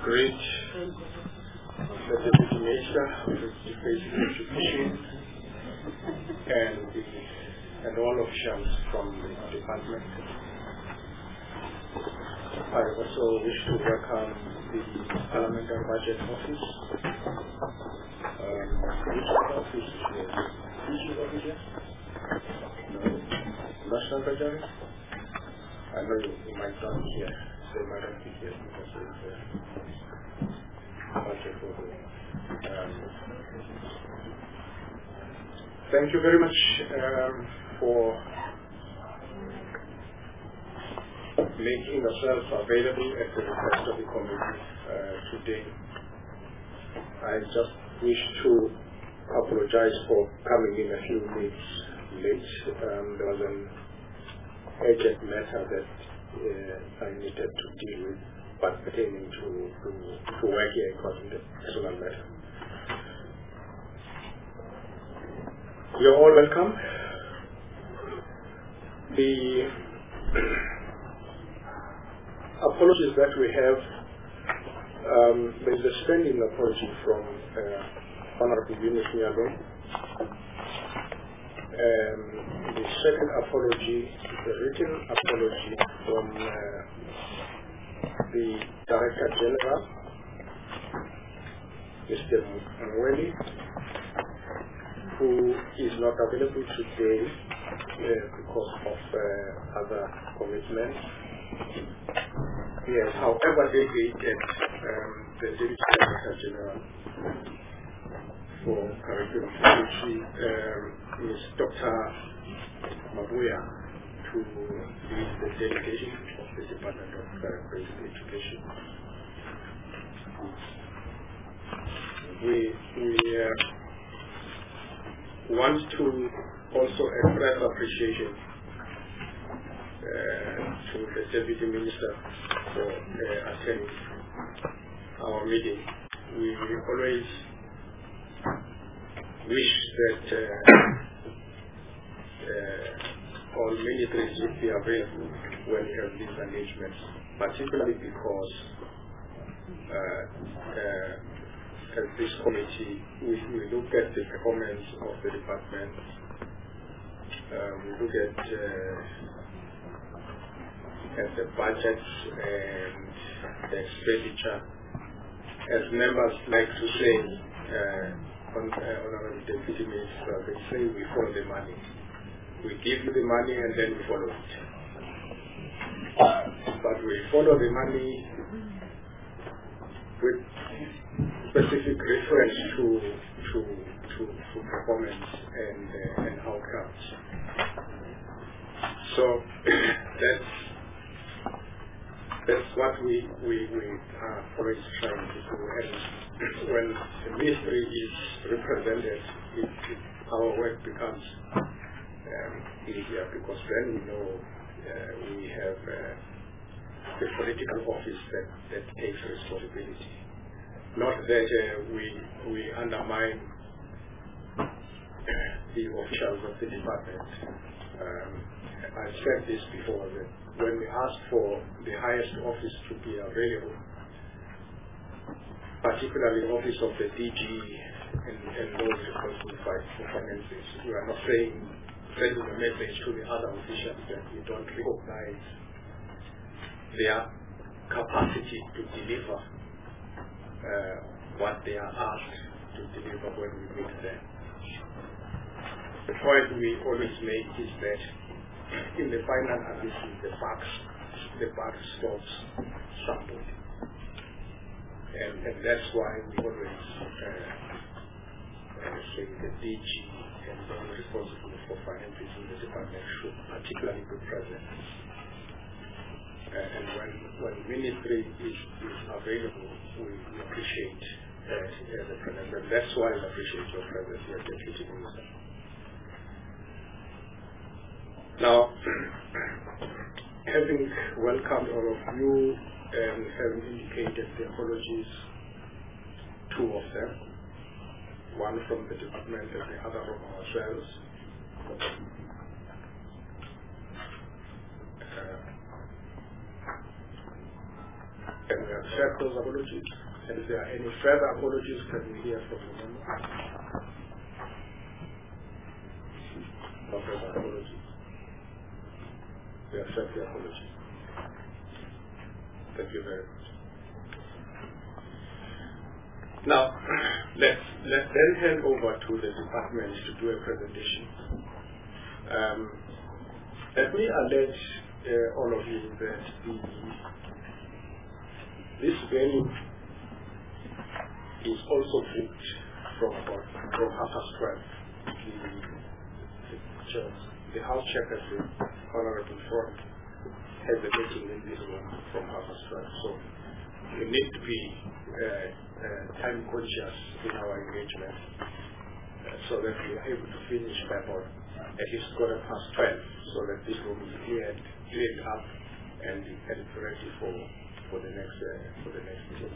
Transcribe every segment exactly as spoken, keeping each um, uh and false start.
greet the Deputy Minister of Basic Education and, the, and all officials from the department. I also wish to welcome the Parliamentary Budget Office. Um, which office is here? Teaching officer? No. National Treasury? I know you, you might not be here. They might not be here because it's a budget for the, um, thank you very much um, for making yourselves available at the request of the committee uh, today. I just wish to apologize for coming in a few minutes late. Um, there was an urgent matter that uh, I needed to deal with, but pertaining to, to, to work here, it wasn't a personal matter. You're all welcome. The apologies that we have, um, there is a standing apology from uh, Honorable Eunice Nyalo. Um, the second apology is a written apology from uh, the Director General, Mister Mweli, who is not available today uh, because of uh, other commitments. Yes, however, delegated um, the Deputy Director General for Curriculum Security, um, is Doctor Mabuya, to lead the delegation of the Department of uh, Basic Education. We, we uh, want to also express appreciation uh, to the Deputy Minister for uh, attending our meeting. We always wish that uh, uh, all ministries would be available when we have these engagements, particularly because uh, uh, as this committee, we, we look at the performance of the department, uh, we look at, uh, at the budget and the expenditure. As members like to say, uh, on, uh, Honorable Deputy Minister, they say we follow the money. We give you the money and then we follow it. But we follow the money with specific reference to to to, to performance and uh, and outcomes. So that's that's what we we we are always trying to do. And when the ministry is represented, it, it, our work becomes um, easier because then we know uh, we have uh, the political office that, that takes responsibility. Not that uh, we we undermine the officials of the department. Um, I've said this before, that when we ask for the highest office to be available, particularly the office of the D G and, and those responsible for finances, we are not saying, sending a message to the other officials that we don't recognize their capacity to deliver uh, what they are asked to deliver when we meet them. The point we always make is that in the final analysis, the buck, the buck stops somebody. And, and that's why we always uh, uh, say the D G and those responsible for finances in the department should particularly be present. Uh, and when when ministry is, is available, we, we appreciate uh, uh, the presence. And that's why we appreciate your presence here, Deputy Minister. Now, having welcomed all of you and having indicated the apologies, two of them, one from the department and the other from ourselves, uh, and we accept those apologies? And if there are any further apologies, can we hear from the member? No further apologies. We accept the apology. Thank you very much. Now, let's, let's then hand over to the department to do a presentation. Um, let me alert uh, all of you that the, this venue is also booked from about from half past twelve. The, the House Secretary, Honorable Front, has a meeting in this room from half past twelve. So we need to be uh, uh, time conscious in our engagement uh, so that we are able to finish by about at least quarter past twelve, so that this room is cleared, cleared up and, and ready for for the next uh, for the next meeting.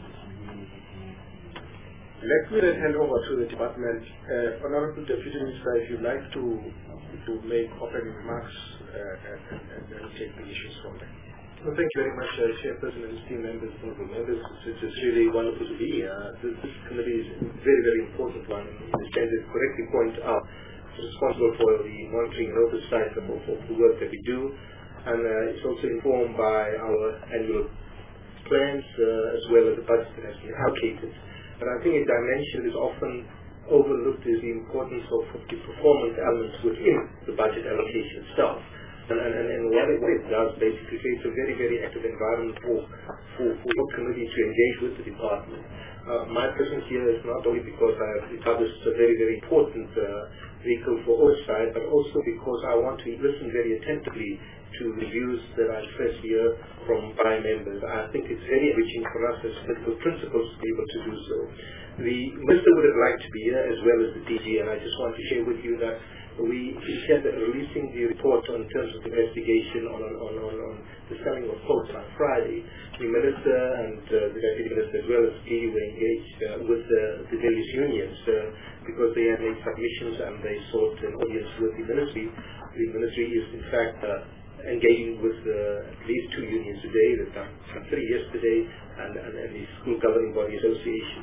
Let me then hand over to the department. Uh, Honorable Deputy Minister, if you'd like to to make opening remarks uh, and, and, and then take the issues from there. Well, thank you very much, uh, Chairperson and esteemed members, honorable members. It's, it's really wonderful to be here. Uh, this, this committee is a very, very important one. As Chair correctly point out, responsible for the monitoring and oversight of, of the work that we do, and uh, it's also informed by our annual plans uh, as well as the budget that has been allocated. And I think a dimension that is often overlooked is the importance of, of the performance elements within the budget allocation itself. And, and, and what, it, what it does basically creates a very, very active environment for, for, for your committee to engage with the department. Uh, my presence here is not only because I have established a very, very important uh, vehicle for oversight, but also because I want to listen very attentively to the views that I express here from by members. I think it's very enriching for us as political principals to be able to do so. The Minister would have liked to be here as well as the D G, and I just want to share with you that we intend releasing the report on terms of investigation on, on, on, on the selling of votes on Friday. The Minister and uh, the Deputy Minister as well as D G were engaged uh, with uh, the various unions uh, because they had made submissions and they sought an audience with the Ministry. The Ministry is in fact uh, engaging with uh, at least two unions today, the three yesterday, and, and, and the School Governing Body Association.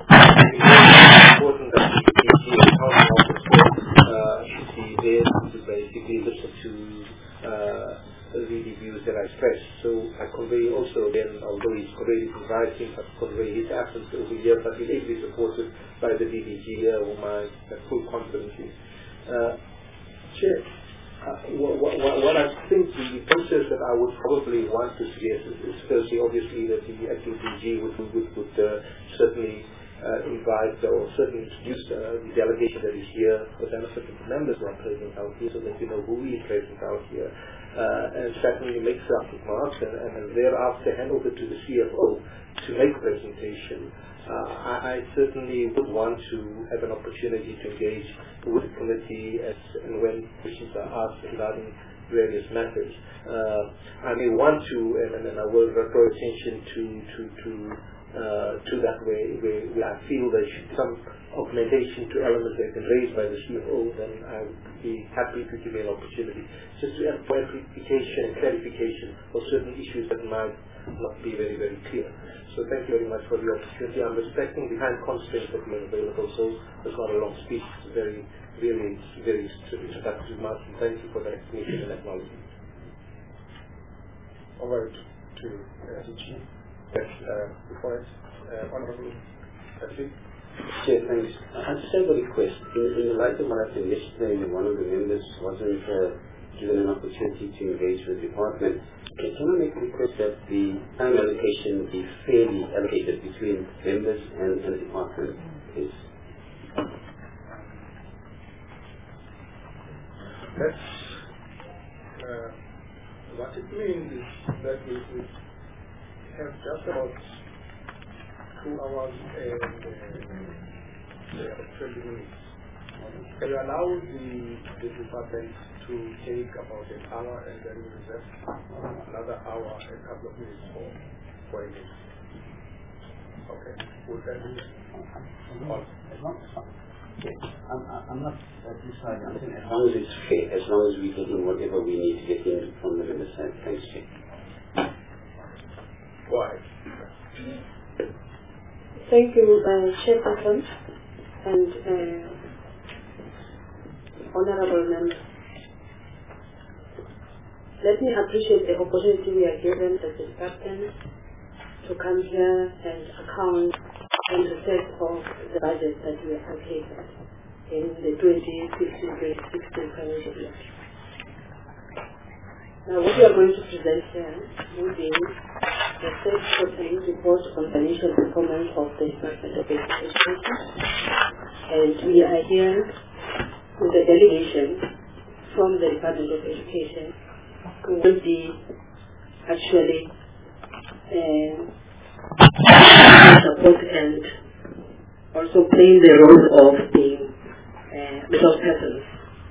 It's important that the D G and Housing Office uh, should be there to basically listen to uh, the views that I express. So I convey also then, although he's already providing, I convey his absence over here, but he's ably supported by the D D G here, whom I have full confidence in. Uh, Chair, Uh, what, what, what I think the process that I would probably want to suggest is, is firstly, obviously, that the acting D G would, would, would uh, certainly uh, invite or certainly introduce uh, the delegation that is here for the benefit of the members who are present out here so that you know who is present out here. Uh, and certainly make some remarks and, and thereafter hand over to the C F O to make a presentation. Uh, I, I certainly would want to have an opportunity to engage with the committee as and when questions are asked regarding various matters. Uh, I may want to, and, and I will draw attention to to to, uh, to that way where, where I feel there should be some augmentation to elements that have been raised by the C F O, then I would be happy to give you an opportunity just to have clarification and clarification of certain issues that might not be very, very clear. So thank you very much for the opportunity. I'm respecting the time constraints that we are available, so it's not a long speech. It's very, really, very introductory remarks, and thank you for that explanation and acknowledgement. Over to uh, D G. Yes, uh, before it, uh, Honorable Asif. Chair, thanks. I just have a request. In, in the light of what happened yesterday, one of the members wasn't uh, given an opportunity to engage with the department. Can, can I make a request that the time allocation be fairly allocated between members and, and the department, please? That's, uh, what it means is that we, we have just about two hours and uh, twenty minutes. Can you allow the, the department to take about an hour and then reserve another hour and a couple of minutes for for a meeting? Okay. Would that be all? Yes. I'm, I'm not deciding. I'm saying as long as it's fair, as long as we get in whatever we need to get in from the member side. Thanks, Chair. Go ahead. Thank you, uh, Chairperson and uh, Honorable Members. Let me appreciate the opportunity we are given as the department to come here and account on the set of the budget that we have allocated in the twenty fifteen twenty sixteen financial year. Now, what we are going to present here will be the third quarterly report on financial performance of the Department of Education, and we are here with a delegation from the Department of Education who will be actually uh, support and also playing the role of being uh, resource persons.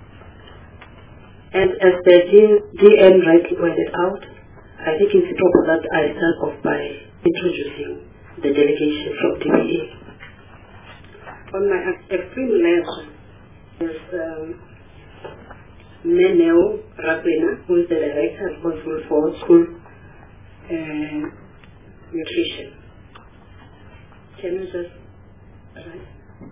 And as the D M rightly pointed out, I think it's proper that I start off by introducing the delegation from D P A. On my extreme left is um, Meneo Rakwena, who is the director responsible for school uh, nutrition. Can you just right?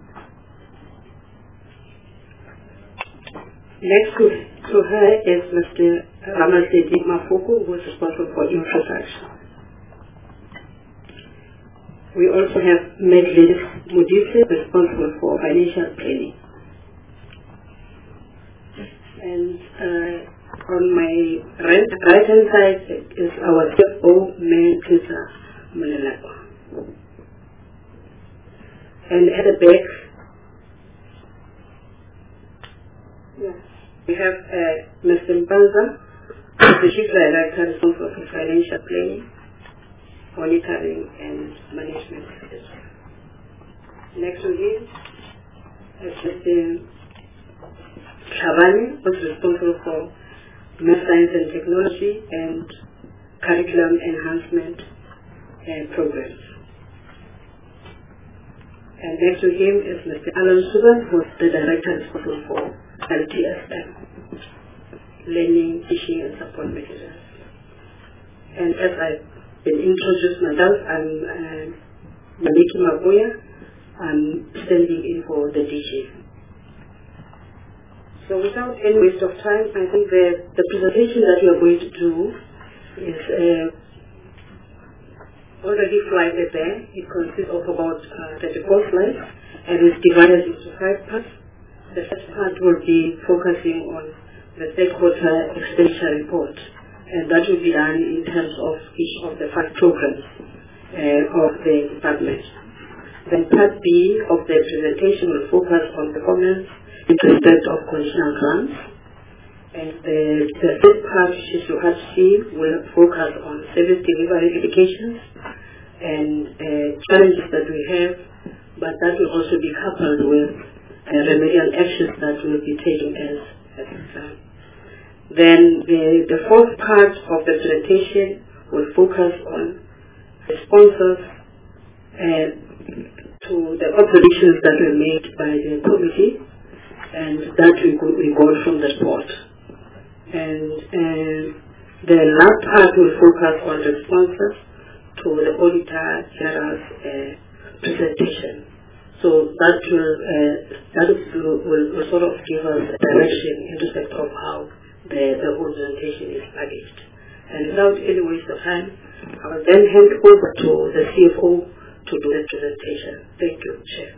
Next to, to her is Mister Ramasedi Mafuku, who is responsible for infrastructure. We also have Medlis Mudise, responsible for financial planning. And uh, on my right, right hand side is our C F O, Man Peter Mulelapa. And at the back, yeah, we have uh, Mister Mbanza, the Chief Director responsible for financial planning, monitoring, and management. Next to him is Mister Shabani, who is responsible for math, science and technology and curriculum enhancement uh, programs. And next to him is Mister Alan Suban, who is the director responsible for L T S M, Learning, Teaching and Support Materials. And as I've been introduced myself, I'm uh, Maliki Mabuya. I'm standing in for the D G. So without any waste of time, I think the, the presentation that we are going to do is uh, already slided there. It consists of about uh, thirty-four slides and is divided into five parts. The first part will be focusing on the third quarter expenditure report, and that will be done in terms of each of the five programs uh, of the department. Then part B of the presentation will focus on performance in respect of conditional grants, and the, the third part, which is your C, will focus on service delivery indications and uh, challenges that we have, but that will also be coupled with uh, remedial actions that will be taken as at the time. Then the, the fourth part of the presentation will focus on responses uh, to the oppositions that were made by the committee, and that we got, we got from the report. And uh, the last part will focus on responses to the Auditor General's uh, presentation. So that will uh, that will, will, will sort of give us a direction in respect of how the, the whole presentation is packaged. And without any waste of time, I will then hand over to the C F O to do the presentation. Thank you, Chair.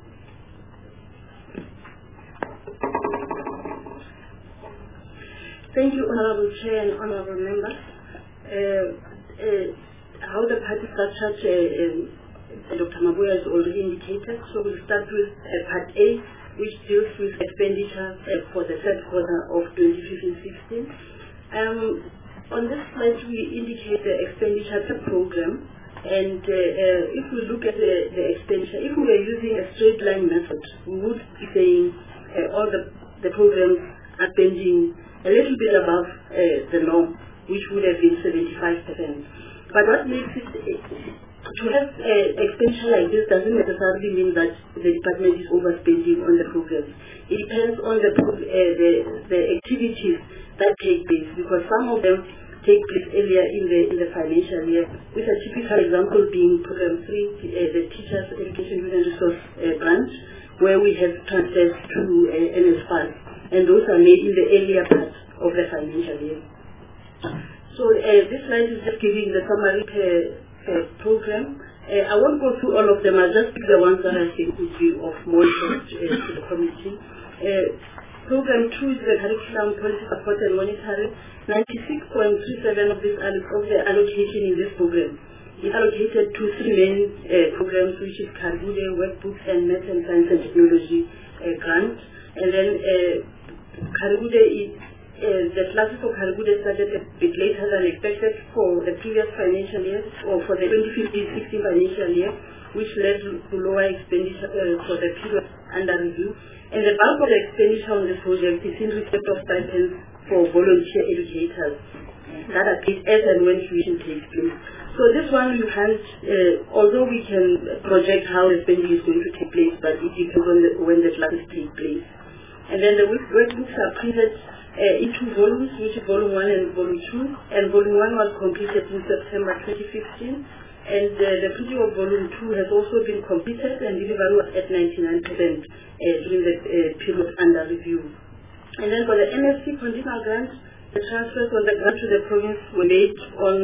Thank you, Honorable Chair and Honorable Members. Uh, uh, how the party structured, uh, uh, Doctor Mabuya has already indicated, so we'll start with uh, Part A, which deals with expenditure uh, for the third quarter of twenty fifteen sixteen. Um, on this slide, we indicate the expenditure per program, and uh, uh, if we look at the, the expenditure, if we were using a straight line method, we would be saying uh, all the, the programs are spending a little bit above uh, the norm, which would have been seventy-five percent. But what makes it, uh, to have uh, expenditure like this doesn't necessarily mean that the department is overspending on the programs. It depends on the, uh, the, the activities that take place, because some of them take place earlier in the in the financial year, with a typical example being Program three, uh, the Teachers Education Human Resource uh, branch, where we have transfers to uh, N S F A S, and those are made in the earlier part of the financial year. So uh, this slide is just giving the summary per, per program. Uh, I won't go through all of them, I'll just pick the ones that I think would be of more interest uh, to the committee. Uh, Program two is the curriculum, policy support and monitoring. ninety-six point three seven of this of the allocation in this program is allocated to three main uh, programs, which is Karigude, Workbooks, and Math and Science and Technology uh, grant. And then uh, Karigude is uh, the classes for Karigude started a bit later than expected for the previous financial year, or for the twenty fifteen sixteen financial year, which led to lower expenditure uh, for the period under review. And the bulk of the expenditure on this project is in respect of stipends for volunteer educators that are paid as and when tuition takes place. So this one you can't, uh, although we can project how the spending is going to take place, but it depends on the, when the classes take place. And then the workbooks are printed uh, in two volumes, which is volume one and volume two. And volume one was completed in September twenty fifteen. And uh, the printing of volume two has also been completed, and delivery was at ninety-nine percent uh, during the uh, period under review. And then for the N S C conditional grant, the transfers on the grant to the province were made on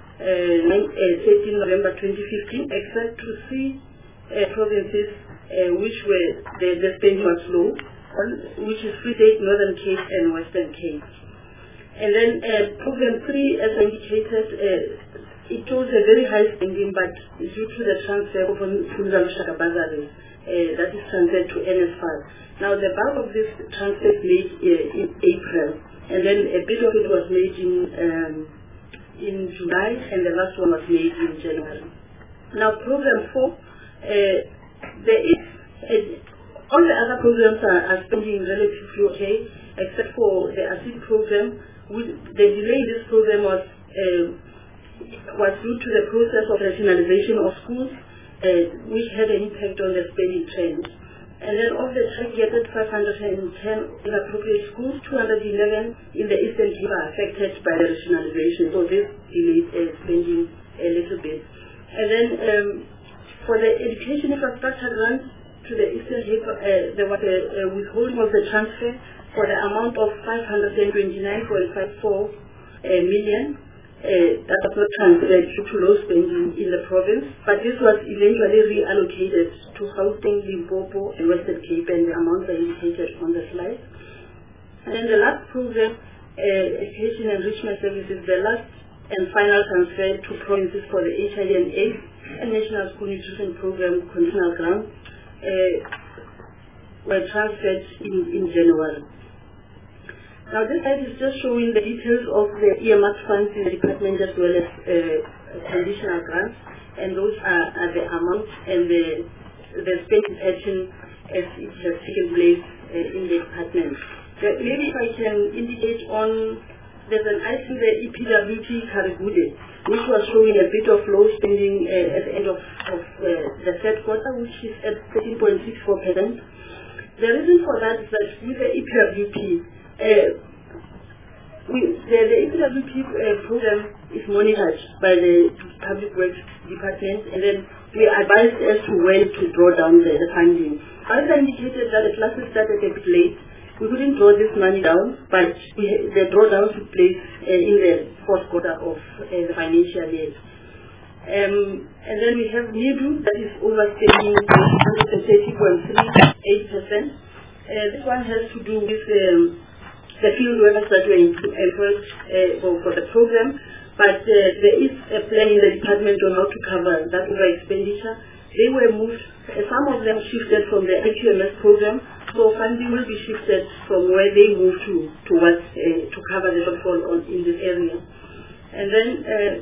uh, thirteenth November twenty fifteen, except to three uh, provinces uh, which were, the, the spending was low, on, which is Free State, Northern Cape, and Western Cape. And then uh, program three, as indicated, uh, it shows a very high spending, but due to the transfer of Funza Lushaka Bazari, uh, that is transferred to N S F A S. Now, the bulk of this transfer is made uh, in April, and then a bit of it was made in um, in July, and the last one was made in January. Now, program four, uh, there is a, all the other programs are, are spending relatively okay, except for the A S I D program. With the delay in this program was uh, was due to the process of rationalization of schools, uh, which had an impact on the spending trend. And then of the targeted five hundred ten inappropriate schools, two hundred eleven in the Eastern Cape are affected by the rationalization, so this delayed uh, spending a little bit. And then um, for the education infrastructure grant to the Eastern Cape, uh, there was a, a withholding of the transfer for the amount of five hundred twenty-nine point five four uh, million. Uh, that was not transferred due to low spending in the province, but this was eventually reallocated to Gauteng, Limpopo, and Western Cape, and the amounts are indicated on the slide. And then the last program, uh, Education Enrichment Services, the last and final transfer to provinces for the H I V and AIDS and National School Nutrition Program conditional grants uh, were transferred in, in January. Now this slide is just showing the details of the earmarked funds in the department as well as uh, conditional grants, and those are, are the amounts and the, the spending pattern as it has taken place uh, in the department. But maybe if I can indicate on, there's an item, the E P W P Karigude, which was showing a bit of low spending uh, at the end of, of uh, the third quarter, which is at thirteen point six four percent. The reason for that is that with the E P W P, Uh, we, the, the E P W P uh, program is monitored by the Public Works Department, and then we are advised as to when to draw down the, the funding. As I indicated that the classes started a bit late, we couldn't draw this money down, but we, the drawdown took place uh, in the fourth quarter of uh, the financial year. Um, and then we have NIDU, that is overspending one hundred thirty point three eight percent. Uh, this one has to do with um, the field workers that were employed uh, for, for the program, but uh, there is a plan in the department on how to cover that over expenditure. They were moved, uh, some of them shifted from the I Q M S program, so funding will be shifted from where they moved to towards uh, to cover the shortfall on in this area. And then uh,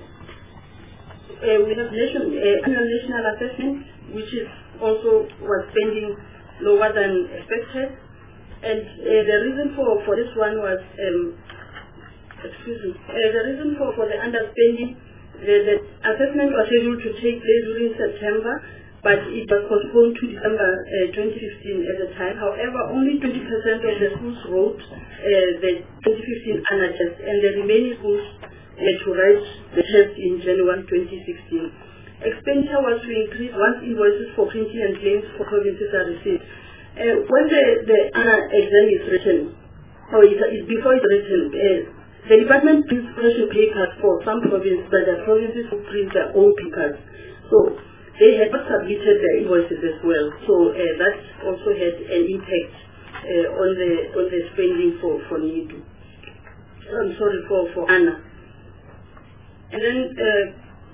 uh, we have nation, uh, annual national assessment, which is also was spending lower than expected. And uh, the reason for, for this one was, um, excuse me, uh, the reason for, for the underspending, the, the assessment was scheduled to take place during September, but it was postponed to December uh, twenty fifteen at the time. However, only twenty percent of the schools wrote uh, the twenty fifteen annexes, and the remaining schools uh, to write the test in January twenty sixteen. Expenditure was to increase once invoices for printing and claims for provinces are received. Uh, when the, the A N A exam is written, or it, it, before it's written, uh, the department prints question papers for some provinces, but the provinces who print their own papers. So they had not submitted their invoices as well. So uh, that also had an impact uh, on the on the spending for for NIDU. I'm sorry for for A N A. And then uh,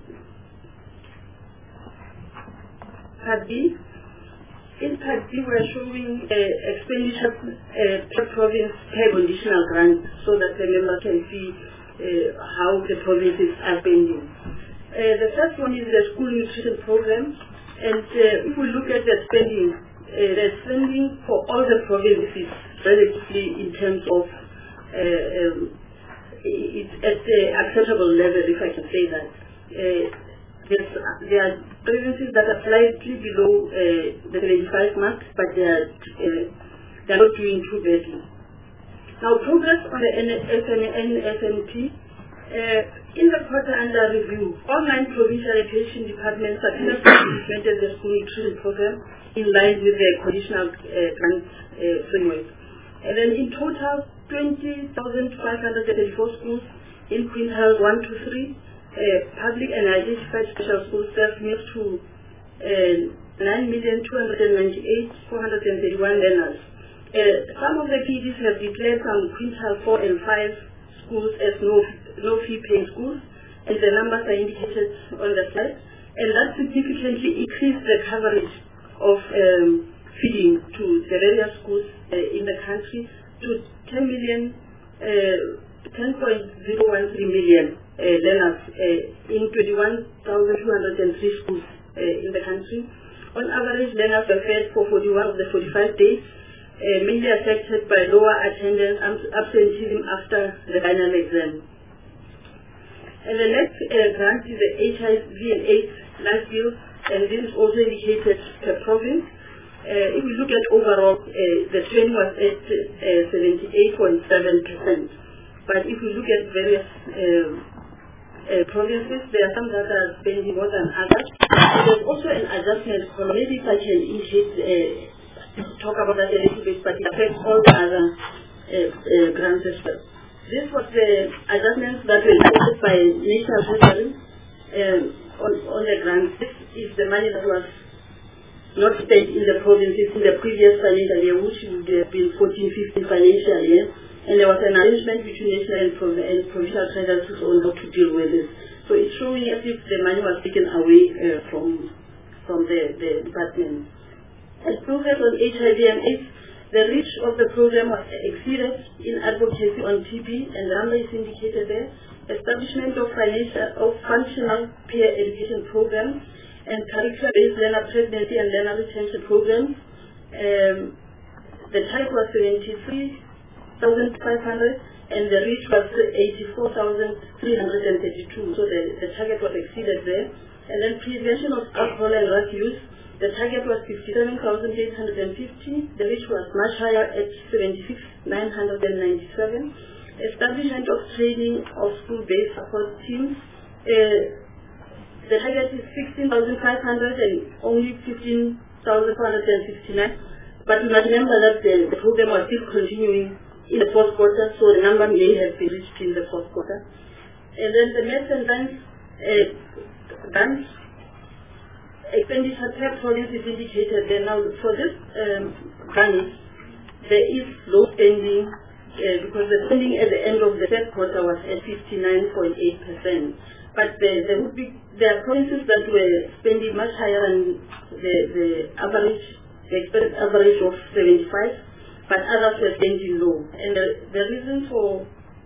Part B. In Part B, we are showing uh, expenditure uh, per province per conditional grant, so that the member can see uh, how the provinces are spending. Uh, the first one is the school nutrition program, and uh, if we look at the spending, uh, the spending for all the provinces relatively in terms of uh, um, it's at the acceptable level, if I can say that. Uh, there are provinces that are slightly below uh, the seventy-five mark, but they are, uh, they are not doing too badly. Now, progress on the N S N P. Uh, in the quarter under review, all nine provincial education departments successfully implemented the school nutrition program in line with the conditional uh, grant uh, framework. And then in total, twenty thousand five hundred thirty-four schools in quintile one to three, uh, public and identified special schools serve meals to uh, nine million two hundred ninety-eight thousand four hundred thirty-one learners. Uh, some of the P Ds have declared some quintile four and five schools as no, no fee paying schools, and the numbers are indicated on the slide. And that significantly increased the coverage of um, feeding to the various schools uh, in the country to ten million, uh, ten point zero one three million uh, learners uh, in twenty-one thousand two hundred three schools uh, in the country. On average, learners were fed for forty-one of the forty-five days, uh, mainly affected by lower attendance and absenteeism after the final exam. And the next uh, grant is the H I V and AIDS life bill, and this is also indicated per province. Uh, if we look at overall, uh, the trend was at uh, seventy-eight point seven percent. But if we look at various uh, uh, provinces, there are some that are spending more than others. There's also an adjustment, maybe if I can indicate, uh, talk about that a little bit, but it affects all the other uh, uh, grants as well. This was the adjustments that were implemented by National Treasury um, on, on the grants. This is the money that was not spent in the provinces in the previous financial year, which would have been fourteen fifteen financial year, and there was an arrangement between national and, prov and provincial treasuries on how to deal with this. So it's showing as if the money was taken away uh, from from the, the department. As progress on H I V and AIDS, the reach of the program was exceeded in advocacy on T B, and the number is indicated there. Establishment of financial of functional peer education programs and curricular-based learner pregnancy and learner retention programs. Um, the target was seventy-three thousand five hundred and the reach was eighty-four thousand three hundred thirty-two. So the, the target was exceeded there. And then prevention of alcohol and drug use, the target was fifty-seven thousand eight hundred fifty. The reach was much higher at seventy-six thousand nine hundred ninety-seven. Establishment of training of school-based support teams. Uh, The target is sixteen thousand five hundred and only fifteen thousand four hundred sixty-nine. But we must remember that the, the program was still continuing in the fourth quarter, so the number may have been reached in the fourth quarter. And then the maths and science uh, grants expenditure per province is indicated there. Now, for this um, grant, there is low spending uh, because the spending at the end of the third quarter was at fifty-nine point eight percent. But there, there would be there are provinces that were spending much higher than the, the average, the expected average of seventy-five, but others were spending low. And the, the reason for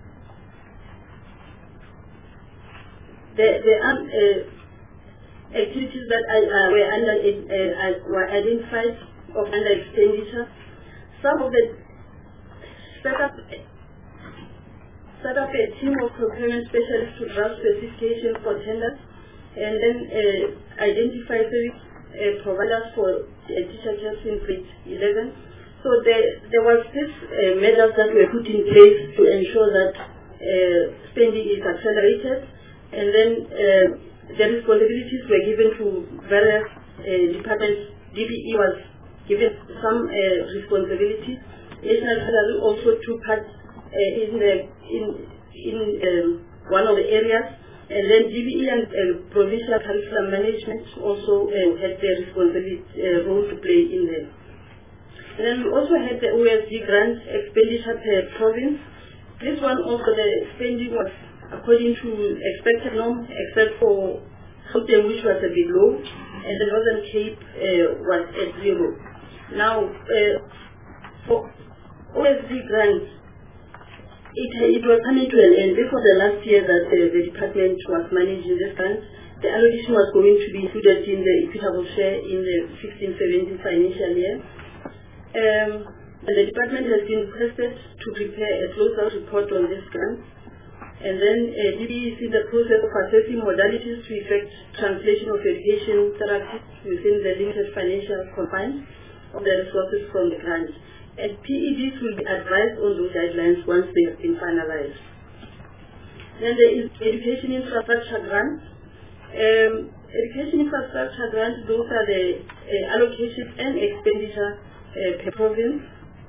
the, the uh, activities that I, uh, were under uh, were identified of under expenditure, some of the set up set up a team of procurement specialists to draft specifications for tenders, and then uh, identify service uh, providers for uh, teacher care in grade eleven. So there, there was this uh, measures that were put in place to ensure that uh, spending is accelerated, and then uh, the responsibilities were given to various uh, departments. D B E was given some uh, responsibilities. National Treasury also took part uh, in the in in um, one of the areas, and then D B E and uh, provincial curriculum management also uh, had their responsibility uh, role to play in there. And then we also had the O S D grant expenditure per province. This one also, the spending was according to expected norm, except for Gauteng, which was a bit low, and the Northern Cape uh, was at zero. Now, uh, for O S D grants, it, it was coming to an end. This was the last year that uh, the department was managing this grant. The allocation was going to be included in the equitable share in the sixteen seventeen financial year. Um, and the department has been requested to prepare a closeout report on this grant. And then uh, D B E is in the process of assessing modalities to effect translation of education therapies within the limited financial confines of the resources from the grant. And P E Ds will be advised on those guidelines once they have been finalized. Then there is education infrastructure grants. Um, education infrastructure grants, those are the uh, allocations and expenditure uh, per province.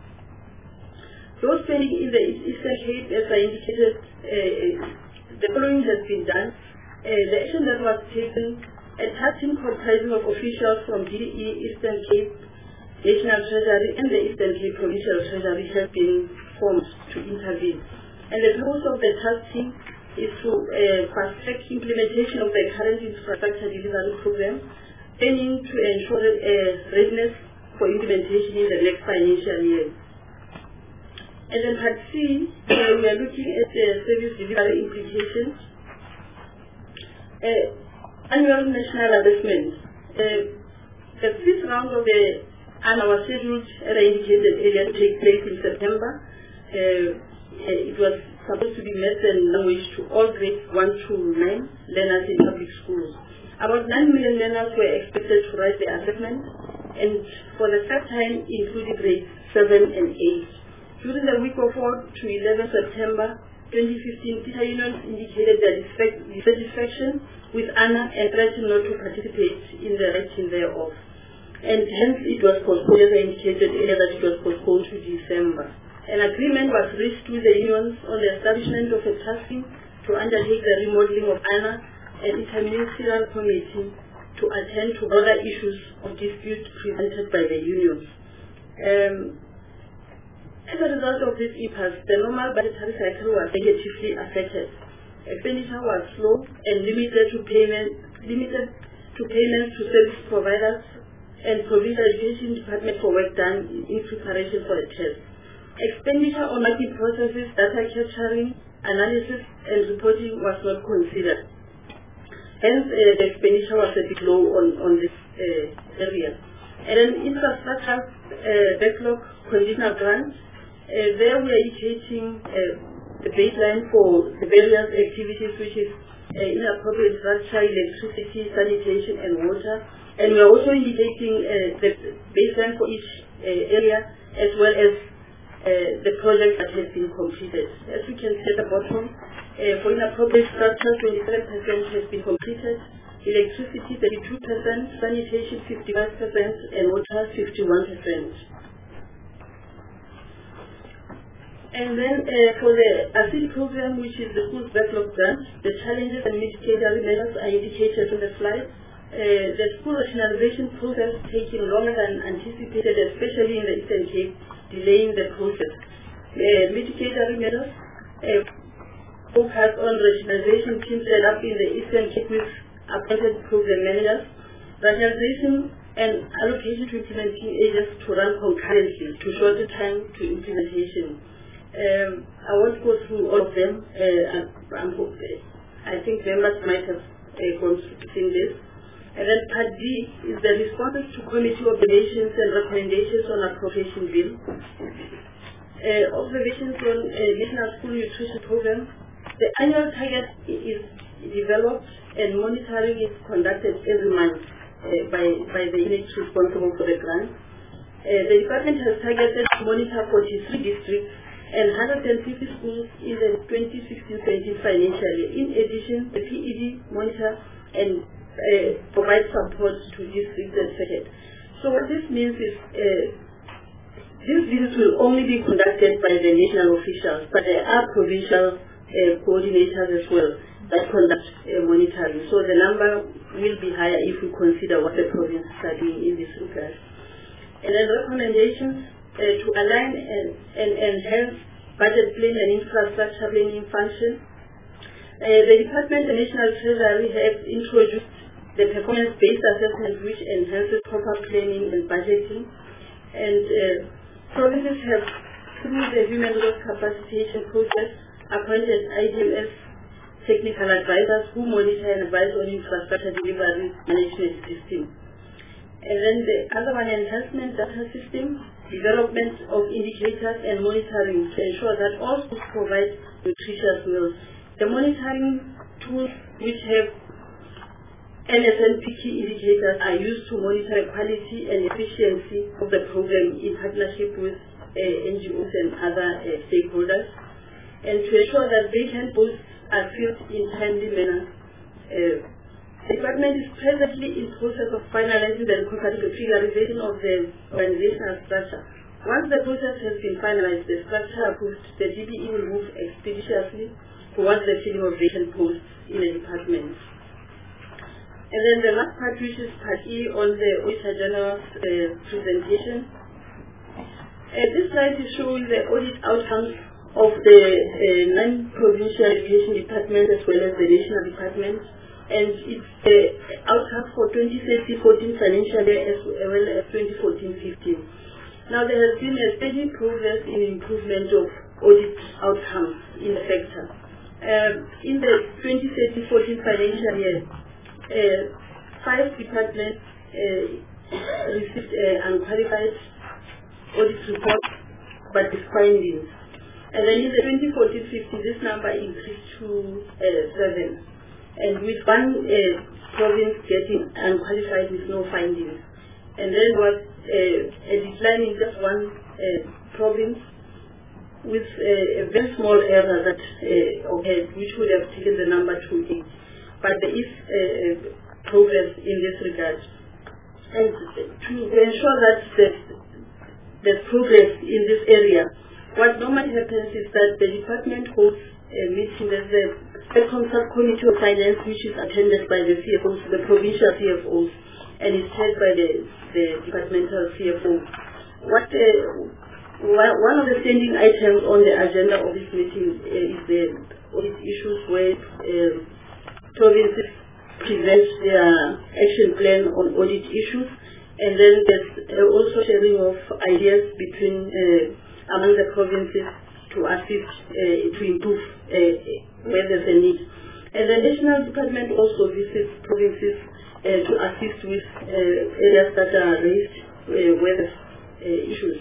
Those spending in the Eastern Cape, as I indicated, uh, the following has been done. Uh, the action that was taken, a task team comprising of officials from D D E, Eastern Cape, National Treasury, and the Eastern Cape Provincial Treasury have been formed to intervene. And the purpose of the task team is to uh, fast-track implementation of the current infrastructure delivery program, aiming to ensure uh, readiness for implementation in the next financial year. And then part C, uh, we are looking at the uh, service delivery implications. Uh, annual national assessment. Uh, the fifth round of the ANA was scheduled, as I indicated earlier, to take place in September. Uh, uh, it was supposed to be maths and language to all grades one to nine learners in public schools. About nine million learners were expected to write the assessment, and for the first time included grades seven and eight. During the week of four to eleven September twenty fifteen, teacher unions indicated their dissatisfaction with ANA and threatened not to participate in the writing thereof. And hence it was postponed, as I indicated earlier, that it was postponed to December. An agreement was reached with the unions on the establishment of a task team to undertake the remodeling of ANA and interministerial committee to attend to other issues of dispute presented by the unions. Um, As a result of this impasse, the normal budgetary cycle was negatively affected. Expenditure was slow and limited to payment, limited to payments to service providers and provincial education department for work done in preparation for the test. Expenditure on marking processes, data capturing, analysis, and reporting was not considered. Hence, uh, the expenditure was a bit low on, on this uh, area. And then infrastructure uh, backlog conditional grants. Uh, there we are indicating uh, the baseline for the various activities, which is uh, inappropriate structure, electricity, sanitation, and water. And we are also indicating uh, the baseline for each uh, area, as well as uh, the project that has been completed. As we can see at the bottom, uh, for inappropriate structure, twenty-seven percent has been completed, electricity thirty-two percent, sanitation fifty-five percent, and water fifty-one percent. And then uh, for the A C I D program, which is the school's backlog grant, the challenges and mitigatory measures are indicated on the slide. Uh, the school rationalization process taking longer than anticipated, especially in the Eastern Cape, delaying the process. Uh, mitigatory measures uh, focus on rationalization teams set up in the Eastern Cape with appointed program managers, rationalization and allocation to implementing agents to run concurrently to shorten time to implementation. Um, I won't go through all of them. Uh, I'm, I'm, I think members might have uh, gone through this. And then part D is the responses to committee observations and recommendations on appropriation bill. Uh, observations on uh, National School Nutrition Program. The annual target is developed and monitoring is conducted every month uh, by, by the units responsible for the grant. Uh, the department has targeted to monitor forty-three districts and one hundred fifty schools in the twenty sixteen seventeen financial year. In addition, the P E D monitor and uh, provide support to districts and second. So what this means is uh, these visits will only be conducted by the national officials, but there are provincial uh, coordinators as well that conduct uh, monitoring. So the number will be higher if we consider what the provinces are doing in this regard. And then recommendations uh, to align and, and enhance budget planning and infrastructure planning function. Uh, the Department of National Treasury has introduced the performance-based assessment which enhances proper planning and budgeting. And uh, provinces have, through the human resource capacitation process, appointed I D M S technical advisors who monitor and advise on infrastructure delivery management system. And then the other one, enhancement data system, development of indicators and monitoring to ensure that all schools provide nutritious meals. The monitoring tools which have N S N P key indicators are used to monitor the quality and efficiency of the program in partnership with uh, N G Os and other uh, stakeholders, and to ensure that vacant posts are filled in timely manner. Uh, the department is presently in process of finalizing the configuration of the organizational structure. Once the process has been finalized, the structure approved, the D B E will move expeditiously towards the filling of vacant posts in the department. And then the last part, which is part E on the Auditor General's uh, presentation. Uh, this slide is showing the audit outcomes of the uh, non-provincial education department as well as the national department, and it's the uh, outcome for twenty thirteen fourteen financial year as well as twenty fourteen fifteen. Now there has been a steady progress in improvement of audit outcomes in the sector. Um, in the twenty thirteen fourteen financial year, uh, five departments uh, received uh, unqualified audit reports but with findings. And then in the twenty fourteen fifteen, this number increased to uh, seven, and with one uh, province getting unqualified with no findings. And then was uh, a decline in just one uh, province with uh, a very small error that uh, occurred, which would have taken the number to eight. But there is uh, progress in this regard. And to ensure that there's progress in this area, what normally happens is that the department holds a meeting. There's a second subcommittee of finance which is attended by the C F Os, the provincial C F Os, and is chaired by the, the departmental C F O. What uh, one of the standing items on the agenda of this meeting uh, is the audit issues where uh, provinces present their action plan on audit issues, and then there's uh, also sharing of ideas between uh, among the provinces to assist uh, to improve uh, where there's a need. And the national department also visits provinces uh, to assist with uh, areas that are raised uh, where there's uh, issues.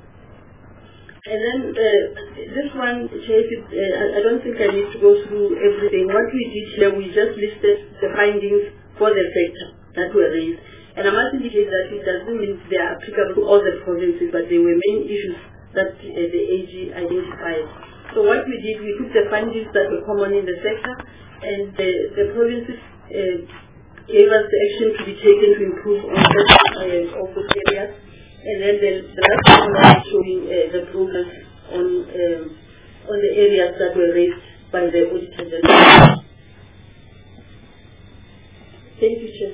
And then uh, this one, Chief, uh, I don't think I need to go through everything. What we did here, we just listed the findings for the sector that were raised. And I must indicate that it doesn't mean they are applicable to all the provinces, but they were main issues that uh, the A G identified. So what we did, we took the findings that were common in the sector, and the, the provinces uh, gave us the action to be taken to improve on certain uh, focus areas. And then the, the last one is showing uh, the progress on um, on the areas that were raised by the Auditor General. Thank you, Chair.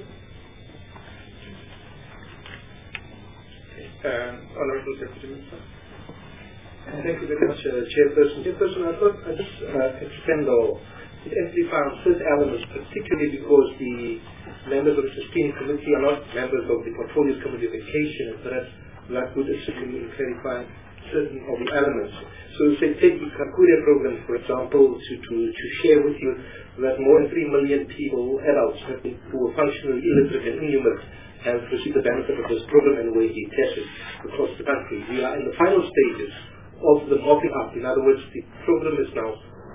Um, Honourable Deputy Minister. Thank you very much, uh, Chairperson. Chairperson, I thought I'd just uh, extend or amplify on certain elements, particularly because the members of the sustaining committee are not members of the portfolios committee of education, and perhaps that would assist in clarifying certain of the elements. So say take the Kakure program, for example, to, to, to share with you that more than three million people, adults, have been, who are functionally illiterate and innumerate, have received the benefit of this program and were tested across the country. We are in the final stages of the mopping up. In other words, the program is now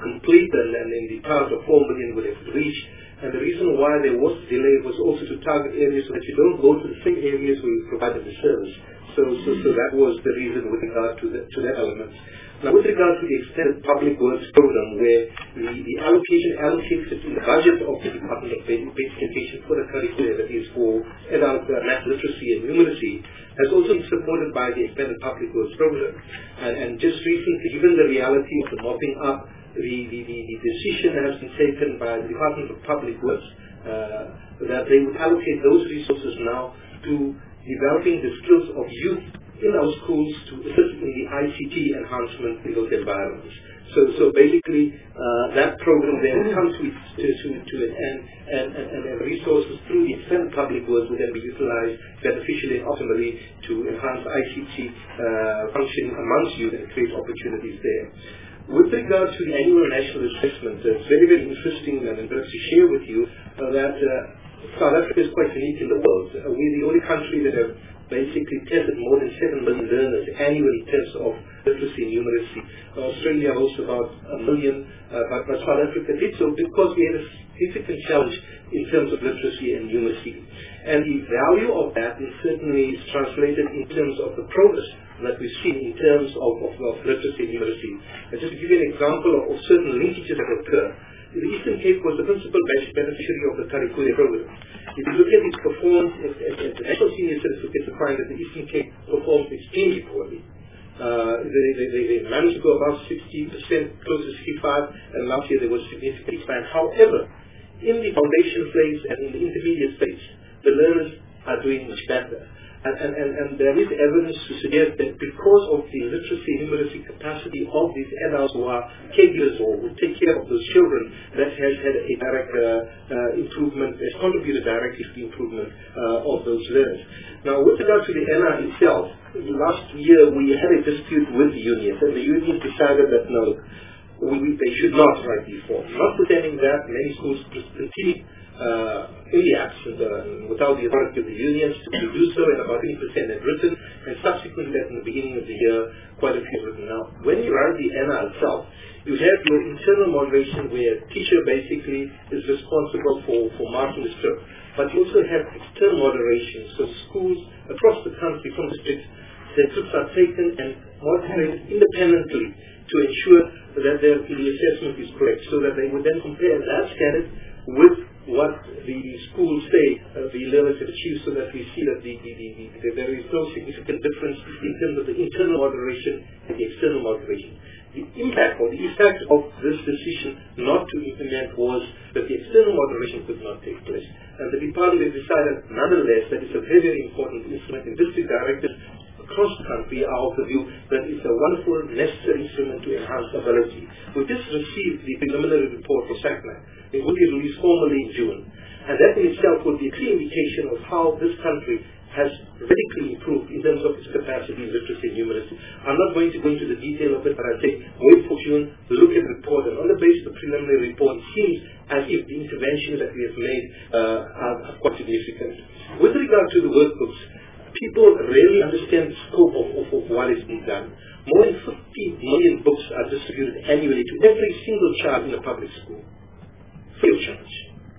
complete, and, and in the target of four million would have reached. And the reason why there was delay was also to target areas so that you don't go to the same areas where you provided the service. So, so, so that was the reason with regard to, the, to that element. Now, with regard to the extended public works program, where the, the allocation allocated in the budget of the Department of Basic Education for the curriculum that is for adult uh, math literacy and numeracy, has also been supported by the extended public works program. And, and just recently, given the reality of the mopping up, the, the, the, the decision has been taken by the Department of Public Works uh, that they would allocate those resources now to developing the skills of youth in our schools to assist in the I C T enhancement in those environments. So, so basically, uh, that program then comes to, to, to, to an end, and, and, and resources through the extended public works will then be utilized beneficially and ultimately to enhance I C T uh, function amongst youth and create opportunities there. With regard to the annual national assessment, uh, it's very, very interesting and perhaps to share with you uh, that uh, South Africa is quite unique in the world. Uh, we're the only country that have basically tested more than seven million learners annually in terms of literacy and numeracy. Uh, Australia hosts about a million, uh, but, but South Africa did so because we had a significant challenge in terms of literacy and numeracy. And the value of that is certainly translated in terms of the progress that we see in terms of, of, of literacy and numeracy. And just to give you an example of, of certain linkages that occur, the Eastern Cape was the principal beneficiary of the Karikule program. If you look at its performance, at, at, at the National Senior Certificate, you find that the Eastern Cape performed extremely poorly. Uh, they, they, they, they managed to go above sixty percent, close to sixty-five, and last year there was significant expand. However, in the foundation phase and in the intermediate phase, the learners are doing much better. And, and, and, and there is evidence to suggest that because of the literacy and numeracy capacity of these adults who are caregivers or who take care of those children, that has had a direct uh, uh, improvement, has contributed directly to the improvement uh, of those learners. Now, with regard to the N R itself, last year we had a dispute with the unions, and the unions decided that no, we, we, they should not write the form. Notwithstanding that, many schools continue Uh, in the action uh, without the authority of the unions to do so, and about twenty percent had written, and subsequently at the beginning of the year, quite a few have written. Now, when you write the N R itself, you have your internal moderation where a teacher basically is responsible for, for marking the script, but you also have external moderation, so schools across the country from districts, their scripts are taken and moderated independently to ensure that their, the assessment is correct, so that they would then compare that standard with what the schools say uh, the learners have achieved, so that we see that the, the, the, the, there is no significant difference in terms of the internal moderation and the external moderation. The impact or the effect of this decision not to implement was that the external moderation could not take place. And the department has decided, nonetheless, that it's a very, very important instrument, and district directors across the country are of the view that it's a wonderful, necessary instrument to enhance ability. We just received the preliminary report for SACMA. It will be released formally in June. And that in itself would be a clear indication of how this country has radically improved in terms of its capacity in literacy and numeracy. I'm not going to go into the detail of it, but I say wait for June, look at the report, and on the basis of the preliminary report, it seems as if the interventions that we have made uh, are, are quite significant. With regard to the workbooks, people rarely understand the scope of, of, of what is being done. More than fifty million books are distributed annually to every single child in a public school, free of charge.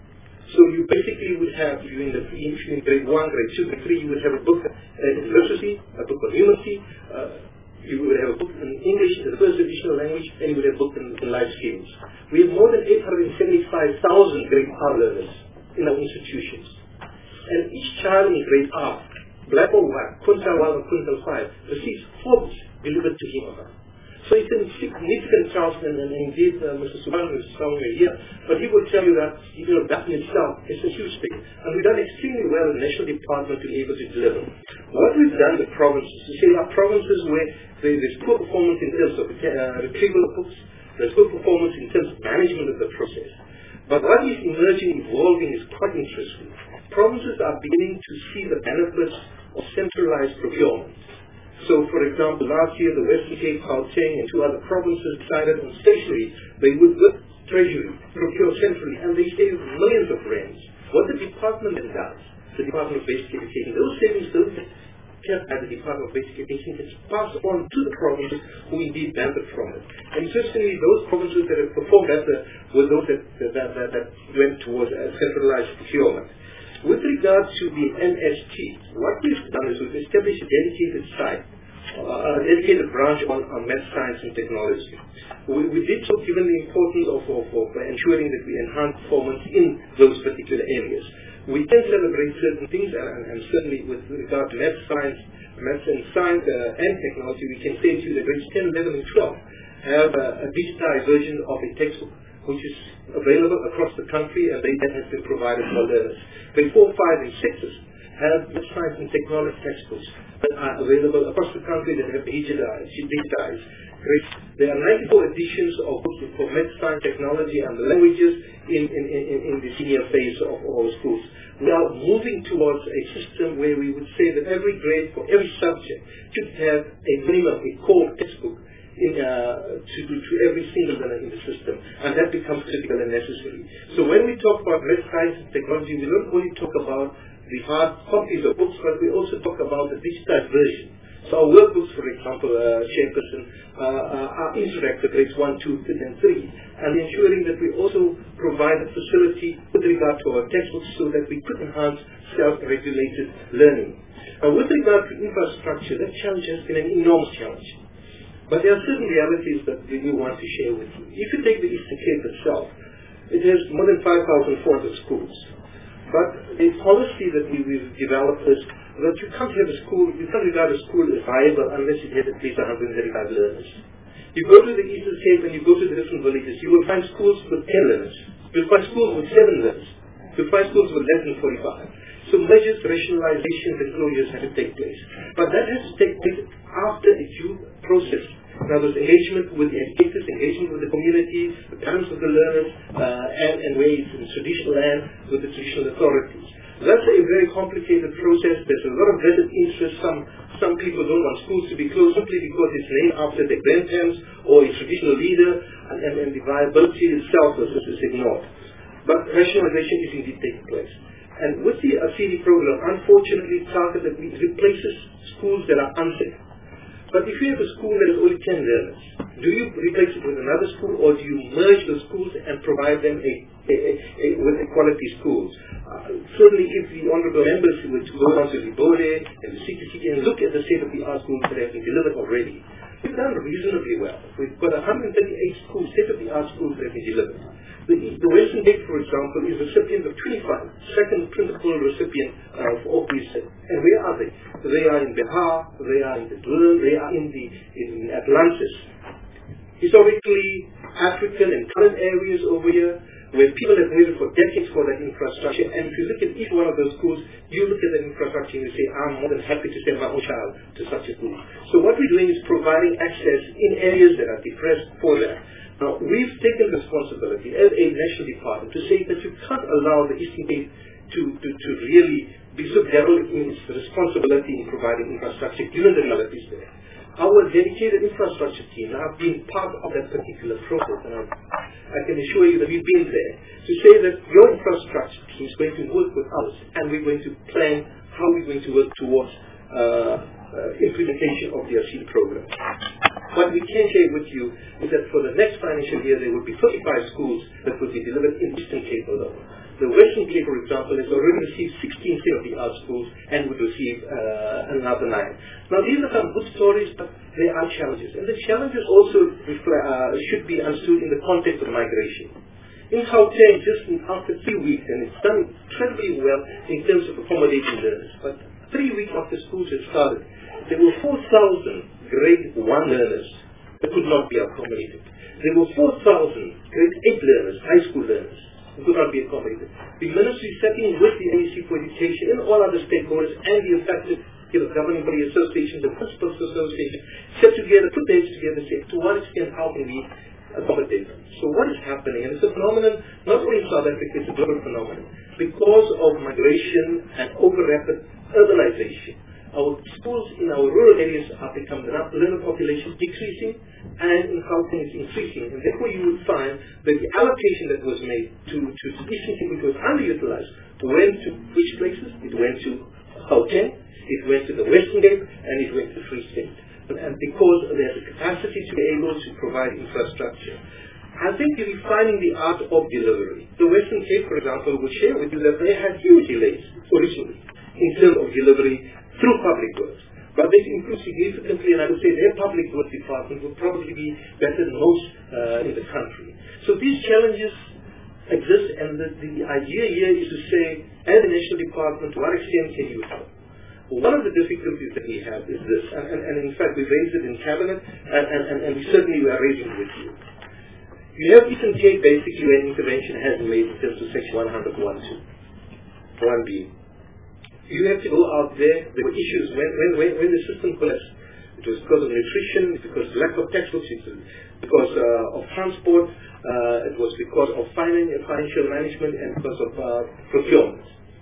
So you basically would have, you in, the, in grade one, grade two, grade three, you would have a book in literacy, a book on numeracy, uh, you would have a book in English, the first additional language, and you would have a book in, in life skills. We have more than eight hundred seventy-five thousand grade R learners in our institutions. And each child in grade R, black or white, quintile one or quintile five, receives four books delivered to him or her. So it's a significant task, and, and indeed uh, Mister Subhan is somewhere here, but he will tell you that, you know, that in itself is a huge thing. And we've done extremely well in the National Department to be able to deliver. What we've done in the provinces, you see, there are provinces where there, there's poor performance in terms of uh, retrieval of books, there's poor performance in terms of management of the process. But what is emerging, evolving is quite interesting. Provinces are beginning to see the benefits of centralized procurement. So, for example, last year the Western Cape, Gauteng, and two other provinces decided on stationery they would, with Treasury, procure centrally, and they saved millions of rands. What the department then does, the Department of Basic Education, those savings don't get kept by the Department of Basic Education is passed on to the provinces who indeed benefit from it. And interestingly, those provinces that have performed better were those that, that, that, that went towards a centralized procurement. With regard to the M S T, what we've done is we've established a dedicated site, uh, a dedicated branch on, on math, science, and technology. We, we did so given the importance of, of, of ensuring that we enhance performance in those particular areas. We can celebrate certain things, and, and certainly with regard to math, science, math and science uh, and technology, we can say to you that grades ten, eleven, and twelve have uh, a digitized version of a textbook, which is available across the country, and they, that has been provided for learners. Grade four, five, and sixes have math, science, and technology textbooks that are available across the country that have digitized. digitized. There are ninety-four editions of books for math, science, technology, and the languages in, in, in, in the senior phase of all schools. We are moving towards a system where we would say that every grade for every subject should have a minimum, a core textbook in, uh, to, to every single learner in the system, and that becomes critical and necessary. So when we talk about math, science, and technology, we don't only talk about the hard copies of books, but we also talk about the digitized version. So our workbooks, for example, uh, Chairperson, uh, uh, are interactive, grades one, two, and three, and ensuring that we also provide a facility with regard to our textbooks so that we could enhance self-regulated learning. Uh, with regard to infrastructure, that challenge has been an enormous challenge. But there are certain realities that we want to share with you. If you take the Eastern Cape itself, it has more than five thousand four hundred schools. But a policy that we, we've developed is that you can't have a school, you can't regard a school as viable unless it has at least one hundred thirty-five learners. You go to the Eastern Cape and you go to the different villages, you will find schools with ten learners. You'll find schools with seven learners. You'll find schools with less than forty-five. So measures, rationalizations, and closures have to take place. But that has to take place after a due process. Now, there's engagement with the educators, engagement with the community, the parents of the learners, uh, and, and where it's in traditional land with the traditional authorities. That's a very complicated process. There's a lot of vested interest. Some some people don't want schools to be closed simply because it's named after their grandparents or a traditional leader, and, and, and the viability itself is, is ignored. But rationalization is indeed taking place. And with the A C D program, unfortunately, targeted replaces schools that are unsafe. But if you have a school that has only ten learners, do you replace it with another school, or do you merge the schools and provide them a, a, a, a, with a quality schools? Uh, certainly, if the honourable members were to go down to the Bode and the C T C and look at the state-of-the-art schools that have been delivered already, we've done reasonably well. We've got one hundred thirty-eight schools, state-of-the-art schools that have been delivered. The, the Western Cape, for example, is recipient of twenty-five, second principal recipient uh, for all these. And where are they? They are in Behar, they are in the Durban, they are in the in Atlantis. Historically, African and current areas over here, where people have waited for decades for that infrastructure. And if you look at each one of those schools, you look at that infrastructure and you say, I'm more than happy to send my own child to such a school. So what we're doing is providing access in areas that are depressed for that. Now, we've taken responsibility as a national department to say that you can't allow the Eastern Cape to, to, to really be so derelict in its responsibility in providing infrastructure, given the realities there. Our dedicated infrastructure team have been part of that particular process, and I, I can assure you that we've been there to say that your infrastructure team is going to work with us, and we're going to plan how we're going to work towards uh, uh, implementation of the A C D program. What we can share with you is that for the next financial year, there will be thirty-five schools that will be delivered in Eastern Cape alone. The Western Cape, for example, has already received sixteen state-of-the-art schools and would receive uh, another nine. Now, these are some good stories, but there are challenges. And the challenges also uh, should be understood in the context of migration. In Gauteng, just after three weeks, and it's done incredibly well in terms of accommodating learners, but three weeks after schools had started, there were four thousand grade one learners that could not be accommodated. There were four thousand grade eight learners, high school learners, who could not be accommodated. The ministry setting with the A E C for Education and all other stakeholders and the affected you know, governing body association, the principals association, set together, put their heads together and say, to what extent, how can we accommodate them? So what is happening, and it's a phenomenon, not only in South Africa, it's a global phenomenon. Because of migration and over-rapid urbanization, our schools in our rural areas are becoming the learner population decreasing, and in Gauteng is increasing. And therefore you would find that the allocation that was made to, to, to Eastern Cape, which was underutilized, went to which places? It went to Gauteng, it went to the Western Cape, and it went to Free State. And because there's a capacity to be able to provide infrastructure, I think you're finding the art of delivery. The Western Cape, for example, would share with you that they had huge delays originally in terms of delivery through public works. But they've improved significantly, and I would say their public works department will probably be better than most uh, in the country. So these challenges exist, and the, the idea here is to say, as a national department, to what extent can you help? One of the difficulties that we have is this, and, and, and in fact we raised it in Cabinet, and, and, and, and we certainly are raising it with you. You have Eastern Cape basically where intervention has been made in terms of Section one hundred one two, one B. You have to go out there. There were issues when, when, when, when the system collapsed. It was because of nutrition, because of lack of textbooks, because uh, of transport, uh, it was because of finance, financial management, and because of uh, procurement.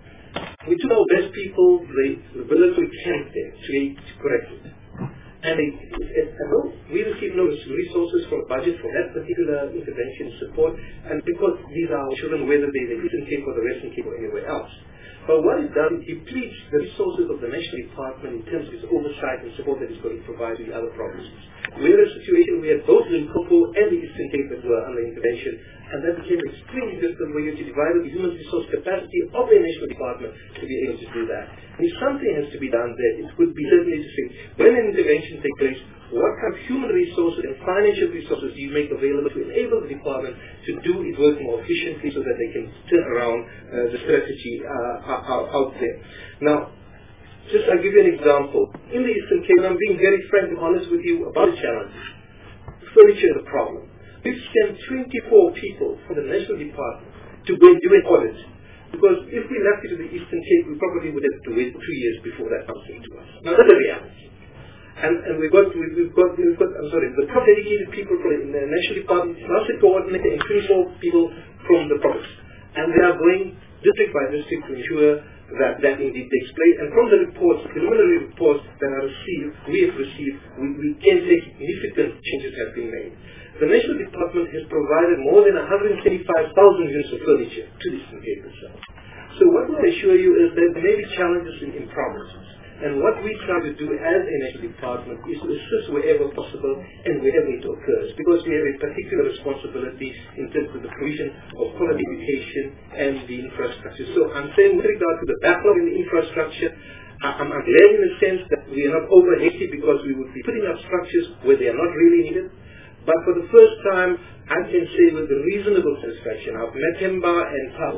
We took our best people, the military camp there to, to correct it. And it, it, it, we received no resources from budget for that particular intervention support, and because these are our children, whether they're the Eastern Cape or the Western Cape or anywhere else. But what it does, it depletes the resources of the National Department in terms of its oversight and support that it's going to provide to the other provinces. We had a situation where we had both Limpopo and the Eastern Cape that were under intervention, and that became extremely difficult where you had to divide the human resource capacity of the National Department to be able to do that. And if something has to be done there, it would be certainly to say, when an intervention takes place, what kind of human resources and financial resources do you make available to enable the department to do its work more efficiently so that they can turn around uh, the strategy uh, out there. Now, just I'll give you an example. In the Eastern Cape, and I'm being very frank and honest with you about the challenges. Furniture is a problem. We've sent twenty-four people from the National Department to go and do an audit. Because if we left it to the Eastern Cape, we probably would have to wait two years before that comes into us. Now, that's the reality. And, and we've got, we've, we've got, we've got, I'm sorry, the top dedicated people from the National Department, plus the coordinator, and twenty-four people from the province. And they are going district by district to ensure that that indeed takes place. And from the reports, preliminary reports that are received, we have received, we, we can say significant changes have been made. The National Department has provided more than one hundred twenty-five thousand units of furniture to the Eastern Cape itself. So what we assure you is that there may be challenges in, in provinces. And what we try to do as a national department is to assist wherever possible and wherever it occurs, because we have a particular responsibility in terms of the provision of quality education and the infrastructure. So I'm saying with regard to the backlog in the infrastructure, I'm, I'm glad in the sense that we are not over hasty because we would be putting up structures where they are not really needed. But for the first time, I can say with reasonable satisfaction, I've met Hemba and Pao,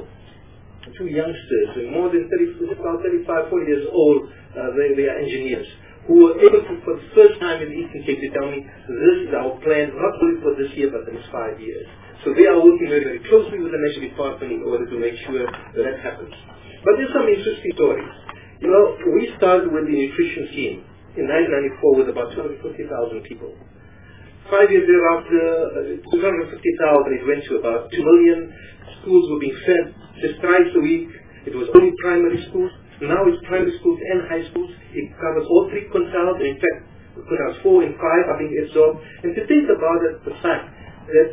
two youngsters, more than thirty, about thirty-five, forty years old, uh, they, they are engineers, who were able to, for the first time in the Eastern Cape, to tell me, this is our plan, not only for this year, but the next five years. So they are working very, very closely with the National Department in order to make sure that that happens. But there's some interesting stories. You know, we started with the nutrition scheme in nineteen ninety-four with about two hundred fifty thousand people. Five years thereafter, uh, two hundred fifty thousand, it went to about two million. Schools were being fed just thrice a week. It was only primary schools. Now it's primary schools and high schools. It covers all three quintiles. In fact, quintiles four and five are being absorbed. And to think about it, the fact that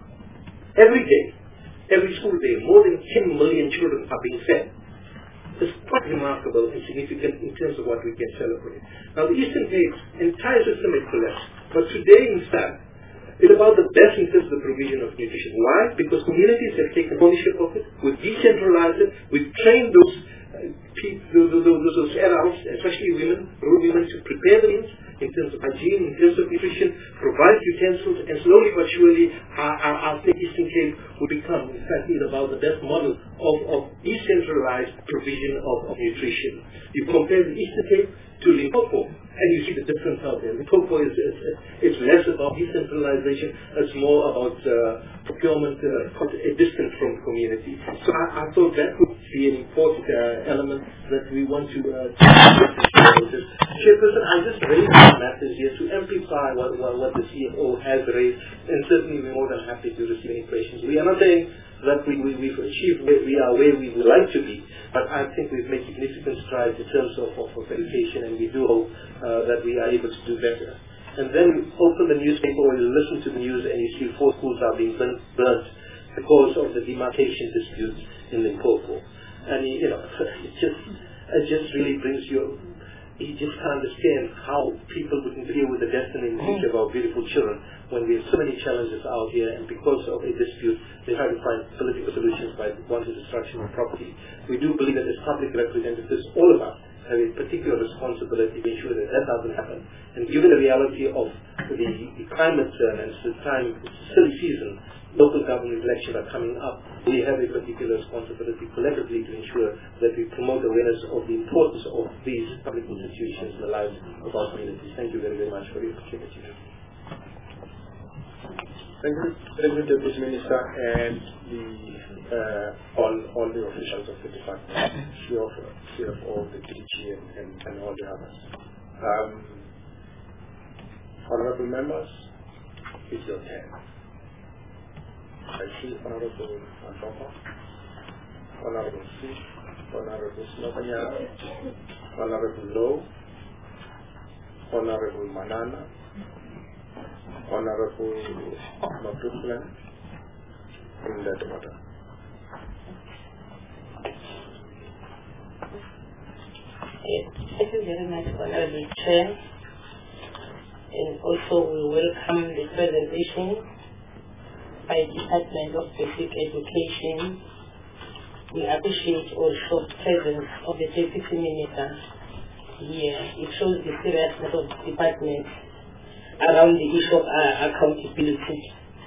every day, every school day, more than ten million children are being fed is quite remarkable and significant in terms of what we can celebrate. Now, the Eastern Cape's entire system is collapsed. But today, in fact, it's about the best in terms of the provision of nutrition. Why? Because communities have taken ownership of it. We've decentralized it. We've trained those uh, people, those, those, those adults, especially women, rural women, to prepare the meals in terms of hygiene, in terms of nutrition, provide utensils, and slowly but surely our, our, our Eastern Cape will become, in fact, is about the best model of, of decentralized provision of, of nutrition. You compare the Eastern Cape to Limpopo, and you see the difference out there. Limpopo is, is, is less about decentralization, it's more about uh, procurement, uh, distant from community. So I, I thought that would be an important uh, element that we want to uh, Chairperson, I just raised these matters here to amplify what, what, what the C F O has raised, and certainly we're more than happy to receive any questions. We are not saying that we, we, we've achieved where we are where we would like to be, but I think we've made significant strides in terms of, of, of education, and we do hope uh, that we are able to do better. And then you open the newspaper or you listen to the news and you see four schools are being burnt, burnt because of the demarcation disputes in Limpopo. And, you know, it just, it just really brings you he just can't understand how people would deal with the destiny and the future of our beautiful children when we have so many challenges out here, and because of a dispute, they try to find political solutions by wanting destruction of property. We do believe that as public representatives, all of us have a particular responsibility to ensure that that doesn't happen. And given the reality of the, the climate turn and the time, it's a silly season, local government elections are coming up, we have a particular responsibility collectively to ensure that we promote awareness of the importance of these public institutions in the lives of our communities. Thank you very, very much for the opportunity. Thank you, thank you, Deputy Minister, and the uh, all all the officials of the department, C F O, the D G, and, and, and all the others. Um, honorable members, it's your turn. I see Honorable Antofa, Honorable C, Honorable Snobanya, Honorable Lowe, Honorable Manana, Honorable Mapuflan, in that order. Thank you very much, Honorable Chair. And also we welcome the presentation by Department of Basic Education. We appreciate also the presence of the Deputy Minister here. It shows the seriousness of the department around the issue of uh, accountability.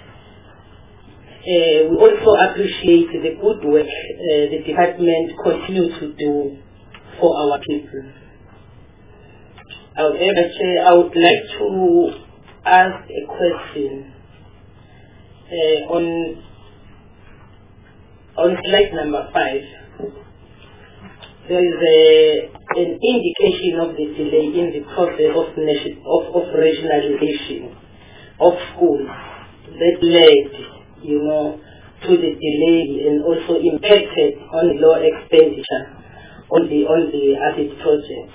Uh, we also appreciate the good work uh, the department continues to do for our people. However, Chair, I would like to ask a question uh, on on slide number five. There is a, an indication of the delay in the process of, of, of regionalization of schools that led, you know, to the delay and also impacted on low expenditure on the on the asset projects.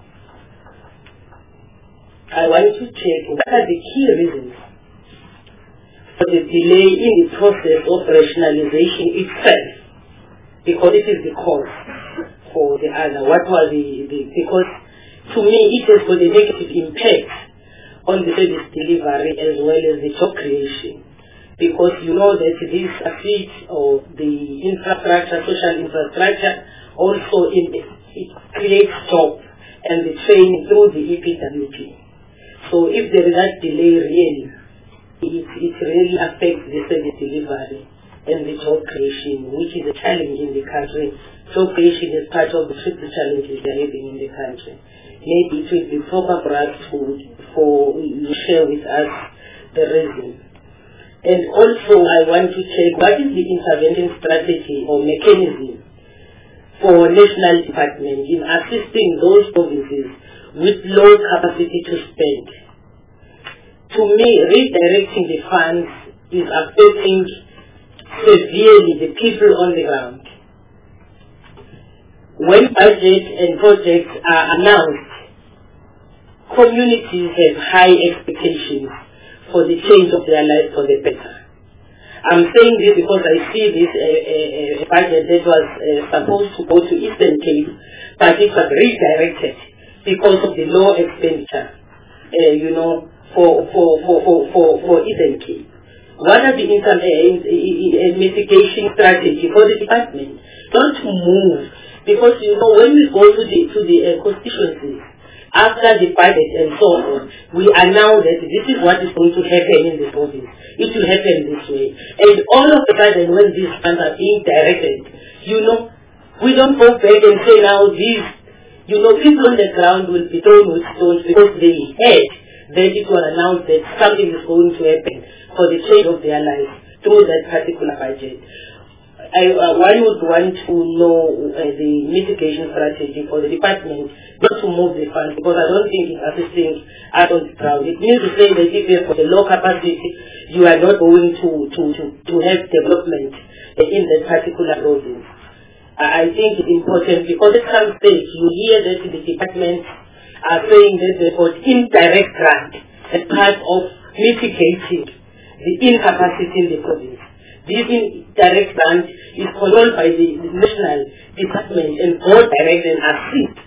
I want to check what are the key reasons for the delay in the process of rationalization itself, because it is the cause for the other. What was the, the because to me it has got a negative impact on the service delivery as well as the job creation, because you know that this affects or the infrastructure, social infrastructure, also in, it creates jobs and the training through the E P W P. So if there is that delay, really, it, it really affects the service delivery and the job creation, which is a challenge in the country. Job creation is part of the triple challenges they are having in the country. Maybe it will be proper for us to for you share with us the reason. And also I want to check what is the intervention strategy or mechanism for national department in assisting those provinces with low capacity to spend. To me, redirecting the funds is affecting severely the people on the ground. When budgets and projects are announced, communities have high expectations for the change of their lives for the better. I'm saying this because I see this uh, uh, budget that was uh, supposed to go to Eastern Cape, but it was redirected because of the low expenditure, uh, you know, for for for for for, for Eastern Cape. What are the income uh, uh, mitigation strategy for the department? Don't move, because you know when we go to the to the uh, constituencies after the budget and so on, we announce that this is what is going to happen in the province. It will happen this way, and all of a sudden when these funds are being directed, you know, we don't go back and say now these. You know, people on the ground will be thrown with stones because they heard that it was announced that something is going to happen for the change of their lives through that particular budget. I, uh, one would want to know uh, the mitigation strategy for the department not to move the funds, because I don't think it's assisting us on the ground. It means to say that if you have for the low capacity, you are not going to, to, to, to have development uh, in that particular province. I think it's important, because at some stage you hear that the departments are saying that they've got indirect grant as part of mitigating the incapacity in the province. This indirect grant is controlled by the national department and board direct and assist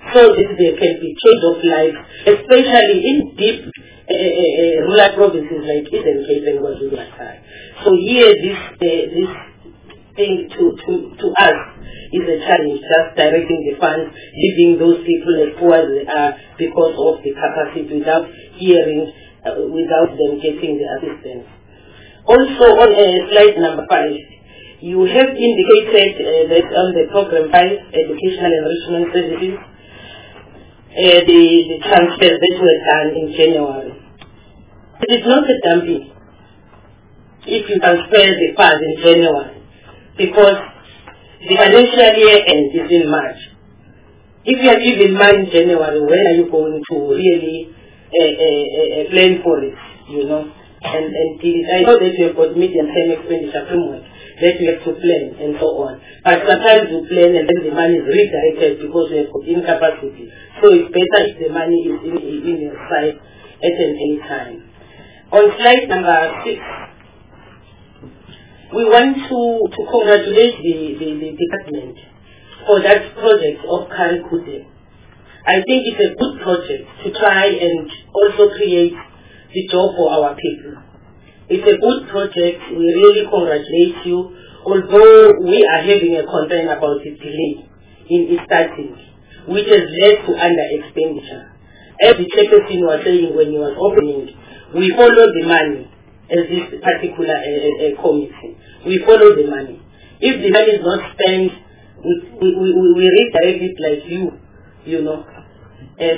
so that there can be change of life, especially in deep uh, uh, rural provinces like Eastern Cape and KwaZulu-Natal. So here, this uh, this thing to, to, to us is a challenge, just directing the funds, leaving those people as poor as they are because of the capacity without hearing, uh, without them getting the assistance. Also on uh, slide number five, you have indicated uh, that on the program five, educational enrichment services, uh, the, the transfers that were done in January. It is not a dumping if you transfer the funds in January, because the financial year end is in March. If you are given money in January, when are you going to really uh, uh, uh, plan for it, you know? And, and I know that you have got medium-term expenditure framework that you have to plan and so on. But sometimes you plan and then the money is redirected because you have got incapacity. So it's better if the money is in, in your side at any time. On slide number six, we want to, to congratulate the, the, the department for that project of Karikude. I think it's a good project to try and also create the job for our people. It's a good project. We really congratulate you, although we are having a concern about the delay in starting, which has led to under expenditure. As the chairperson was saying when he was opening, we follow the money. As this particular uh, uh, committee, we follow the money. If the money is not spent, we, we, we, we redirect it like you, you know. Uh,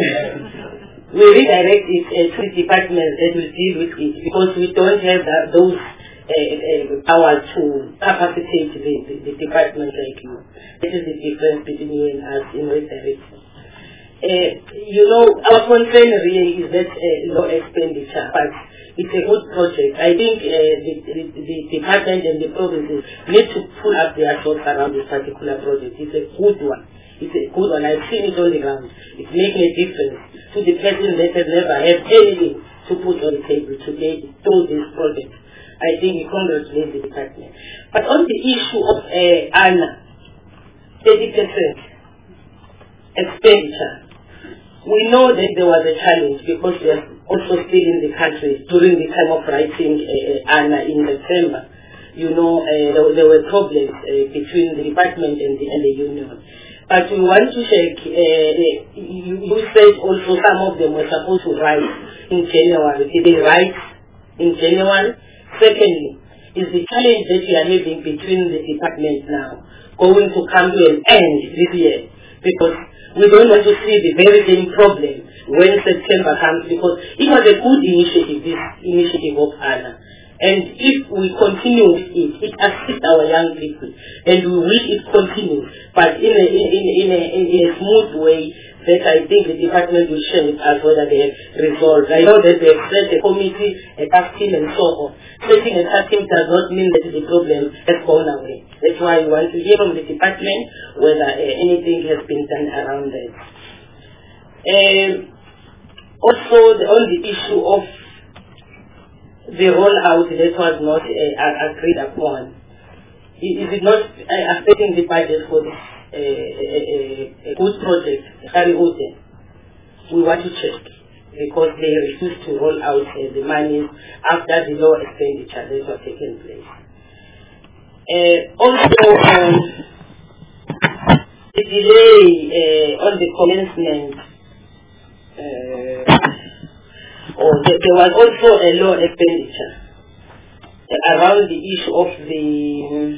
we redirect it uh, to departments that will deal with it, because we don't have that, those uh, uh, powers to capacitate the, the, the department like you. This is the difference between you and us in redirection. Uh, you know, our concern really is that uh, low expenditure, but it's a good project. I think uh, the, the, the department and the provinces need to pull up their thoughts around this particular project. It's a good one. It's a good one. I've seen it on the ground. It's making a difference to the person that has never had anything to put on the table today through this project. I think we congratulate the department. But on the issue of uh, A N A, thirty percent expenditure, we know that there was a challenge because we are also still in the country during the time of writing uh, A N A in September. You know, uh, there, there were problems uh, between the department and the, and the union. But we want to check, uh, you, you said also some of them were supposed to write in January. Did they write in January? Secondly, is the challenge that we are having between the departments now going to come to an end this year? Because we don't want to see the very same problem when September comes, because it was a good initiative, this initiative of A N A. And if we continue with it, it assists our young people, and we wish it continues, but in a, in, in, a, in a smooth way that I think the department will share with us whether they have resolved. I know that they have set a committee, a task team, and so on. Setting a task team does not mean that the problem has gone away. That's why we want to hear from the department whether uh, anything has been done around that. Um, also, the, on the issue of the rollout that was not uh, agreed upon, is it not uh, affecting the budget for this uh, uh, uh, good project, Karikude? We want to check, because they refused to roll out uh, the money after the low expenditure that was taking place. Uh, also, um, the delay uh, on the commencement, uh, or the, there was also a low expenditure uh, around the issue of the, um,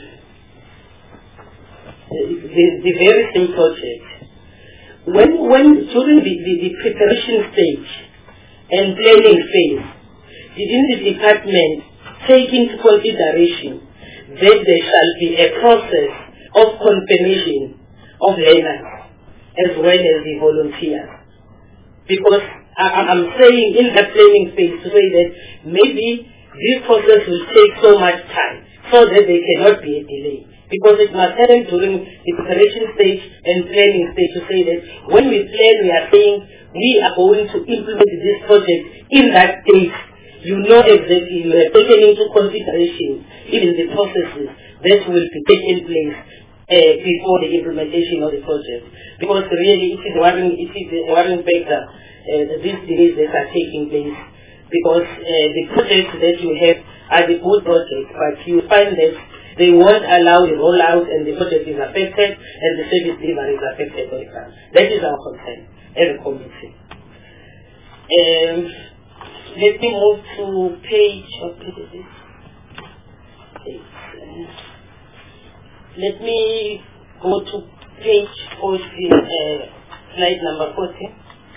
the the very same project. When when during the, the, the preparation stage and planning phase, didn't the department take into consideration that there shall be a process of confirmation of learners as well as the volunteers? Because I, I'm saying in the planning phase to say that maybe this process will take so much time so that there cannot be a delay. Because it must happen during the preparation stage and planning stage to say that when we plan, we are saying we are going to implement this project in that date. You know exactly, you have taken into consideration even the processes that will be taken place uh, before the implementation of the project. Because really it is worrying, it is a worrying factor uh, that these delays that are taking place. Because uh, the projects that you have are the good projects, but you find that they won't allow the rollout and the project is affected and the service delivery is affected on the ground. That is our concern as a committee. Um, let me move to page, what page is this? Page, uh, let me go to page fourteen, uh, slide number fourteen.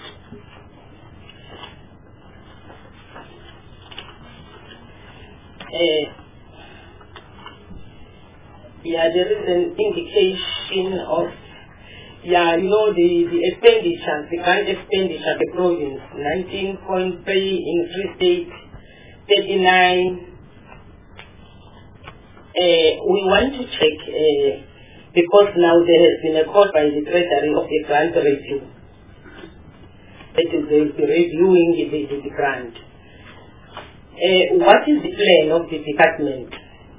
Uh, yeah, there is an indication of, yeah, you know, the, the expenditure, the current expenditure, the province, nineteen point three in Free State, thirty-nine. Uh, we want to check, uh, because now there has been a call by the Treasury of the grant review. That is, they will be reviewing the, the, the grant. Uh, what is the plan of the department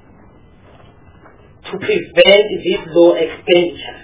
to prevent this low expenditure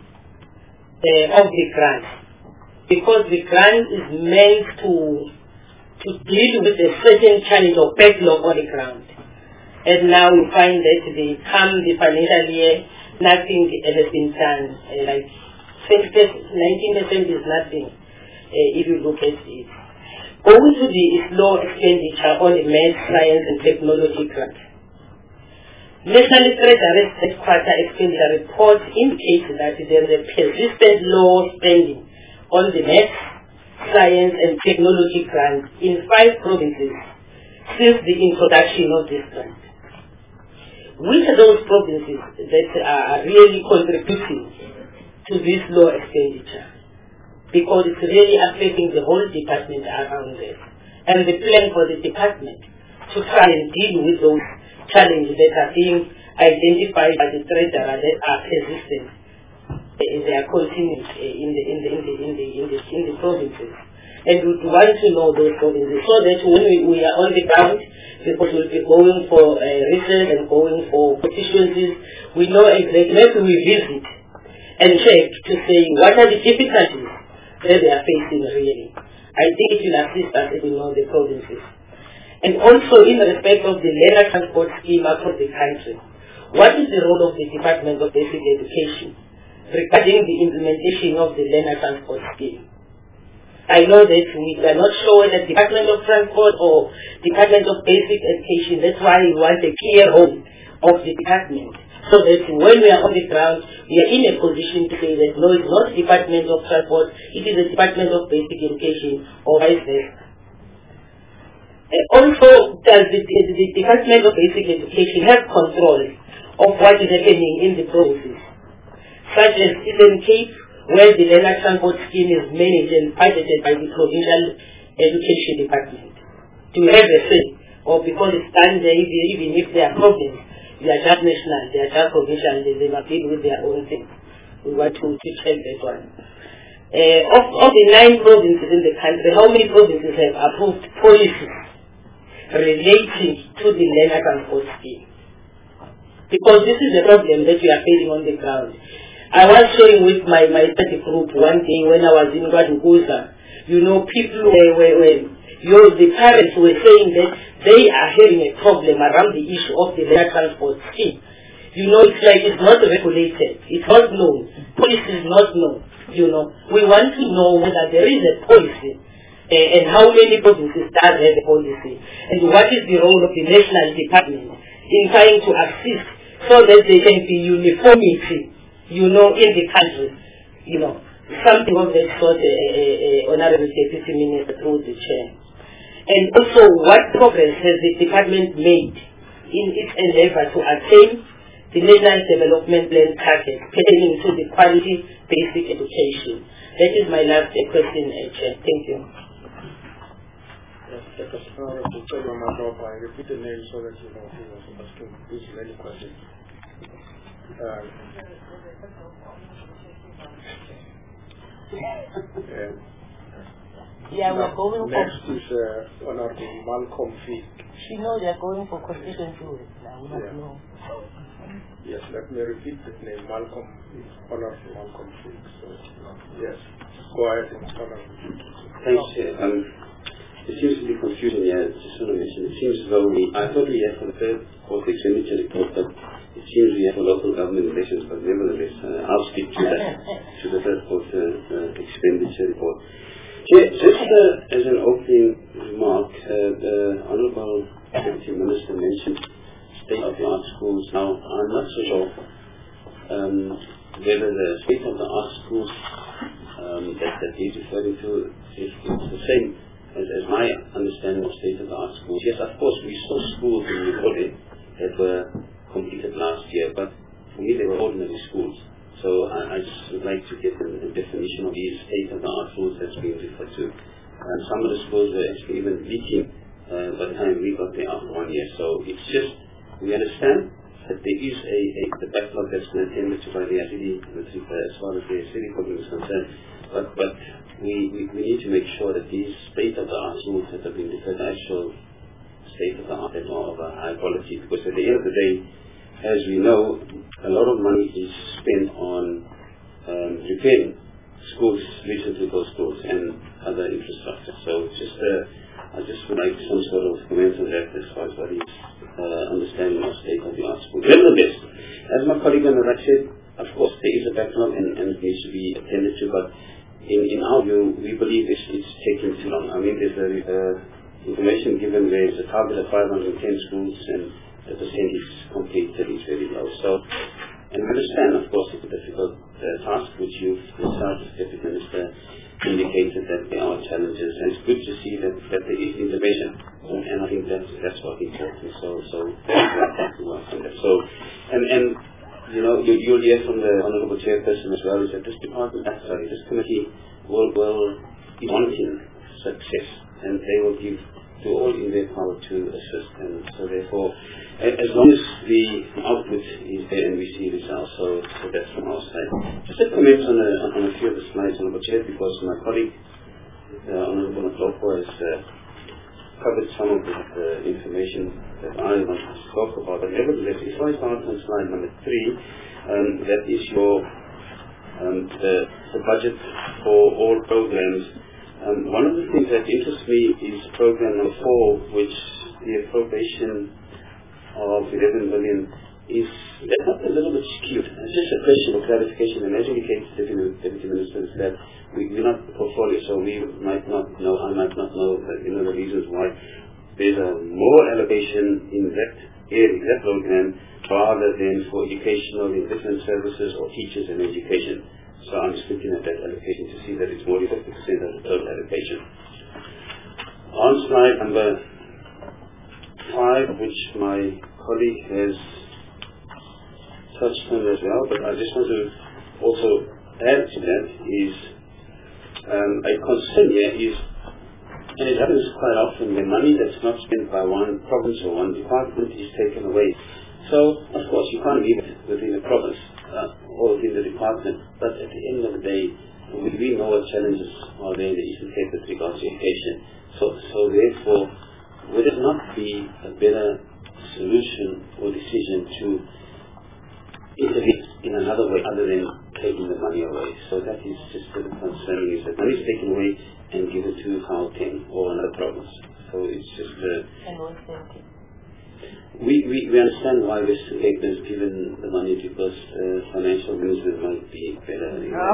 uh, of the grant? Because the grant is meant to to deal with a certain challenge of backlog on the ground. And now we find that the come the financial year, nothing has been done. Uh, like nineteen percent is nothing uh, if you look at it. Owing to the slow expenditure on the math, science and technology grant, National Treasury's third quarter expenditure report indicates that there is a persistent low spending on the math, science and technology grant in five provinces since the introduction of this grant. Which are those provinces that are really contributing to this low expenditure? Because it's really affecting the whole department around there. And the plan for the department to try and deal with those challenges that are being identified by the treasurer that are persistent. They are continuing in the in the in the in the in the, in the provinces. And we want to know those provinces so that when we, we are on the ground, because we'll be going for uh, research and going for constituencies, we know exactly where we visit and check to say what are the difficulties that they are facing really. I think it will assist us if we know the provinces. And also in respect of the learner transport scheme across the country, what is the role of the Department of Basic Education regarding the implementation of the learner transport scheme? I know that we are not sure whether Department of Transport or Department of Basic Education, that's why we want a clear role of the department. So that when we are on the ground, we are in a position to say that no, it's not Department of Transport, it is the Department of Basic Education, or vice versa. Uh, also, does the, the, the Department of Basic Education have control of what is happening in the provinces, such as Eastern Cape, where the learner transport scheme is managed and budgeted by the Provincial Education Department? Do we have a say? Or because it's done there, even if there are problems, they are just national, they are just provincial, they, they must deal with their own things. We want to, to check that one. Uh, of, of the nine provinces in the country, how many provinces have approved policies relating to the learner transport scheme? Because this is a problem that we are facing on the ground. I was sharing with my, my study group one day when I was in Guaduguza. You know, people were, were, were you know, the parents were saying that they are having a problem around the issue of the learner transport scheme. You know, it's like it's not regulated. It's not known. Policy is not known. You know, we want to know whether there is a policy uh, and how many provinces does have a policy, and what is the role of the national department in trying to assist so that there can be uniformity, you know, in the country. You know, something of that sort, uh, uh, uh, Honorable Deputy Minister through the chair. And also, what progress has the department made in its endeavor to attain the National Development Plan target pertaining to the quality basic education? That is my last question, uh, Chair. Thank you. Yes, Doctor Sipara, to tell you my I repeat the name so that you know who was asking this very question. Um, and Yeah, we're going next is uh, Honorable Malcolm Fick. She knows they're going for constituency work now, not Yeah. know. Yes, let me repeat his name, Malcolm, Honorable Malcolm Singh. So, yes, go ahead and Honorable. Thanks, Chair. Um, there seems to be confusion here. I just want to mention, it seems as though we, I thought we had for the third quarter expenditure report, but it seems we have for local government elections, but nevertheless, uh, I'll speak to that, to the third quarter uh, expenditure report. Chair, just uh, as an opening remark, uh, the Honourable Deputy Minister mentioned state-of-the-art schools. Now, I'm not so sure um, whether the state-of-the-art schools um, that, that he's referring to is the same as, as my understanding of state-of-the-art schools. Yes, of course, we saw schools in Uganda that were completed last year, but for me they were ordinary schools. So I, I just would like to get a, a definition of these state-of-the-art schools that's being referred to. Um, some of the schools were actually even leaking uh, by the time we got there after one year. So it's just, we understand that there is a, a the backlog that's been attended to by the city as far as the city problem is concerned. But but we, we, we need to make sure that these state-of-the-art schools that have been declared actual state-of-the-art and are of a high quality, because at the end of the day, as we know, a lot of money is spent on um, repairing schools, recently built schools, and other infrastructure. So just uh, I just would like some sort of comment on that as far as what is uh, understanding of state-of-the-art schools. Nevertheless, as my colleague on the right said, of course there is a backlog and, and it needs to be attended to, but in, in our view, we believe it's, it's taking too long. I mean, there's a uh, information given where there's a target of five hundred ten schools and the percentage completed is very low. So, and we understand, of course, it's a difficult uh, task, which you've yourself, Deputy Minister, indicated that there are challenges, and it's good to see that, that there is intervention, and, and I think that's that's what's important. So, so thank you welcome that. So, and and you know, you, you'll hear from the Honourable Chairperson as well, is that this department, uh, sorry, this committee will will be wanting success, and they will give to all in their power to assist, and so therefore, as long as the output is there and we see results, so, so that's from our side. Just a comment on a, on a few of the slides, Honourable Chair, because my colleague, uh, Honourable Mhloko, has uh, covered some of the uh, information that I want to talk about, but nevertheless, if I start on slide number three, um, that is your um, the, the budget for all programs. Um, one of the things that interests me is program number four, which the appropriation of eleven billion is that's not a little bit skewed. It's just a question of clarification, and as indicated the Deputy Minister is that we, we're not the portfolio, so we might not know, I might not know that, you know, the reasons why there's a more allocation in that area, that program, rather than for educational investment services or teachers and education. So I'm just looking at that allocation to see that it's more than fifty percent of the total allocation. On slide number five, which my colleague has touched on as well, but I just want to also add to that is um, a concern here is, and it happens quite often when money that's not spent by one province or one department is taken away. So, of course, you can't leave it within the province uh, or within the department, but at the end of the day, we, we know what challenges are there in the Eastern Cape with regards to education. So, so therefore, would it not be a better solution or decision to intervene in another way other than taking the money away? So that is just a bit concerning, is that money is taken away and given to Gauteng or another province. So it's just a... Uh, We, we, we understand why Western Cape is given the money, because uh, financial minister might be better.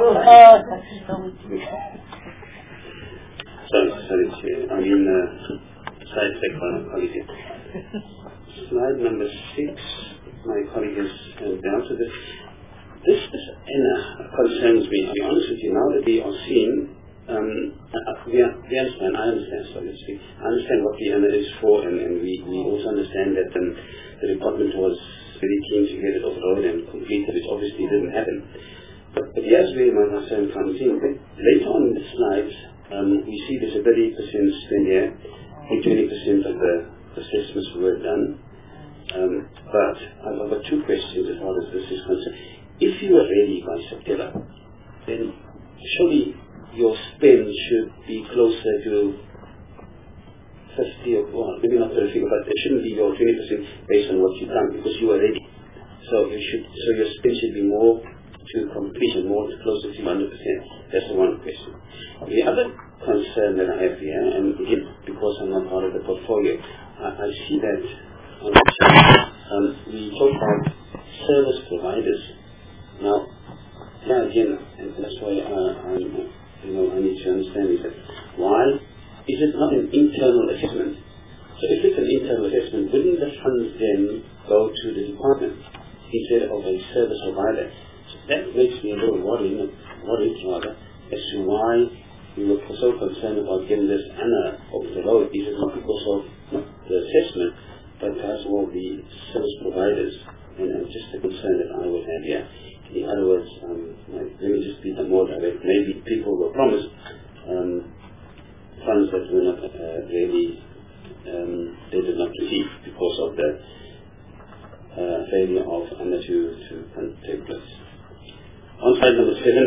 sorry, sorry, I mean, uh, side step by my colleague here. Slide number six, my colleague has uh, down to this. This is, uh, concerns me, I'll be honest with you, now that we are seeing Um, uh, we, we understand, I understand, so let's speak. I understand what the N R is for, and, and we, we also understand that um, the department was very keen to get it off the road and complete it, which obviously didn't happen. But, but yes, we might have some kind of thing. Later on in the slides, um, we see there's a thirty percent spend here, and twenty percent of the assessments were done. Um, but I've got two questions as far as this is concerned. If you are ready by September, then surely your spend should be closer to fifty or, well, maybe not thirty, but it shouldn't be your twenty percent based on what you've done because you are ready. So you should, so your spend should be more to completion, more closer to one hundred percent. That's the one question. The other concern that I have here, and again, because I'm not part of the portfolio, I, I see that on the chart, um, we talk about service providers. Now, yeah, again, and that's why uh, I, you know, I need to understand is that why is it not an internal assessment? So if it's an internal assessment, wouldn't the funds then go to the department instead of a service provider? So that makes me a little worried, worried rather, as to why we were so concerned about getting this Anna over the road. Is it not because of not the assessment, but perhaps more the service providers? And uh, just a concern that I would have here. In other words, um, like, let me just be more direct. Maybe people were promised um, funds that were not uh, really, um, they did not receive because of the uh, failure of Anna to, to take place. On slide number seven,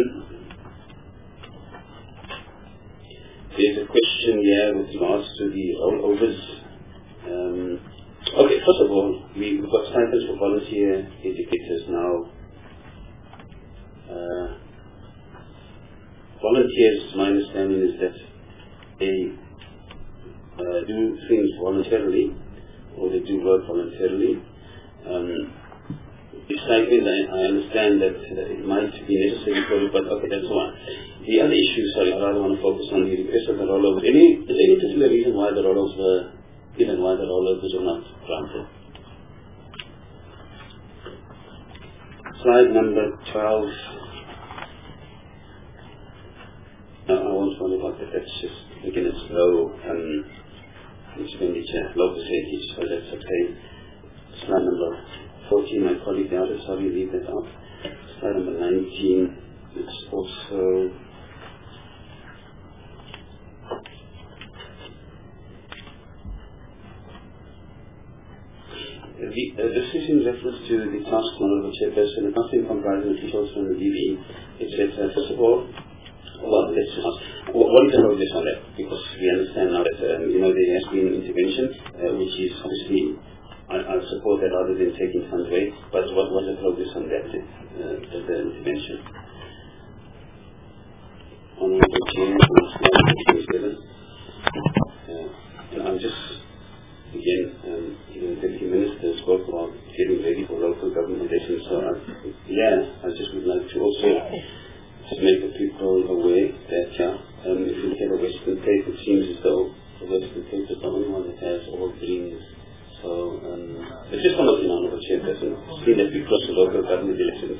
there's a question here with regards to the rollovers. Um, okay, first of all, we, we've got stipends for volunteer educators now. Uh, volunteers, my understanding is that they uh, do things voluntarily, or they do work voluntarily. Um, Besides this, I, I understand that uh, it might be necessary for it, but okay, that's one. The other issue, sorry, I rather want to focus on the request of the rollovers. Any, is there any particular reason why the rollovers were given, why the rollovers were not granted? Slide number twelve. No, I won't worry about that. That's just, again, it's low um, expenditure, low percentage, so that's okay. Slide number fourteen, my colleague out, sorry, leave that out. Slide number nineteen, it's also the uh, decision refers to the task honorable chairperson, and nothing comprising officials from the D V E. It says, uh, first of all, well, let's just ask, what, what is the progress on that? Because we understand now that, um, you know, there has been intervention, uh, which is obviously, I, I support that rather than taking funds away, but what was the progress on that, uh, the intervention? Honorable Chair, uh, and I'm just, again, um, you know, the Deputy Minister spoke about getting ready for local government elections, so I, yeah, I just would like to also just make the people aware that, yeah, um, if you look at the Western Cape, it seems as though the Western Cape is the only one that has all greens. So, um, it's just one of the honorable chairperson, seen that we cross the local government elections.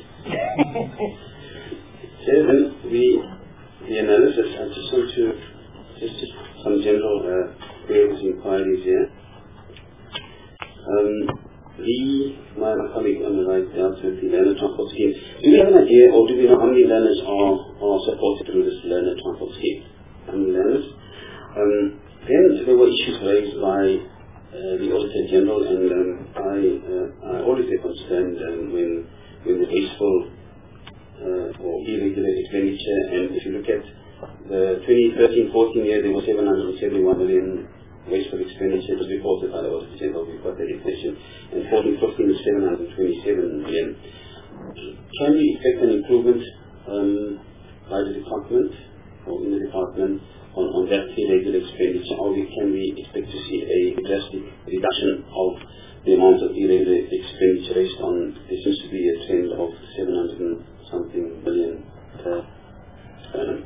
So then the, the analysis, I just want to, just, just some general uh, queries, inquiries here. Um, the, my, my colleague on the right dealt with the learner transport scheme. Do we have an idea, or do we know how many learners are, are supported through this learner transport scheme? How many learners? Um, then there were issues raised by Uh, the Auditor General, and um, I, uh, I always get concerned um, when, when the wasteful uh, or irregular expenditure, and if you look at the twenty thirteen fourteen year, there was seven hundred seventy-one million wasteful expenditure. It was reported by the Auditor General, we've got that information, and fourteen fifteen is seven hundred twenty-seven million. Can we expect an improvement um, by the department, or in the department, On, on that irregular expenditure, or we, can we expect to see a drastic reduction of the amount of irregular expenditure based on, there seems to be a trend of seven hundred and something billion per annum.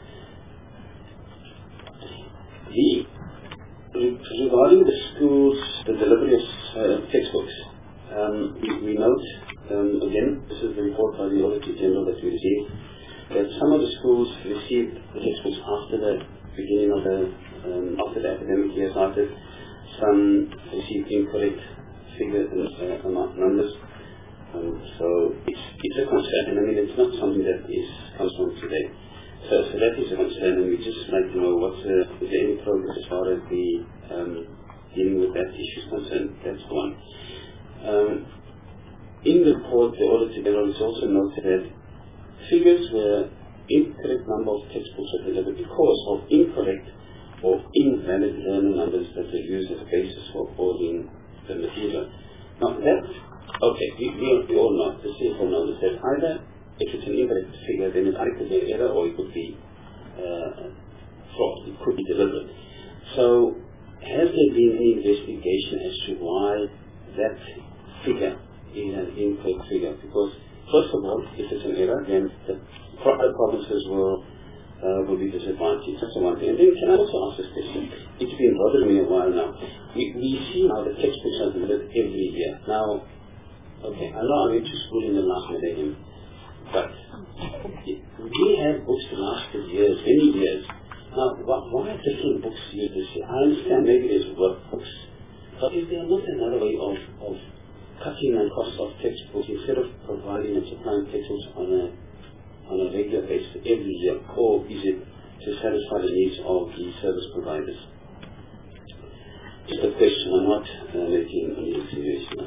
The, regarding the schools, the delivery of uh, textbooks, um, we, we note, um, again, this is the report by the Auditor General that we received, that some of the schools received the textbooks after the beginning of the, um, after the academic year started. Some received incorrect figures and uh, amount numbers. Um, so it's, it's a concern, and I mean it's not something that is comes from today. So, so that is a concern, and we just like to know what's the, is there any progress as far as the um, dealing with that issue is concerned. That's one. Um, in the report, the Auditor General has also noted that figures were incorrect number of textbooks were delivered because of incorrect or invalid learner numbers that they use as a basis for coding the material. Now that, okay, we, we, we all know, the C F O knows that either if it's an incorrect figure, then it either could be an error or it could be uh, fraud, it could be deliberate. So has there been any investigation as to why that figure is an incorrect figure? Because first of all, if it's an error, then the other provinces will uh, will be disadvantaged. That's the one thing. And then can I also ask this question? It's been bothering me a while now. We, we see now the textbooks are delivered every year. Now, okay, I know I'm into school in the last millennium, but we have books that lasted years, many years. Now, why are different books used this year? I understand maybe there's workbooks, but is there not another way of, of cutting the cost of textbooks instead of providing and supplying textbooks on a on a regular basis every year, or is it to satisfy the needs of the service providers? Just a question. I'm not uh, making any insinuation.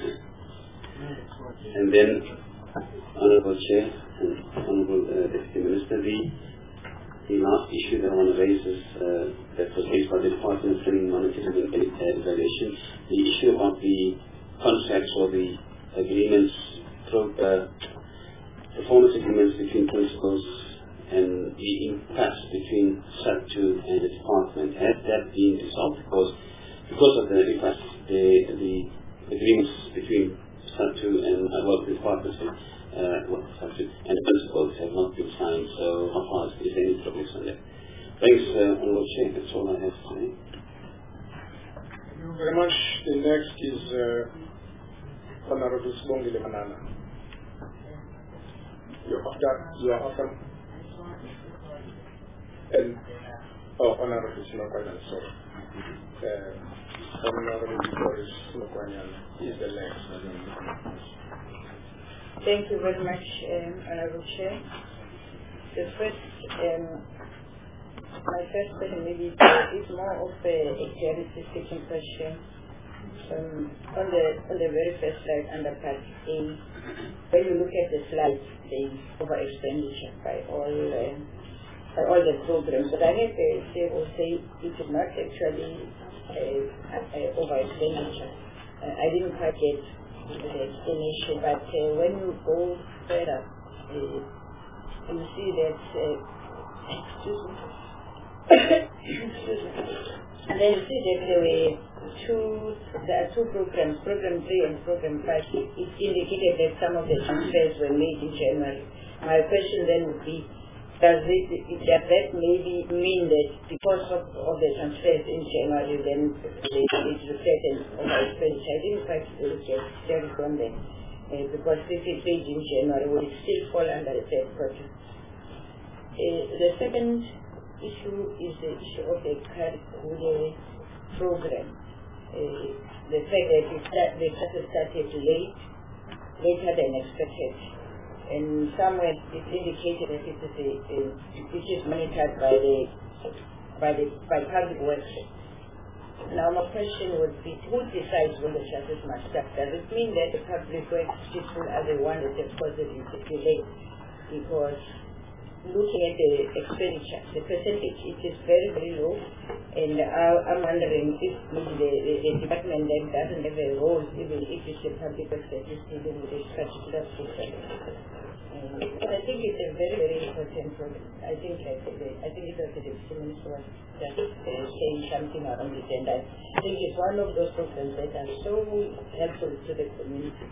And then, Honourable Chair and Honourable uh, Deputy Minister, the The last issue that I want to raise is uh, that was raised by the Department of Training, Monitoring and Evaluation, the issue about the contracts or the agreements, pro, uh, performance agreements between principals and the impasse between S A T two and the department. Has that been resolved? Because because of the impasse, the, the agreements between S A T two and uh, well, the departments Uh, well, and the principles have not been signed, so how far is there any progress on that? Thanks, uh, Honourable Chair. That's all I have to say. Thank you very much. The next is uh, Honourable Sibongile Banana. You're after, you're after, and, oh, Honourable Sinokwanyana, sorry. Uh, Honourable Boris Sinokwanyana is the next. Thank you very much, um, Honourable Chair. The first, um, my first question maybe is more of a, a clarity-seeking question. Um, on the on the very first slide under Part A, when you look at the slide, the over expenditure by all uh, by all the programs, but I have to say or say it is not actually uh, uh, over expenditure. Uh, I didn't quite get the explanation, but uh, when you go further, uh, you see that, uh, excuse me, excuse me, and then you see that there were two, there are two programs, program three and program five. It indicated that some of the transfers were made in January. My question then would be, does it, does that maybe mean that because of, of the transfers in January, then it's reflected over expenditure? I didn't quite get there from there. Uh, because if it's paid in January, will it still fall under the third quarter? Uh, the second issue is the issue of the curricular program. Uh, the fact that it start, the classes started late, later than expected. And somewhere it indicated that it is, a, a, it is monitored by the by the by public works. Now my question would be, who decides when the classes must start? Does it mean that the public works people are the one that have caused the delay? Because looking at the expenditure, the percentage, it is very, very low, and uh, I'm wondering if maybe the, the, the department then doesn't have a role, even if it's the public works that is dealing with this particular system. Um, but I think it's a very, very important program. I think like the, I think it was the Deputy Minister was just uh, saying something around it, and I think it's one of those programs that are so helpful to the community.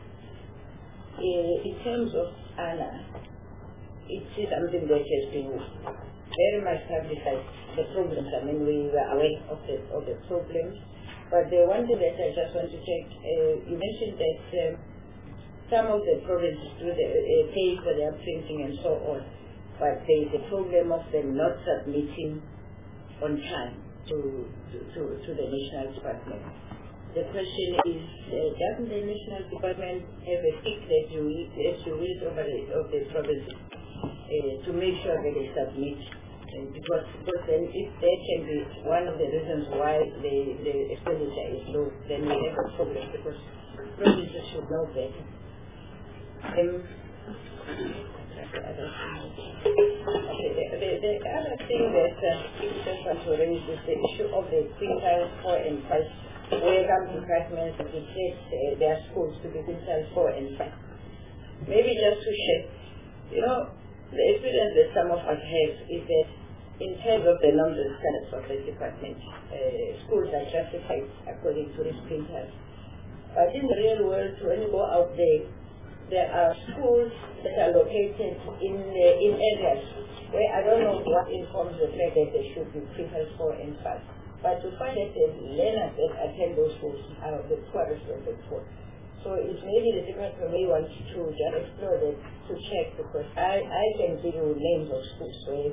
Uh, in terms of ANA, it is something that has been very much publicized, the problems. I mean, we were aware of the, of the problems. But the one thing that I just want to check, uh, you mentioned that um, some of the provinces do the, uh, pay for their printing and so on, but there is a problem of them not submitting on time to, to, to, to the National Department. The question is, uh, doesn't the National Department have a stick that you as you will over the, of the provinces uh, to make sure that they submit? Uh, because, because then if that can be one of the reasons why the, the expenditure is low, then we have a problem, because provinces should know better. Um, Okay, the, the, the other thing that uh, I just want to raise is the issue of the quintiles four and five, where some departments declare uh, their schools to be quintiles four and five. Maybe just to share, you know, the experience that some of us have is that in terms of the norms and standards of the department, uh, schools are classified according to these quintiles. But in the real world, when you go out there, there are schools that are located in uh, in areas where I don't know what informs the fact that they should be quintiles four and five. But to find that the learners that attend those schools are the poorest of the poor. So it's maybe the department may want to just explore that to check, because I, I can give you names of schools where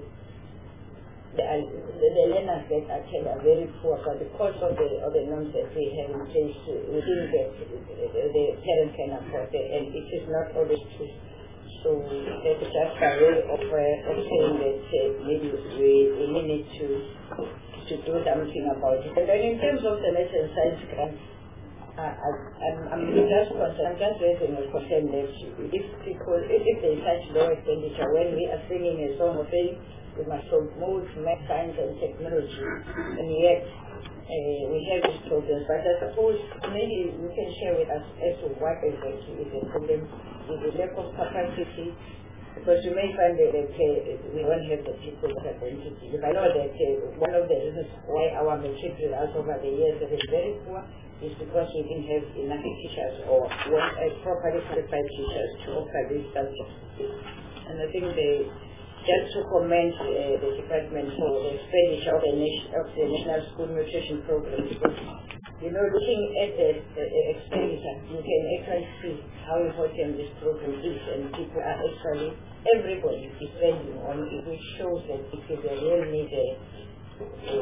the, the, the learners that attend are very poor, but because of the of the norms that we have in place, we think that the, the parents can afford it, and it is not always true. So that's just a way of, uh, of saying that uh, maybe we, we need to to do something about it. And then in terms of the maths and science grants, uh, I, I'm, I'm just concerned, I'm just raising a concern that if people, if, if there is such low expenditure, when we are singing a song of saying we must promote math, science and technology, and yet uh, we have these problems. But I suppose maybe you can share with us as to what exactly is the problem with the lack of capacity, because you may find that uh, we don't have the people that are going to deliver. I know that uh, one of the reasons why our matric results over the years have been very poor is because we didn't have enough teachers or one, uh, properly qualified teachers to offer these subjects. And I think they just to commend uh, the department for the expenditure of the, nation, of the National School Nutrition Program, because, you know, looking at the uh, expenditure, you can actually see how important this program is, and people are actually, everybody is spending on it, which shows that it is a real need uh, uh,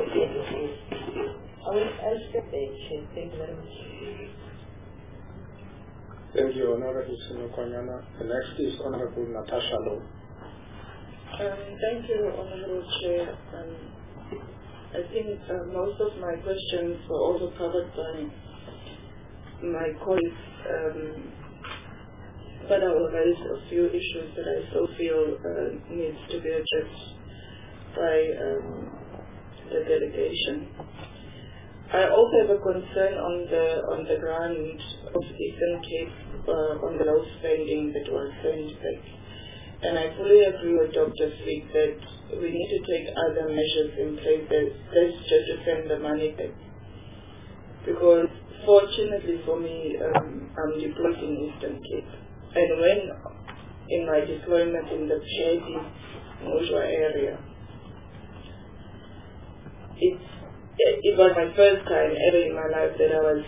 I will I'll stop there. Thank you very much. Thank you, Honorable Sinokwanyana. The next is Honorable Natasha Lowe. Um, thank you, Honorable Chair. Um, I think uh, most of my questions were also covered by my colleagues, um, but I will raise a few issues that I still feel uh, needs to be addressed by um, the delegation. I also have a concern on the on the ground of Eastern Cape uh, on the low spending that was sent back. And I fully agree with Doctor Sweet that we need to take other measures in place that let's just to send the money back. Because fortunately for me, um, I'm deployed in Eastern Cape. And when in my deployment in the Pedi Mujwa area, it's, it was my first time ever in my life that I was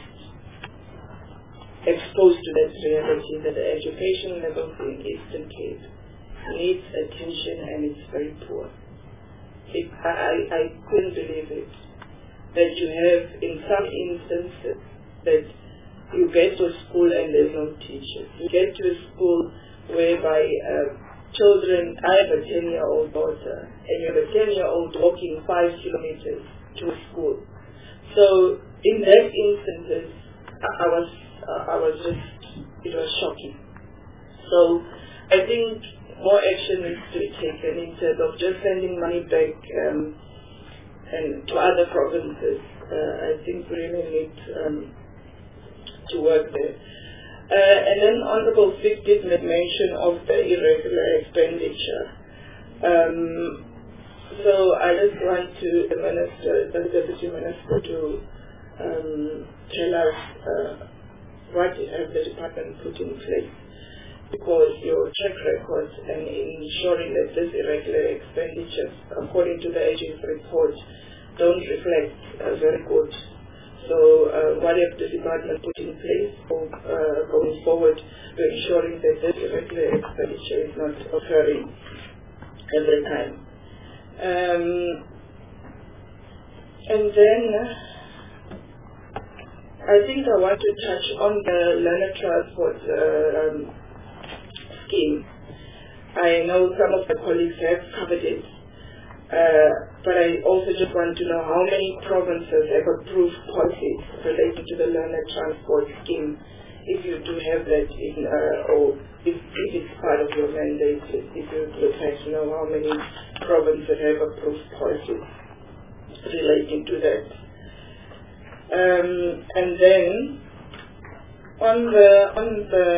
exposed to that reality, that the education level in Eastern Cape needs attention and it's very poor. It, I, I couldn't believe it. That you have, in some instances, that you get to a school and there's no teachers. You get to a school whereby uh, children, I have a ten-year-old daughter, and you have a ten-year-old walking five kilometers to a school. So in that instances, I, I was, uh, I was just, it was shocking. So I think more action needs to be taken instead of just sending money back um, and to other provinces. Uh, I think we really need um, to work there. Uh, and then Honorable Vic did make mention of the irregular expenditure. Um, so I just want to the Minister, the Deputy Minister, to um, tell us uh, what has the department put in place, because your track record and ensuring that this irregular expenditures, according to the agency report, don't reflect uh, very good. So uh, what have the department put in place for, uh, going forward to ensuring that this irregular expenditure is not occurring every time? Um, and then uh, I think I want to touch on the learner transport uh, um, scheme. I know some of the colleagues have covered it, uh, but I also just want to know how many provinces have approved policies relating to the learner transport scheme if you do have that in, uh, or if, if it's part of your mandate, if you would like to know how many provinces have approved policies relating to that. Um, and then on the on the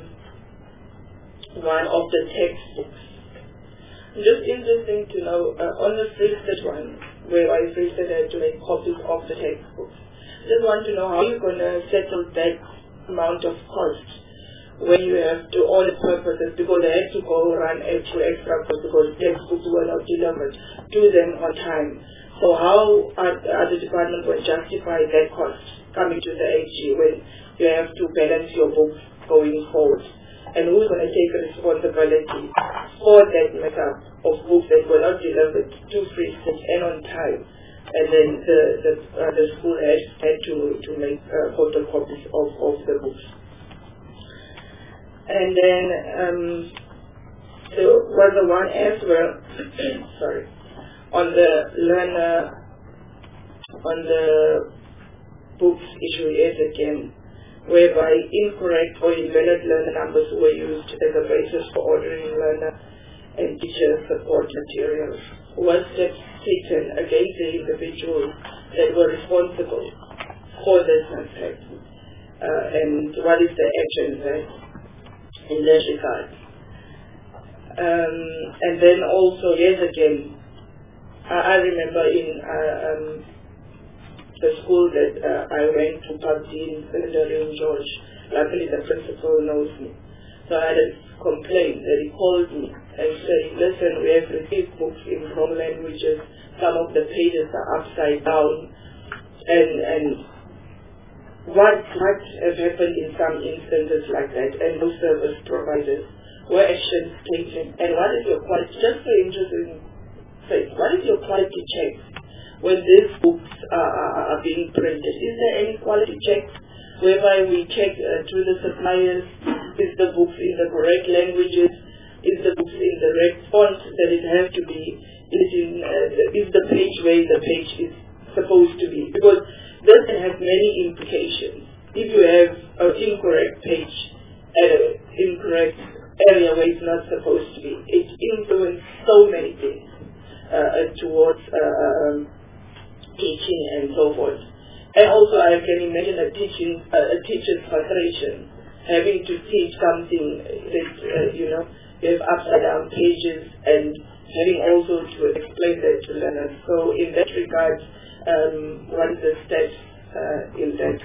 one of the textbooks, just interesting to know uh, on the printed one, where I printed uh, to make copies of the textbooks. Just want to know how you're going to settle that amount of cost when you have to all the purposes, because they had to go run extra extra costs because textbooks were not delivered to them on time. So how are, are the department going to justify that cost coming to the H G when you have to balance your books going forward? And who's going to take responsibility for that matter of books that were not delivered to free schools and on time? And then the the, uh, the school had, had to, to make uh, photocopies of, of the books. And then um, there was the one as well, sorry, on the learner, on the books issue yet again, whereby incorrect or invalid learner numbers were used as a basis for ordering learner and teacher support materials. Was steps taken against the individuals that were responsible for this mistake? Uh, and what is the action that in that regard? Um, and then also, yes again, I, I remember in uh, um, the school that uh, I went to, Pabdeen Secondary in George, luckily the principal knows me. So I had a complaint that he called me and said, listen, we have received books in wrong languages, some of the pages are upside down, and and what what has happened in some instances like that, and no service providers, were actions taken, and what is your quality, just for interesting sake, what is your quality check when these books are, are, are being printed? Is there any quality checks whereby we check uh, to the suppliers, is the books in the correct languages, is the books in the right font that it has to be, is, in, uh, is the page where the page is supposed to be? Because this can have many implications. If you have an incorrect page at an incorrect area where it's not supposed to be, it influences so many things uh, towards uh, um, teaching and so forth. And also I can imagine a teaching, uh, a teacher's frustration, having to teach something that, uh, you know, you have upside down pages and having also to explain that to learners. So in that regard, um, what is the steps uh, in that?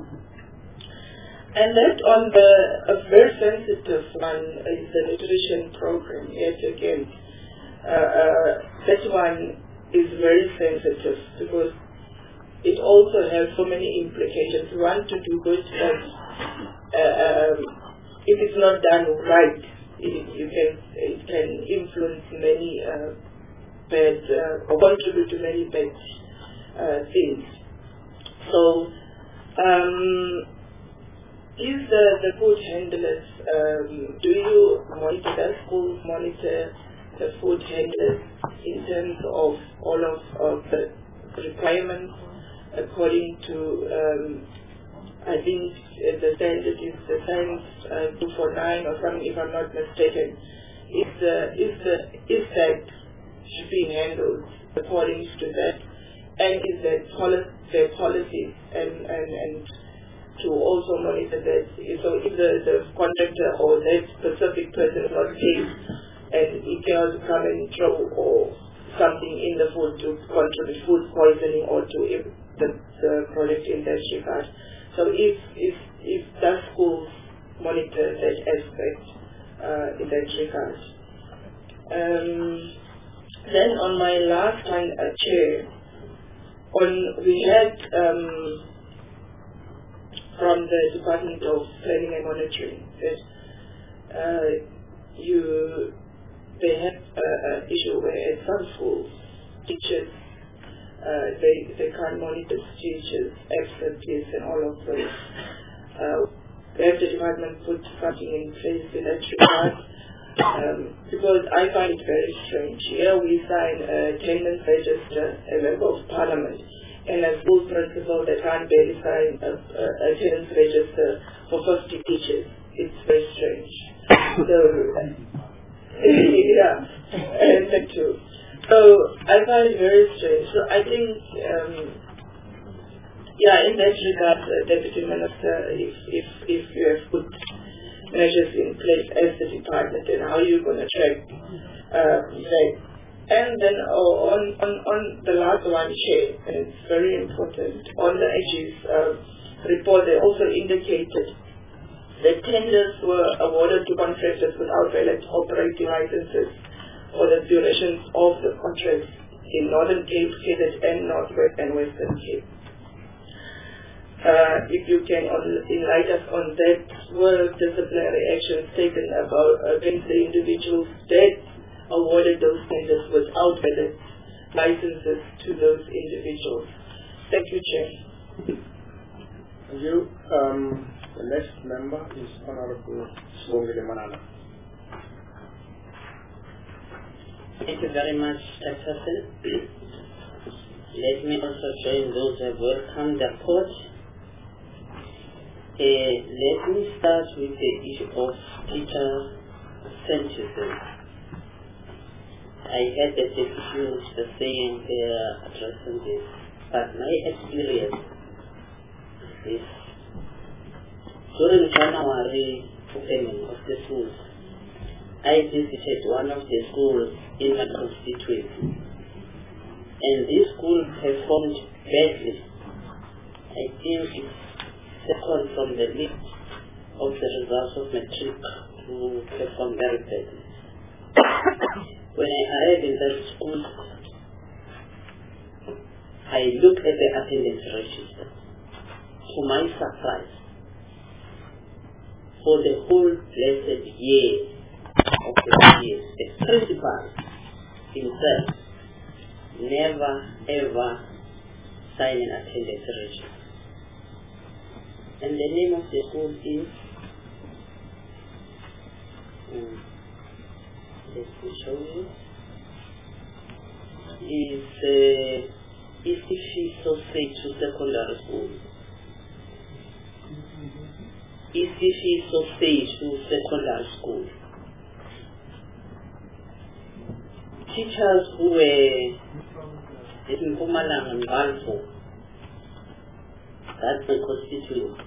And that on the, a very sensitive one is the nutrition program, yet again. Uh, uh, that one is very sensitive because it also has so many implications. We want to do good, but uh, um, if it's not done right, it, you can, it can influence many uh, bad, uh, or contribute to many bad uh, things. So, um, is the, the food handlers, um, do you monitor, does schools monitor the food handlers in terms of all of, of the requirements according to, um, I think uh, the standard is the science uh, two forty-nine or something, if I'm not mistaken. Is the is the is that should be handled according to that, and is that poli- their policies and, and and to also monitor that. So if the, the contractor or that specific person is not paid, and he cannot come and throw or something in the food to contribute food poisoning or to the, the product in that regard. So if if if the schools monitor that aspect uh, in that regard. Um, then on my last time uh, chair, on we had um, from the Department of Planning and Monitoring that uh, you they have an uh, issue where at some schools teachers uh, they they can't monitor teachers' absences and all of those. Uh, have the department put something in place in that regard? Um, because I find it very strange. Here we sign a attendance register, a member of parliament, and a school principal that can't barely sign a, a attendance register for fifty teachers. It's very strange. So, yeah, and that too. So I find it very strange. So I think, um, yeah, in that regard, uh, Deputy Minister, if, if, if you have put measures in place as the department, then how are you going to track uh, that? And then uh, on, on, on the last one, Chair, and it's very important, on the A G's uh, report, they also indicated that tenders were awarded to contractors without valid operating licenses for the durations of the contracts in Northern Cape, K Z N, Northwest and Western Cape. Uh, if you can enlighten us on that, were disciplinary actions taken about against the individuals that awarded those tenders without valid licenses to those individuals? Thank you, Chair. Thank you. Um, the next member is Honorable Sibongile Manana. Thank you very much, Chairperson. Let me also join those who have welcomed the report. Uh, let me start with the issue of teacher absenteeism. I heard that the issues the saying they are addressing this, but my experience is during January opening of the schools, I visited one of the schools in my constituency, and this school performed badly. I think it's second from the list of the results of matric who performed very badly. When I arrived in that school, I looked at the attendance register. To my surprise, for the whole blessed year of the year, the principal himself never ever signed an attendance register. And the name of the school is, um, let me show you, is uh, Isifiso Seitu Secondary School. Isifiso Seitu Secondary School. Teachers who were in Mpumalanga and Balfour, that's the constituency.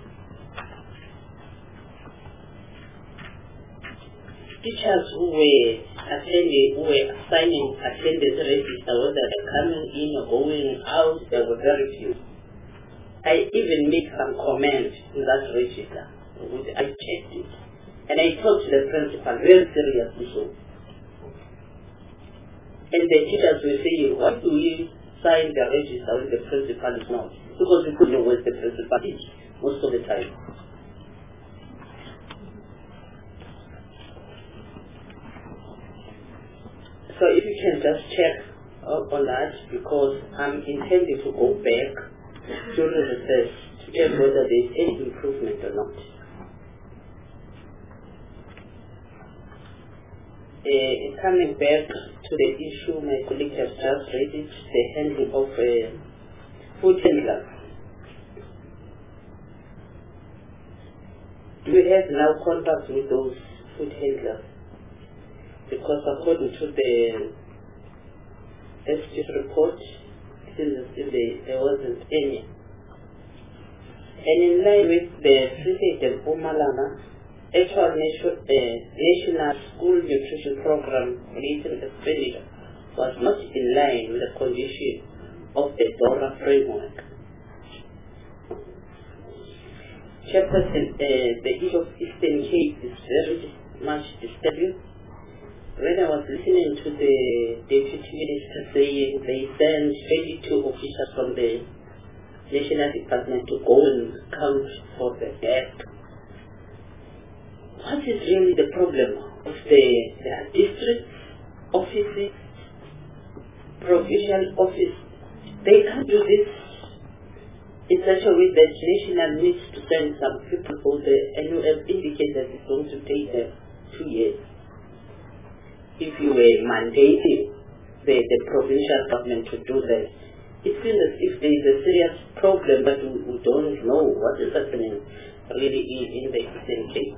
Teachers who were attending, who were signing attendance register, whether they're coming in or going out, there were very few. I even made some comments in that register. I checked it. And I talked to the principal very seriously so. And the teachers were saying, why do we sign the register when the principal is not? Because we couldn't know what the principal is most of the time. So if you can just check on that, because I'm intending to go back during the research to check whether there is any improvement or not. Uh, coming back to the issue my colleague has just raised, the handling of uh, food handlers. Do we have now contact with those food handlers? Because according to the S G report, there wasn't any. And in line with the President Mpumalanga, actual nation, uh, National School Nutrition Program related expenditure was not in line with the condition of the DORA framework. Chairperson, uh, the issue of Eastern Cape is very much disturbing. When I was listening to the Deputy Minister saying they sent twenty-two officials from the National Department to go and count for the gap, what is really the problem of the, the district offices, provincial office? They can't do this in such a way that national needs to send some people for the N U F indicated it's going to take them two years. If you were mandating the, the provincial government to do that, it seems as if there is a serious problem, but we, we don't know what is happening really in, in the Eastern Cape.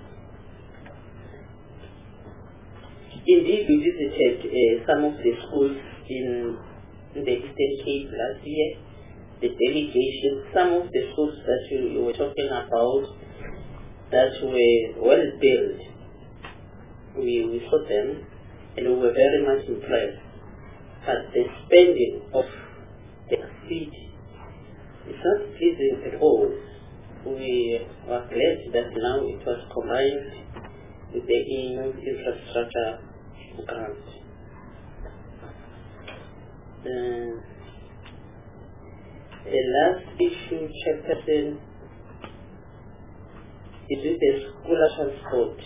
Indeed, we visited uh, some of the schools in, in the Eastern Cape last year. The delegation, some of the schools that you, you were talking about that were well built, we, we saw them and we were very much impressed. But the spending of the city is not pleasing at all. We are glad that now it was combined with the E U infrastructure grant. Uh, the last issue, Chairperson, is with the school transport.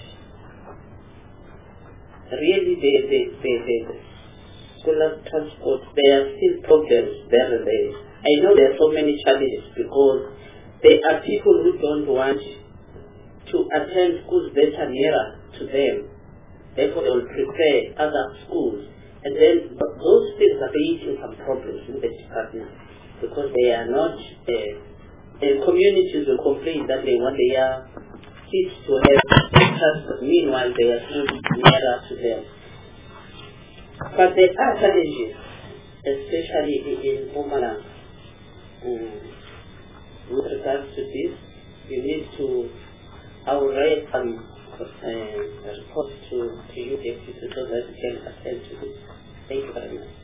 Really, the, the, the, the school transport, there are still problems there and there. I know there are so many challenges because there are people who don't want to attend schools that are nearer to them. Therefore, they will prefer other schools. And then those things are creating some problems in the department because they are not, uh, the communities will complain that they want their kids to have transport, meanwhile they are still nearer to them. But there are challenges, especially in Mpumalanga. Um, with regards to this, you need to, I will write some uh, reports to, to you deputy so that you can attend to this. Thank you very much.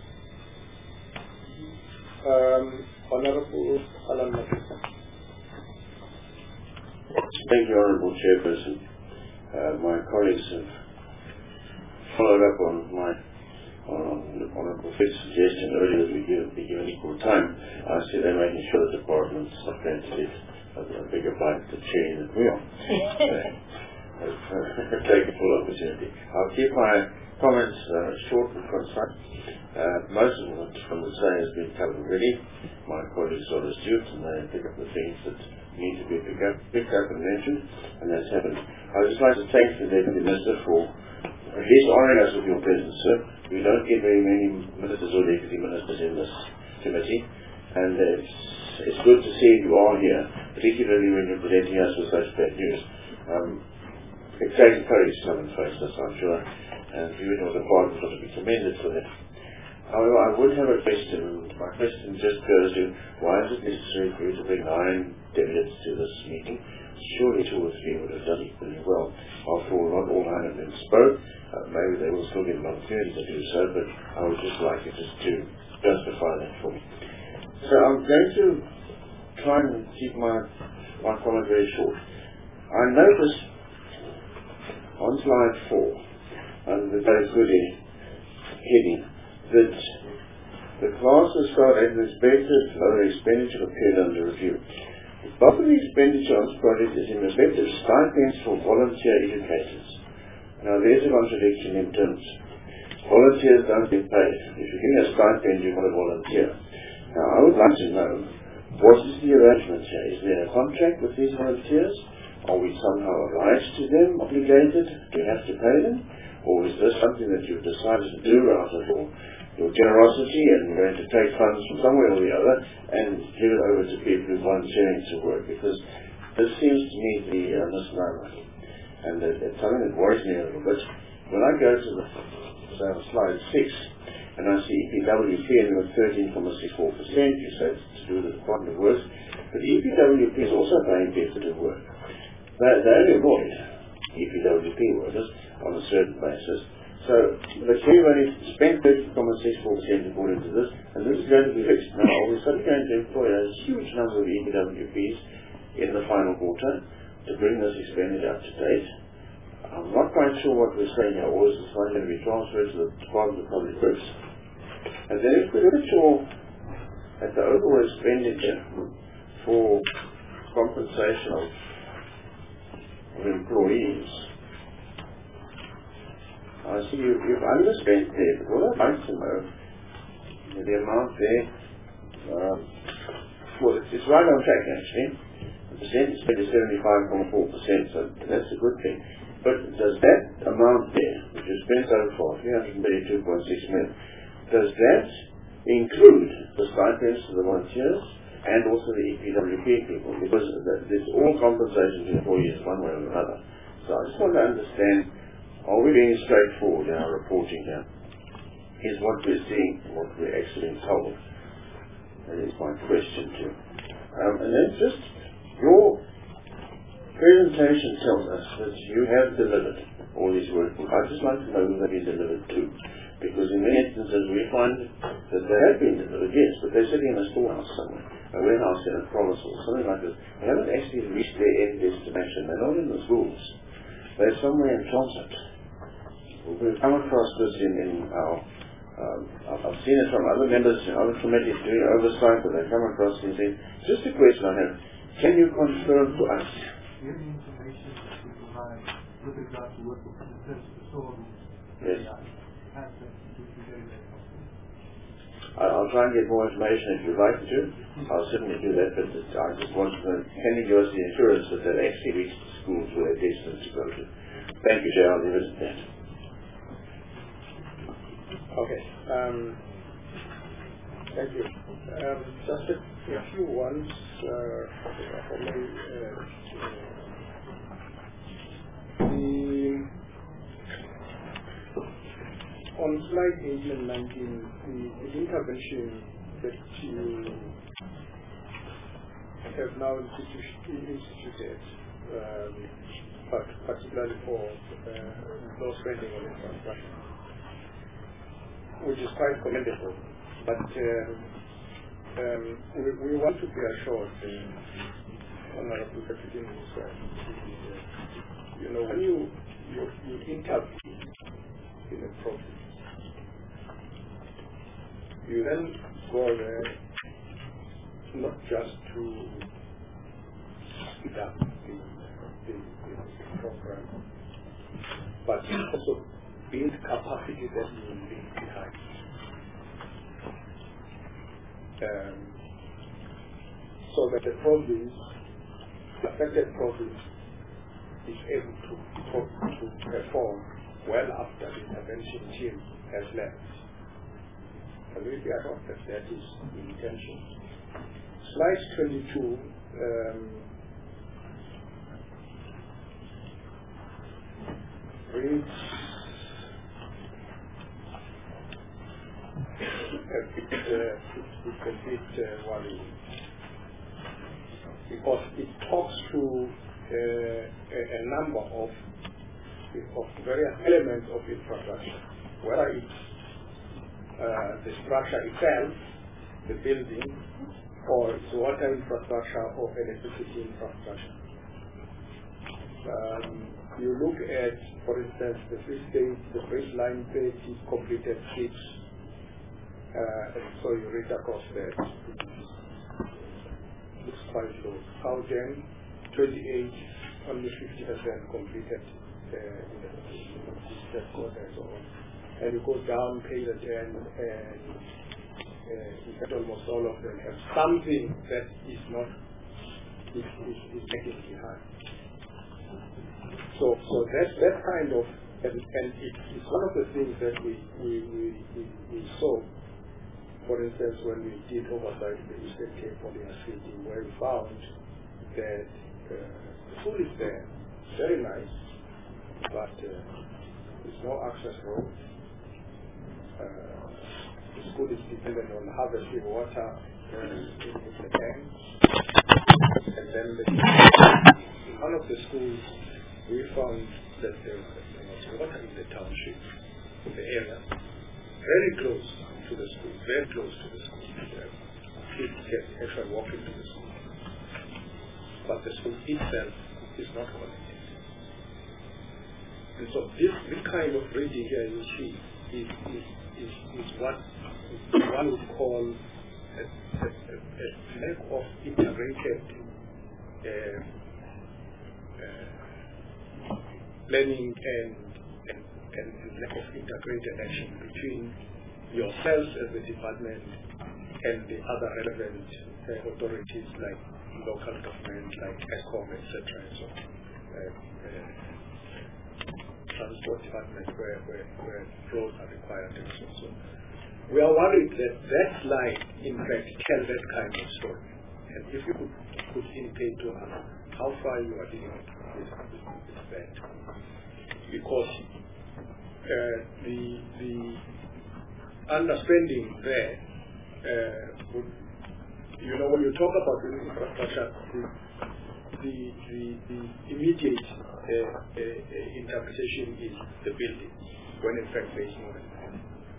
Um, Honorable Alan Mathisa. Thank you, Honorable Chairperson. Uh, my colleagues have followed up on my on Honorable Fitz's suggestion earlier that we give, be given equal time. I see they're making sure the department's not going to get a, a bigger bite at the cherry than we are. I've taken full opportunity. I'll keep my comments uh, short and concise. Uh, most of what I would say has been covered already. My colleagues are astute and they pick up the things that need to be picked up, picked up and mentioned, and that's happened. I would just like to thank the Deputy Minister for at least honouring us with your presence, sir. We don't get very many ministers or deputy ministers in this committee, and it's, it's good to see you all here, particularly when you're presenting us with such bad news. Um, it takes courage to come and face this, I'm sure, and you and your department ought to be commended for that. However, I would have a question, and my question just goes to, why is it necessary for you to bring nine delegates to this meeting? Surely two or three would have done equally well. After all, not all nine of them spoke. Uh, maybe they will still get an opportunity to do so, but I would just like you just to justify that for me. So I'm going to try and keep my, my comment very short. I noticed on slide four, under the very good heading, that the classes start as expected, lower expenditure appeared under review. Part of the expenditure on this project is in respect of stipends for volunteer educators. Now there's a contradiction in terms. Volunteers don't get paid. If you're getting a stipend, you've got to volunteer. Now I would like to know, what is the arrangement here? Is there a contract with these volunteers? Are we somehow obliged to them, obligated? Do we have to pay them? Or is this something that you've decided to do out of your, your generosity and you're going to take funds from somewhere or the other and give it over to people who are volunteering to work? Because this seems to me to be a misnomer. And it, it's something that worries me a little bit. When I go to the say on slide six and I see E P W P and with thirteen point six four percent, you say it's to do with the Department of Works, but E P W P is also paying people to do work. They, they only avoid E P W P workers on a certain basis. So the Kiwi money spent thirteen point six four percent according to this, and this is going to be fixed. Now, are we suddenly going to employ a huge number of E P W Ps in the final quarter to bring this expenditure up to date? I'm not quite sure what we're saying here, or is this money going to be transferred to the Department of Public Works? And then if we look at your, at the overall expenditure for compensation of, of employees, I see you, you've underspent there, but what I'd like to know, the amount there, um, well, it's, it's right on track actually. The percentage spent is seventy-five point four percent, so that's a good thing. But does that amount there, which is spent so far, three hundred thirty-two point six million, does that include the stipends to the volunteers and also the E P W P people, because there's all compensation to employees one way or another. So I just want to understand, are we being straightforward in our reporting here? Is what we're seeing what we're actually being told? That is my question to you. Um, and then just your presentation tells us that you have delivered all these workbooks. I'd just like to know who they've been delivered to. Because in many instances we find that they have been delivered, yes, but they're sitting in a storehouse somewhere, a warehouse in a province or something like this. They haven't actually reached their end destination. They're not in the schools. They're somewhere in transit. We've come across this in, in our, um, I've seen it from other members in other committees doing oversight, but they come across and say, just a question I have, can you confirm to us? Yes. I'll try and get more information if you'd like to. I'll certainly do that, but I just want to know, can you give us the assurance that they've actually reached the schools where they're destined to go to? Thank you, Jay. I'll leave it at that. Okay. Um, thank you. Um, just a, a few ones uh, for me. Uh, the On slide eighteen and nineteen, the, the intervention that you have now institu- instituted, um, but particularly for uh, low spending on infrastructure, which is quite commendable. But um, um, we, we want to be assured, uh, Honorable Deputy Minister, you know, when you, you, you intervene in a province, you then go there not just to speed up the, the, the program, but also build capacity that you will leave behind. Um, so that the province, the affected province, is able to, to perform well after the intervention team has left. And we are not that that is the intention. Slide twenty-two um, reads a bit, uh, it's a bit uh, worrying, because it talks to uh, a, a number of of various elements of infrastructure, whether it's uh, the structure itself, the building, or it's water infrastructure or electricity infrastructure. Um, you look at, for instance, the free state, the baseline thirty completed streets, uh, and so you read across that. Looks quite low. Southend, twenty-eight, only fifty percent completed. Uh, in the third quarter and so on. And you go down page ten, and uh, in fact almost all of them have something that is not is, is, is lagging behind. So so that that kind of and, and it, it's one of the things that we we, we, we, we saw, for instance, when we did oversight in the Eastern Cape Polymer City, where we found that uh, the school is there, very nice, but uh, there's no access road. Uh, the school is dependent on harvesting water uh, in, in the tanks. And then the, in one of the schools, we found that there, there was water in the township, in the area, very close to the school, very close to the school. Uh, kids can actually walk into the school. But the school itself is not connected. And so this, this kind of reading here you see is, is, is, is what one would call a, a, a, a lack of integrated uh, uh, planning and, and, and lack of integrated action between yourselves as the department and the other relevant uh, authorities like local government, like ESCOM, et cetera, and so on. Uh, uh, transport department where, where, where roads are required and so on. we are worried that that slide, in fact, tells that kind of story. And if you could, could indicate to us how far you are dealing with, with, with that. Because uh, the, the understanding there uh, would, you know, when you talk about the infrastructure, the, the, the, the immediate uh, uh, interpretation is the building, when in fact there is more than that.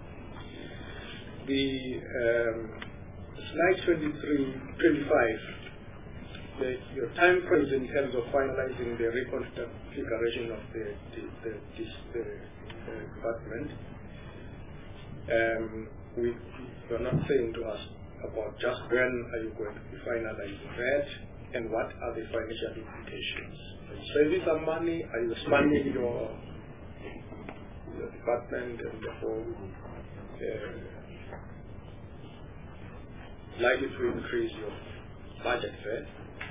The um, slide twenty-three, twenty-five, the, your time frames in terms of finalizing the reconfiguration of the, the, the, this, the uh, department, um, we, you're not saying to us about just when are you going to be finalizing that and what are the financial implications. Are you saving some money? Are you expanding your, your department and therefore uh, likely to increase your budget there?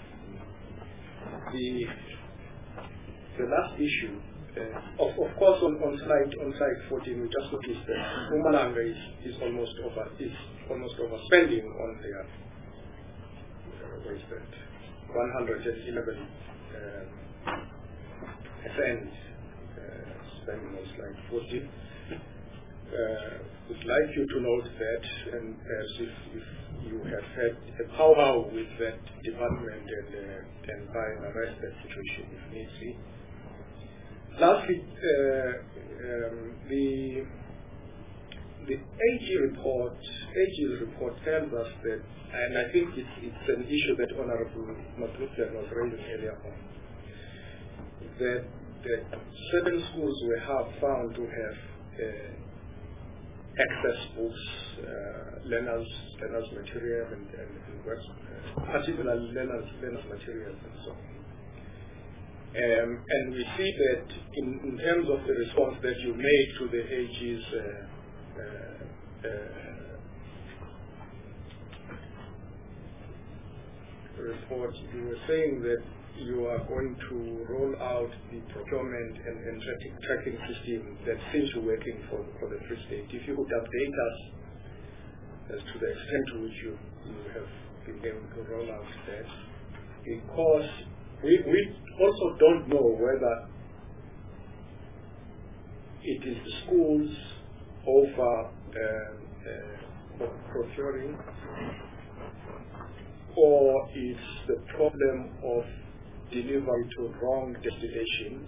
The the last issue, uh, of of course, on, on slide on slide fourteen, we just noticed that Mpumalanga is, is almost over is almost overspending on their uh, what is that one hundred eleven um, percent uh, spending on slide fourteen. Uh, would like you to note that, and as if, if you have had a powwow with that department and, uh, and try and arrest that situation if needs be. Lastly, uh, um, the the A G report, A G's report tells us that, and I think it's, it's an issue that Honorable Matlusian was raising earlier on, that, that certain schools were have found to have uh, access books, uh, learners, learners material, and, and, and works, uh, particularly learners, learners materials and so on. Um, and we see that in, in terms of the response that you made to the A G's uh, uh, uh, report, you were saying that you are going to roll out the procurement and, and tracking, tracking system that seems to be working for, for the Free State. If you could update us as to the extent to which you, you have been able to roll out that, because we, we also don't know whether it is the schools over uh, uh, procuring, or it's the problem of delivery to wrong destinations,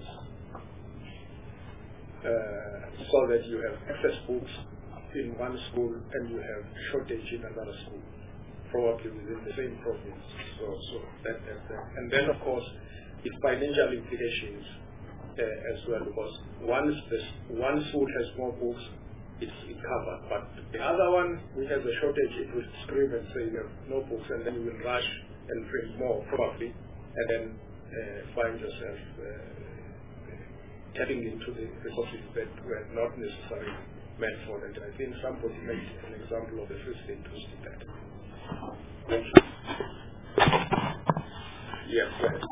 uh, so that you have excess books in one school and you have shortage in another school, probably within the same province. So, so that, that, that. And then, of course, its financial implications uh, as well, because once this one school has more books, it's, it's covered. But the other one, which has a shortage, it will scream and say you have no books, and then you will rush and bring more, probably, and then uh, find yourself uh, tapping into the resources that were not necessarily meant for that. I think somebody made an example of the Free State who did that. Thank you. Yes, go ahead.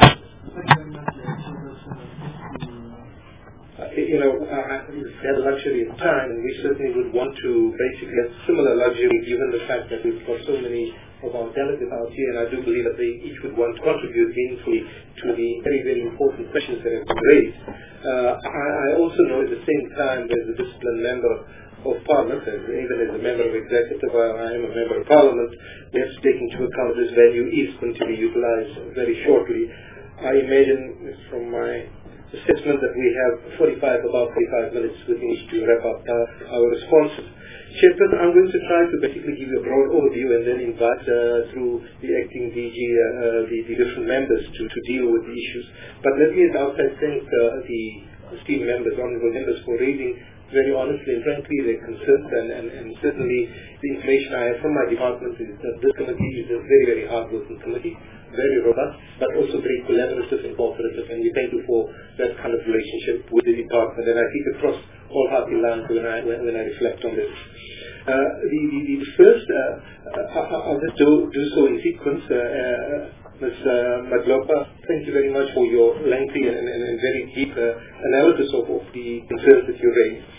Uh, you know, uh, we have the luxury of time, and we certainly would want to basically have similar luxury given the fact that we've got so many of our delegates out here, and I do believe that they each would want to contribute meaningfully to the very, very important questions that have been raised. Uh, I, I also know at the same time as a disciplined member of Parliament, and even as a member of Executive, I am a member of Parliament, we have to take into account this venue is going to be utilized very shortly. I imagine from my assessment that we have forty-five, about forty-five minutes with which to wrap up uh, our responses. Chairperson, I'm going to try to basically give you a broad overview and then invite uh, through the acting D G uh, the, the different members to, to deal with the issues. But let me at the outset thank uh, the esteemed members, honorable members, for raising very honestly and frankly their concerns, and, and, and certainly the information I have from my department is that this committee is a very, very hard-working committee, very robust, but also very collaborative and cooperative, and we thank you for that kind of relationship with the department, and I think across all party lines when I, when, when I reflect on this. Uh, the, the, the first, uh, uh, I'll just do, do so in sequence. Uh, uh, Miz Uh, Madlopa, thank you very much for your lengthy and, and, and very deep uh, analysis of, of the concerns that you raised.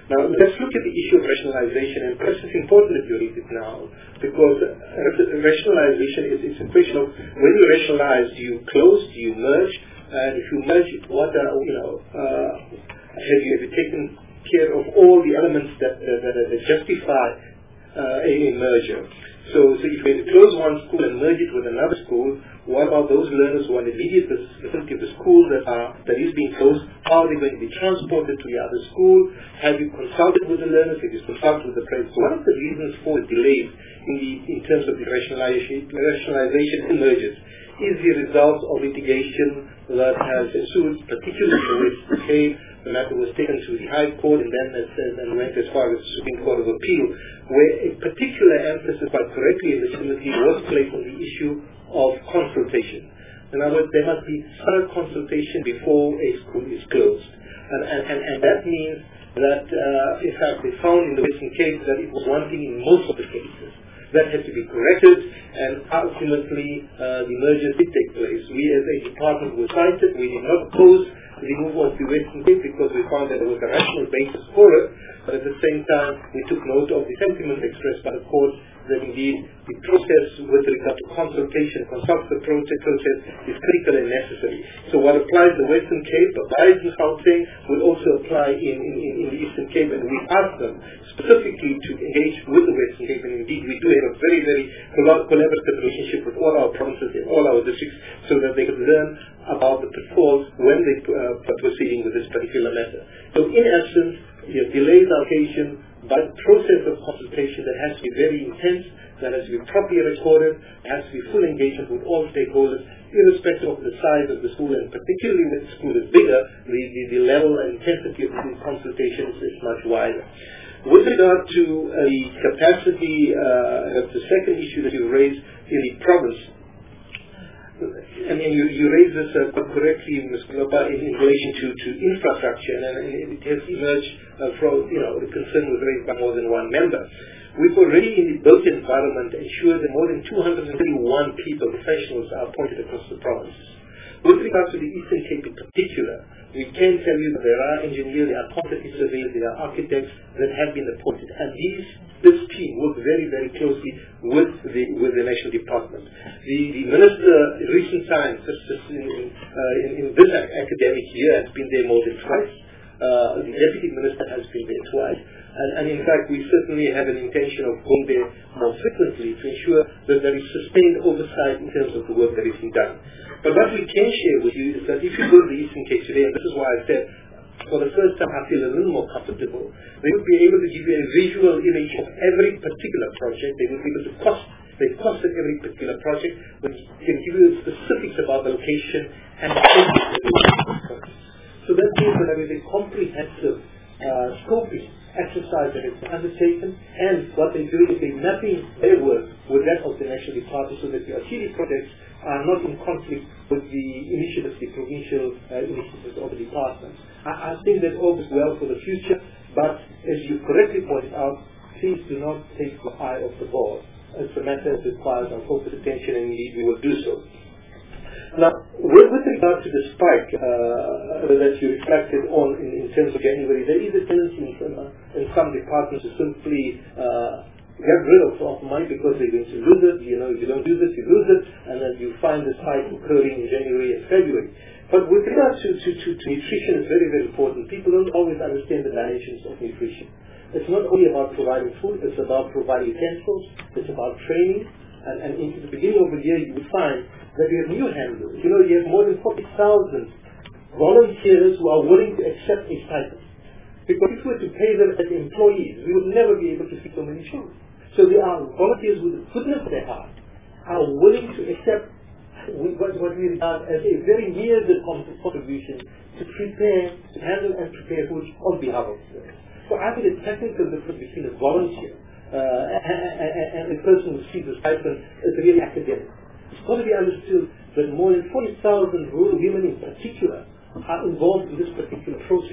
Now, let's look at the issue of rationalization, and perhaps it's important that you read it now, because uh, rationalization is it's a question of when you rationalize, do you close, do you merge, and if you merge, what are, you know, uh, have you, have you taken care of all the elements that, that, that, that justify uh, a merger? So, so if you close one school and merge it with another school, what about those learners who are in the immediate vicinity of the school that are that is being closed? How are they going to be transported to the other school? Have you consulted with the learners? Have you consulted with the parents? So one of the reasons for the delays in the in terms of the rationalization, rationalization in mergers is the result of litigation that has ensued, particularly in Western Cape. The matter was taken to the High Court and then and went as far as the Supreme Court of Appeal, where a particular emphasis, quite correctly and legitimately, was placed on the issue of consultation. In other words, there must be thorough consultation before a school is closed. And, and, and, and that means that, uh, in fact, they found in the Western case that it was wanting in most of the cases. That had to be corrected, and ultimately uh, the merger did take place. We as a department were cited. We did not oppose the move of the Western Cape because we found that there was a rational basis for it, but at the same time we took note of the sentiment expressed by the court that indeed the process with regard to consultation, consultative process is critical and necessary. So what applies to the Western Cape applies in Gauteng will also apply in, in, in the Eastern Cape, and we asked them specifically to engage with the Western Cape, and indeed we do have a very, very collaborative relationship with all our provinces and all our districts so that they could learn about the pitfalls when they uh, are proceeding with this particular matter. So in essence, you know, delays are occasioned by the process of consultation that has to be very intense, that has to be properly recorded, there has to be full engagement with all stakeholders, irrespective of the size of the school, and particularly when the school is bigger, the, the, the level and intensity of the consultations is much wider. With regard to uh, the capacity, uh, the second issue that you raised in the province, I mean, you, you raised this uh, correctly, Mister Lopa, in, in relation to, to infrastructure, and, and it has emerged uh, from, you know, the concern was raised by more than one member. We've already, in the built environment, ensured that more than two hundred thirty-one people, professionals, are appointed across the province. With regard to the Eastern Cape in particular, we can tell you that there are engineers, there are quantity surveyors, there are architects that have been appointed, and these this team works very, very closely with the with the national department. The, the minister in recent times, just, just in, in, uh, in, in this academic year, has been there more than twice. Uh, the deputy minister has been there twice. And, and in fact, we certainly have an intention of going there more frequently to ensure that there is sustained oversight in terms of the work that is being done. But what we can share with you is that if you go to the Eastern Cape today, and this is why I said, for the first time I feel a little more comfortable, they will be able to give you a visual image of every particular project. They will be able to cost, they costed every particular project, but can give you specifics about the location and the project. So that means that there is a comprehensive uh, scoping exercise that is undertaken, and what they do is they mapping their work with that of the national department so that the R T D projects are not in conflict with the initiatives, the provincial uh, initiatives of the department. I, I think that all is well for the future, but as you correctly pointed out, please do not take the eye off the ball. It's a matter that requires our focused attention, and indeed we will do so. Now, with, with regard to the spike uh, that you reflected on in, in terms of January, there is a tendency in some, uh, in some departments to simply uh, get rid of, of money because they're going to lose it. You know, if you don't use it, you lose it, and then you find the spike occurring in January and February. But with regard to, to, to, to nutrition, it's very, very important. People don't always understand the dimensions of nutrition. It's not only about providing food, it's about providing utensils, it's about training, and, and into the beginning of the year you will find that we have new handlers. You know, you have more than forty thousand volunteers who are willing to accept a stipend. Because if we were to pay them as employees, we would never be able to feed so many children. So there are volunteers with the goodness of their heart, are willing to accept what, what we regard as a very meager contribution to prepare, to handle and prepare food on behalf of them. So I think the technical difference between a volunteer uh, and, and a person who receives a stipend is really academic. It's got to be understood that more than forty thousand rural women in particular are involved in this particular process,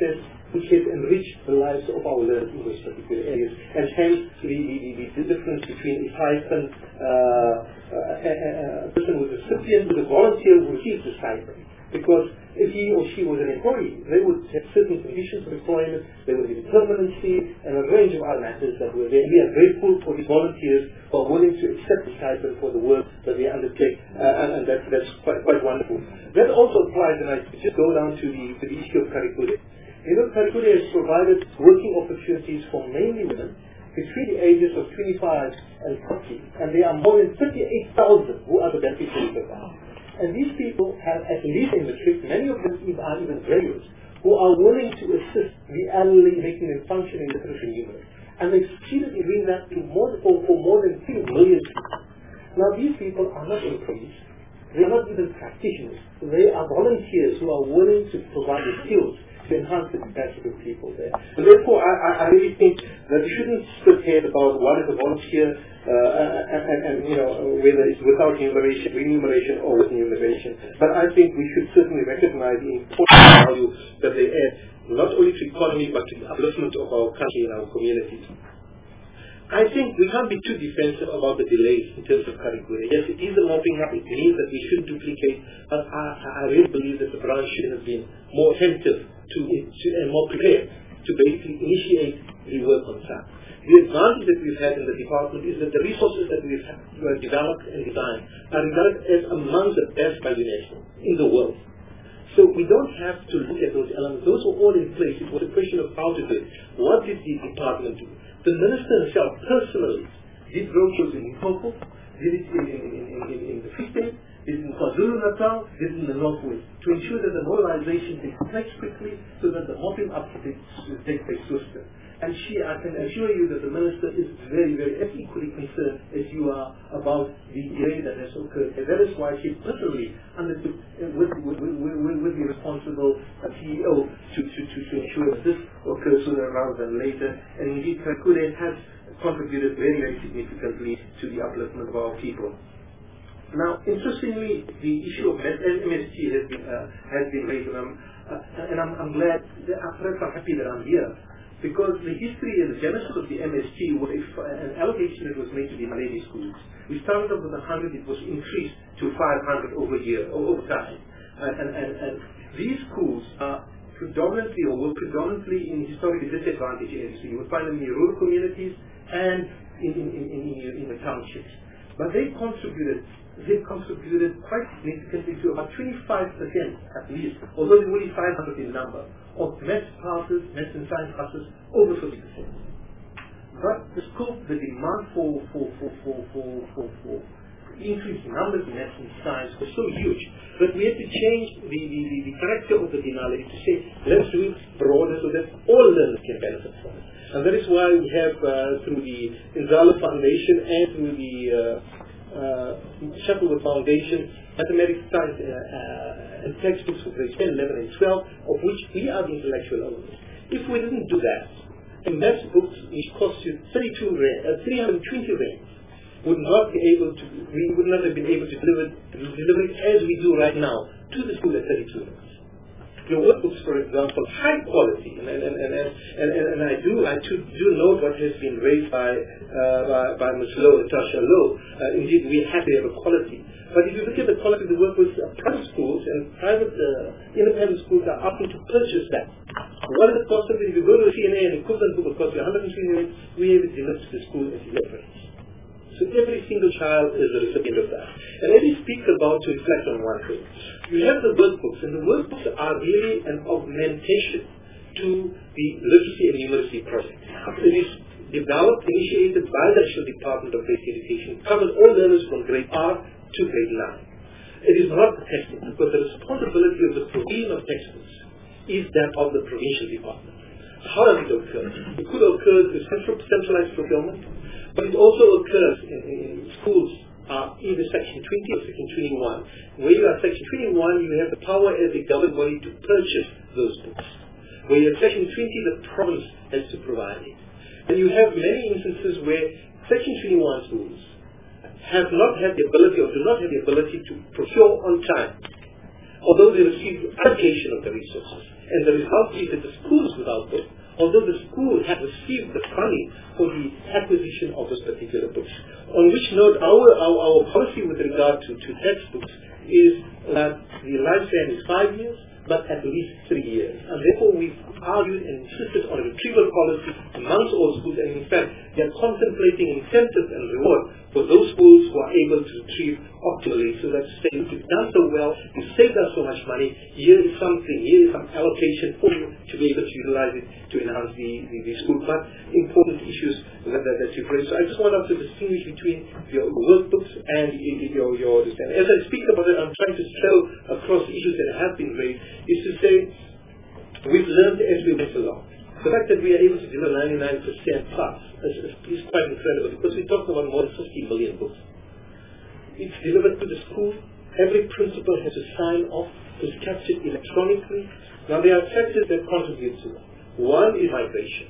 which has enriched the lives of our learners in those particular areas, and hence the, the, the difference between a stipend, uh, a, a, a person who is a recipient with a volunteer who receives the stipend. Because if he or she was an employee, they would have certain conditions of employment, there would be permanency, and a range of other matters that were there. We are grateful for the volunteers who are willing to accept the stipend for the work that they undertake, uh, and, and that, that's quite, quite wonderful. That also applies, and I just go down to the, to the issue of Karikuri. You know, Karikuri has provided working opportunities for mainly women between the ages of twenty-five and forty, and there are more than thirty-eight thousand who are the beneficiaries of that. And these people have, at least in matric, many of them are even graduates, who are willing to assist the elderly, making them function in the tertiary numerous. And they've succeeded in doing that to more, for, for more than three million people. Now, these people are not employees. They are not even practitioners. They are volunteers who are willing to provide the skills to enhance the capacity of people there. And therefore, I, I, I really think that we shouldn't split head about what is a volunteer, uh, and, and, and you know, whether it's without remuneration, remuneration, or with remuneration. But I think we should certainly recognize the important value that they add, not only to economy, but to the upliftment of our country and our communities. I think we can't be too defensive about the delays in terms of Karikuri. Yes, it is a mopping up. It means that we shouldn't duplicate. But I, I really believe that the branch should have been more attentive to, to and more prepared to basically initiate the work on S A P. The advantage that we've had in the department is that the resources that we've uh, developed and designed are regarded as among the best by UNESCO in the world. So we don't have to look at those elements. Those were all in place. It was a question of how to do it. What did the department do? The minister himself personally did roadshows in Limpopo, did it in, in, in, in, in the Free State, did it in KwaZulu-Natal, did it in the Northwest, to ensure that the mobilization takes place quickly so that the mopping up takes place swiftly. And she, I can assure you that the minister is very, very as equally concerned as you are about the delay that has occurred. And that is why she personally undertook uh, with, with, with, with, with the responsible uh, C E O to, to, to, to ensure that this occurs sooner rather than later. And indeed, Karikuri has contributed very, very significantly to the upliftment of our people. Now, interestingly, the issue of M S T has been, uh, has been raised, and I'm, uh, and I'm, I'm glad, that, I'm happy that I'm here. Because the history and the genesis of the M S T was an allocation that was made to the lady schools. We started off with one hundred, it was increased to five hundred over year, or over time. And, and, and, and these schools are predominantly, or were predominantly in historically disadvantaged areas. So you would find them in the rural communities and in, in, in, in, in the townships. But they contributed they contributed quite significantly to about twenty-five percent at least, although it's only five hundred in number, of maths passes, maths and science passes, over fifty percent. But the scope, the demand for, for, for, for, for, for, for increased numbers in maths and science was so huge that we had to change the, the, the, the character of the Denali to say, let's do it broader so that all learners can benefit from it. And that is why we have, uh, through the Inzalo Foundation and through the uh, Uh, Shuttleworth Foundation, mathematics, science, uh, uh, and textbooks for grades ten, eleven, and twelve, of which we are the intellectual owners. If we didn't do that, a maths book which costs you thirty-two rand, uh, three hundred twenty rand, would not be able to, we would not have been able to deliver, deliver it as we do right now to the school at thirty-two rand. Your workbooks, for example, high quality, and, and, and, and, and, and, and I do I do, do note what has been raised by uh, by, by Miz Lowe, Natasha Lowe. Uh, indeed, we have to have a quality. But if you look at the quality of the workbooks, uh, private schools and private uh, independent schools are opting to purchase that. What is the cost of it? If you go to a C N A, an equivalent book will cost you one hundred twenty rand. We have it delivered to the school at eleven rand. So every single child is a recipient of that. And let me speak about to reflect on one thing. You have the workbooks, and the workbooks are really an augmentation to the literacy and numeracy project. It is developed, initiated by the National Department of Basic Education, covers all learners from grade R to grade nine. It is not the textbook, because the responsibility of the provision of textbooks is that of the provincial department. How does it occur? It could occur through central, centralized procurement, but it also occurs in, in schools, uh, either Section twenty or Section twenty-one. Where you are Section twenty-one, you have the power as a government body to purchase those books. Where you have Section twenty, the province has to provide it. And you have many instances where Section twenty-one schools have not had the ability or do not have the ability to procure on time. although they receive allocation of the resources. And the result is that the schools without books, although the school had received the funding for the acquisition of those particular books. On which note, our, our, our policy with regard to, to textbooks is that the lifespan is five years, but at least three years. And therefore we've argued and insisted on a retrieval policy amongst all schools, and in fact they are contemplating incentives and reward for those schools who are able to retrieve optimally, so that say, if you've done so well, you saved us so much money, here is something, here is some allocation for you to be able to utilize it to enhance the, the, the school. But important issues that, that, that you've raised. So I just want us to distinguish between your workbooks and your, your understanding. As I speak about it, I'm trying to tell across issues that have been raised, is to say, we've learned as we went along. The fact that we are able to deliver ninety-nine percent plus is, is quite incredible, because we talked about more than fifty million books. It's delivered to the school. Every principal has to sign off. It's captured electronically. Now there are factors that contribute to that. One is migration.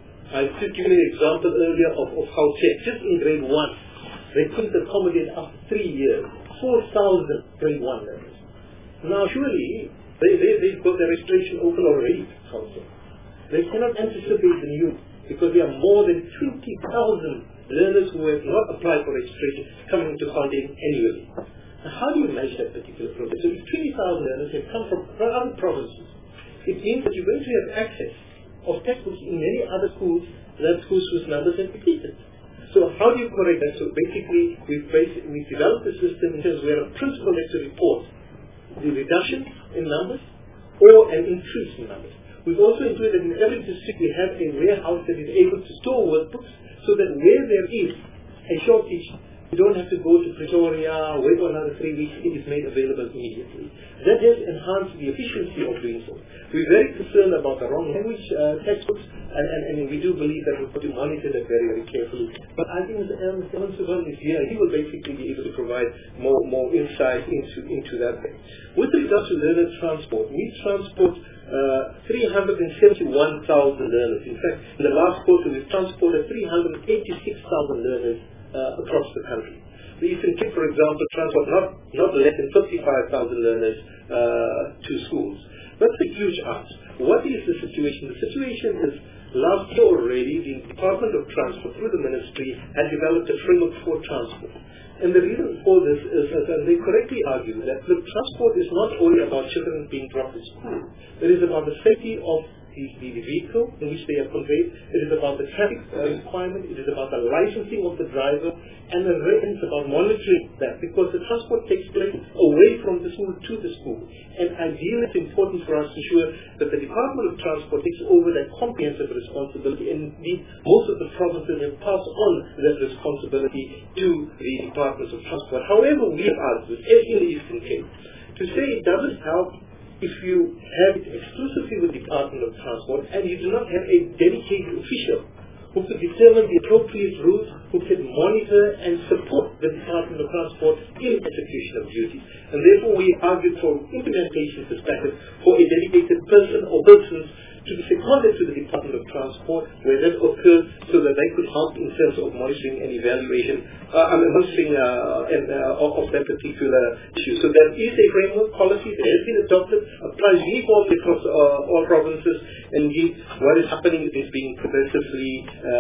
I just given an example earlier of, of how just in grade one, they couldn't accommodate after three years, four thousand grade one learners. Now surely they, they, they've got their registration open already, also. They cannot anticipate the new, because there are more than twenty thousand learners who have not applied for registration coming to funding annually. Now, how do you manage that particular process? So if twenty thousand learners have come from other provinces, it means that you're going to have access of textbooks in many other schools than schools whose numbers have depleted. So how do you correct that? So basically, we've, basically, we've developed a system in terms where a principal has to report the reduction in numbers or an increase in numbers. We've also included that in every district we have a warehouse that is able to store workbooks, so that where there is a shortage, you don't have to go to Pretoria, wait for another three weeks, it is made available immediately. That has enhanced the efficiency of doing so. We're very concerned about the wrong language uh, textbooks, and, and, and we do believe that we've got to monitor that very, very carefully. But I think Mister Evan is here, he will basically be able to provide more, more insight into, into that thing. With regard to learner transport, we transport Uh, three hundred seventy-one thousand learners. In fact, in the last quarter, we've transported three hundred eighty-six thousand learners uh, across the country. The Eastern Cape, for example, transport not, not less than fifty-five thousand learners uh, to schools. That's a huge ask. What is the situation? The situation is, last year already, the Department of Transport, through the Ministry, had developed a framework for transport. And the reason for this is, and they correctly argue, that the transport is not only about children being dropped at school. It is about the safety of the, the, the vehicle in which they are conveyed. It is about the traffic uh, requirement. It is about the licensing of the driver. And the it's about monitoring that, because the transport takes place away from the school to the school. And ideally, it's important for us to ensure that the Department of Transport takes over that comprehensive responsibility. And indeed, most of the provinces have passed on that responsibility to the Departments of Transport. However, we have argued, as in the Eastern Cape, to say it doesn't help if you have it exclusively with the Department of Transport and you do not have a dedicated official who could determine the appropriate route, who could monitor and support the Department of Transport in execution of duties. And therefore we argued from implementation perspective for a dedicated person or persons to be seconded to the Department of Transport where that occurs, so that they could help in terms of monitoring and evaluation, uh, I mean, monitoring uh, and, uh, of, of that particular issue. So there is a framework policy that has been adopted, applies uniformly across uh, all provinces, and indeed what is happening is being progressively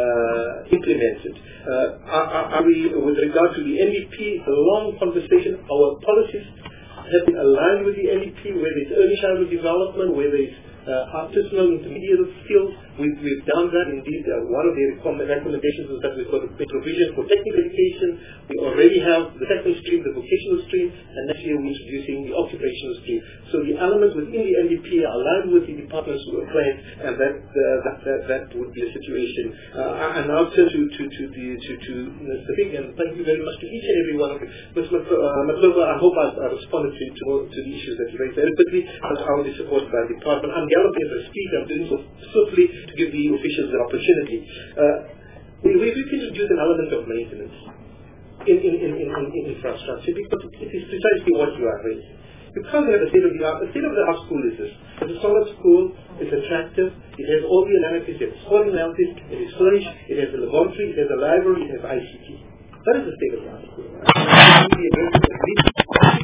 uh, implemented. Uh, are, are we, with regard to the N D P, a long conversation, our policies have been aligned with the N D P, where there's early childhood development, where there's Uh, artisanal intermediate skills. We've, we've done that. Indeed, uh, one of the recommendations is that we've got a provision for technical education. We already have the second stream, the vocational stream, and next year we're introducing the occupational stream. So the elements within the N D P are aligned with the departments who are playing, and that, uh, that, that that would be a situation. Uh, and now turn to to to the to to Mister Big, and thank you very much to each and every one of you. Mister Matlova, I hope I've, I've responded to, to to the issues that you raised very quickly. I was only supported by the department. I'm as a speaker, I'm doing so swiftly to give the officials the opportunity. Uh, we, we've introduced an element of maintenance in, in, in, in, in infrastructure, because it is precisely what you are raising. You can't have a state-of-the-art. A state-of-the-art school is this. It's a solid school, it's attractive, it has all the amenities, it has sporting amenities, it is furnished, it has a laboratory, it has a library, it has I C T. That is a state-of-the-art school.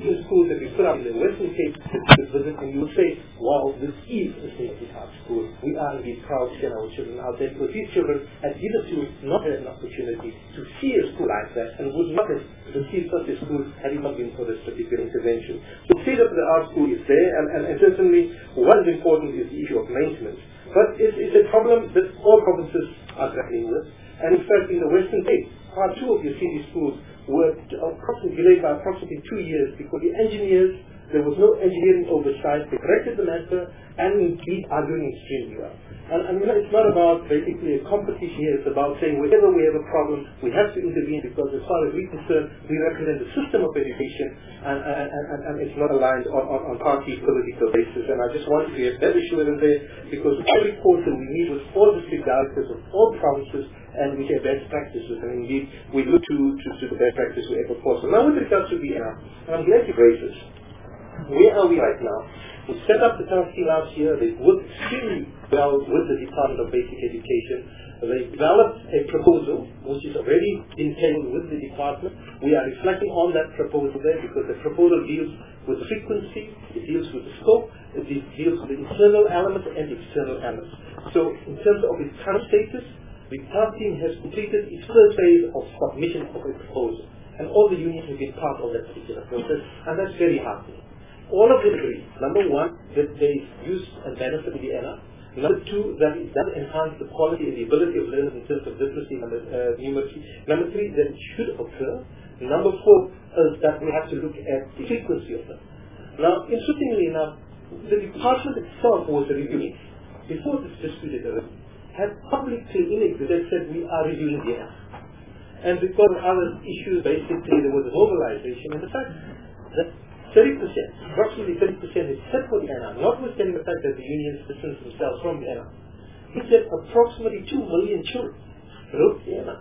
in schools that we put up in the Western Cape this visit, and you will say, wow, this is a state-of-the-art school. We are indeed proud to send our children out there, because these children had hitherto not had an opportunity to see a school like that, and would not have received such a school had it not been for this particular intervention. So state-of-the-art school is there, and, and, and certainly what is important is the issue of maintenance. But it's, it's a problem that all provinces are grappling with. And in fact, in the Western Cape, part two of your city schools were approximately delayed by approximately two years because the engineers, there was no engineering oversight. They corrected the matter and indeed are doing extremely well. And, and you know, it's not about basically a competition here. It's about saying whenever we have a problem, we have to intervene, because as far as we're concerned, we represent the system of education, and, and, and, and it's not aligned on, on, on party political basis. And I just wanted to get that assurance there, because every quarter we meet with all district directors of all provinces, and we share best practices, and indeed we look to, to, to the best practice wherever possible. Now with regards to V N R, and I'm glad you raised this. Where are we right now? We set up the council last year. They worked extremely well with the Department of Basic Education. They developed a proposal which is already entailed with the department. We are reflecting on that proposal there, because the proposal deals with frequency, it deals with the scope, it deals with the internal elements and external elements. So in terms of its current status, the task team has completed its first phase of submission of a proposal, and all the unions have been part of that particular process, and that's very heartening. All of them agree, number one, that there is use and benefit of the N R. Number two, that it does enhance the quality and the ability of learners in terms of literacy and uh, numeracy. Number three, that it should occur. Number four, is that we have to look at the frequency of them. Now, interestingly enough, the department itself was reviewing, before this dispute arose, had publicly in it that said we are reviewing the N R. And because of other issues, basically there was a mobilization, and the fact that thirty percent, approximately thirty percent is set for the N R, notwithstanding the fact that the unions distance themselves from the N R. He said approximately two million children wrote the N R.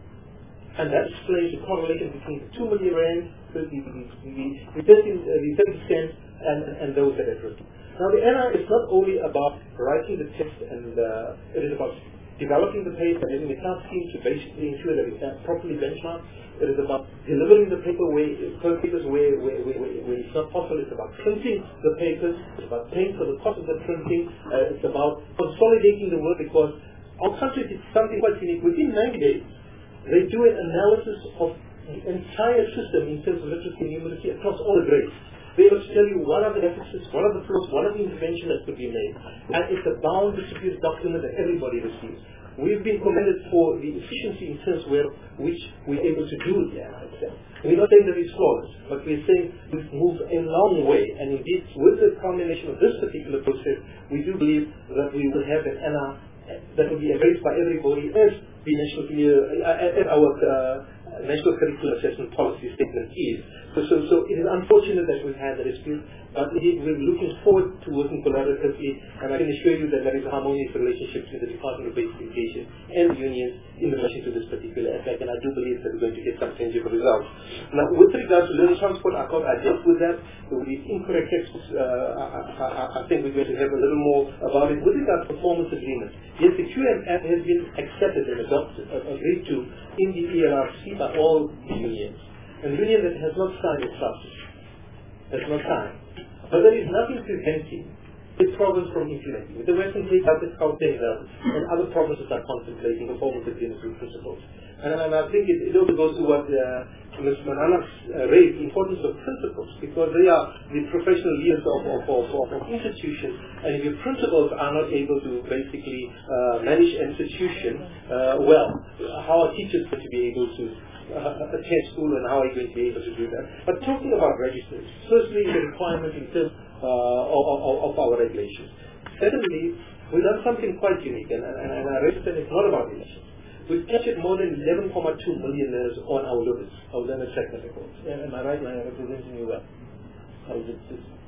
And that explains the correlation between the two million rand, the, the, the, the, the thirty percent, and, and those that have written. Now the N R is not only about writing the text, and uh, it is about developing the paper and using the task team to basically ensure that it's properly benchmarked. It is about delivering the paper where, papers where, where, where, where it's not possible. It's about printing the papers. It's about paying for the cost of the printing. Uh, it's about consolidating the work, because our country did something quite unique. Within ninety days, they do an analysis of the entire system in terms of literacy and numeracy across all the grades. They will tell you what are the deficits, what are the flaws, what are the interventions that could be made. And it's a bound distributed document that everybody receives. We've been commended for the efficiency in terms where which we're able to do the N R itself. We're not saying that it's flawless, but we're saying we've moved a long way. And indeed, with the culmination of this particular process, we do believe that we will have an N R that will be embraced by everybody as the national uh, as our uh, national curriculum assessment policy statement is. So, so, so it is unfortunate that we've had that dispute, but indeed we're looking forward to working collaboratively, and I can assure you that there is a harmonious relationship between the Department of Basic Education and the unions in relation to this particular aspect, and I do believe that we're going to get some tangible results. Now, with regards to learner transport, I thought I dealt with that. With these incorrect texts, uh, I, I, I think we're going to have a little more about it. With regards to performance agreements, yes, the Q M F has been accepted and adopted, uh, agreed to in the E L R C by all the unions. And the union that has not signed its process has not signed. But there is nothing preventing the province from implementing. With the Western Cape, Gauteng, and other provinces are contemplating performance agreements with principles. And, and I think it, it also goes to what uh, Miz Manana uh, raised, the importance of principles, because they are the professional leaders of, of, of, of, of institutions, and if your principals are not able to basically uh, manage an institution uh, well, how are teachers going to be able to Uh, attend school, and how are you going to be able to do that? But talking about registers, firstly, the requirements in terms uh, of, of, of our regulations. Secondly, we've done something quite unique, and, and, and I register it's not about elections. We've captured more than eleven point two million learners on our learners, our learner segment records. Am I right? Am I representing you well? How is it?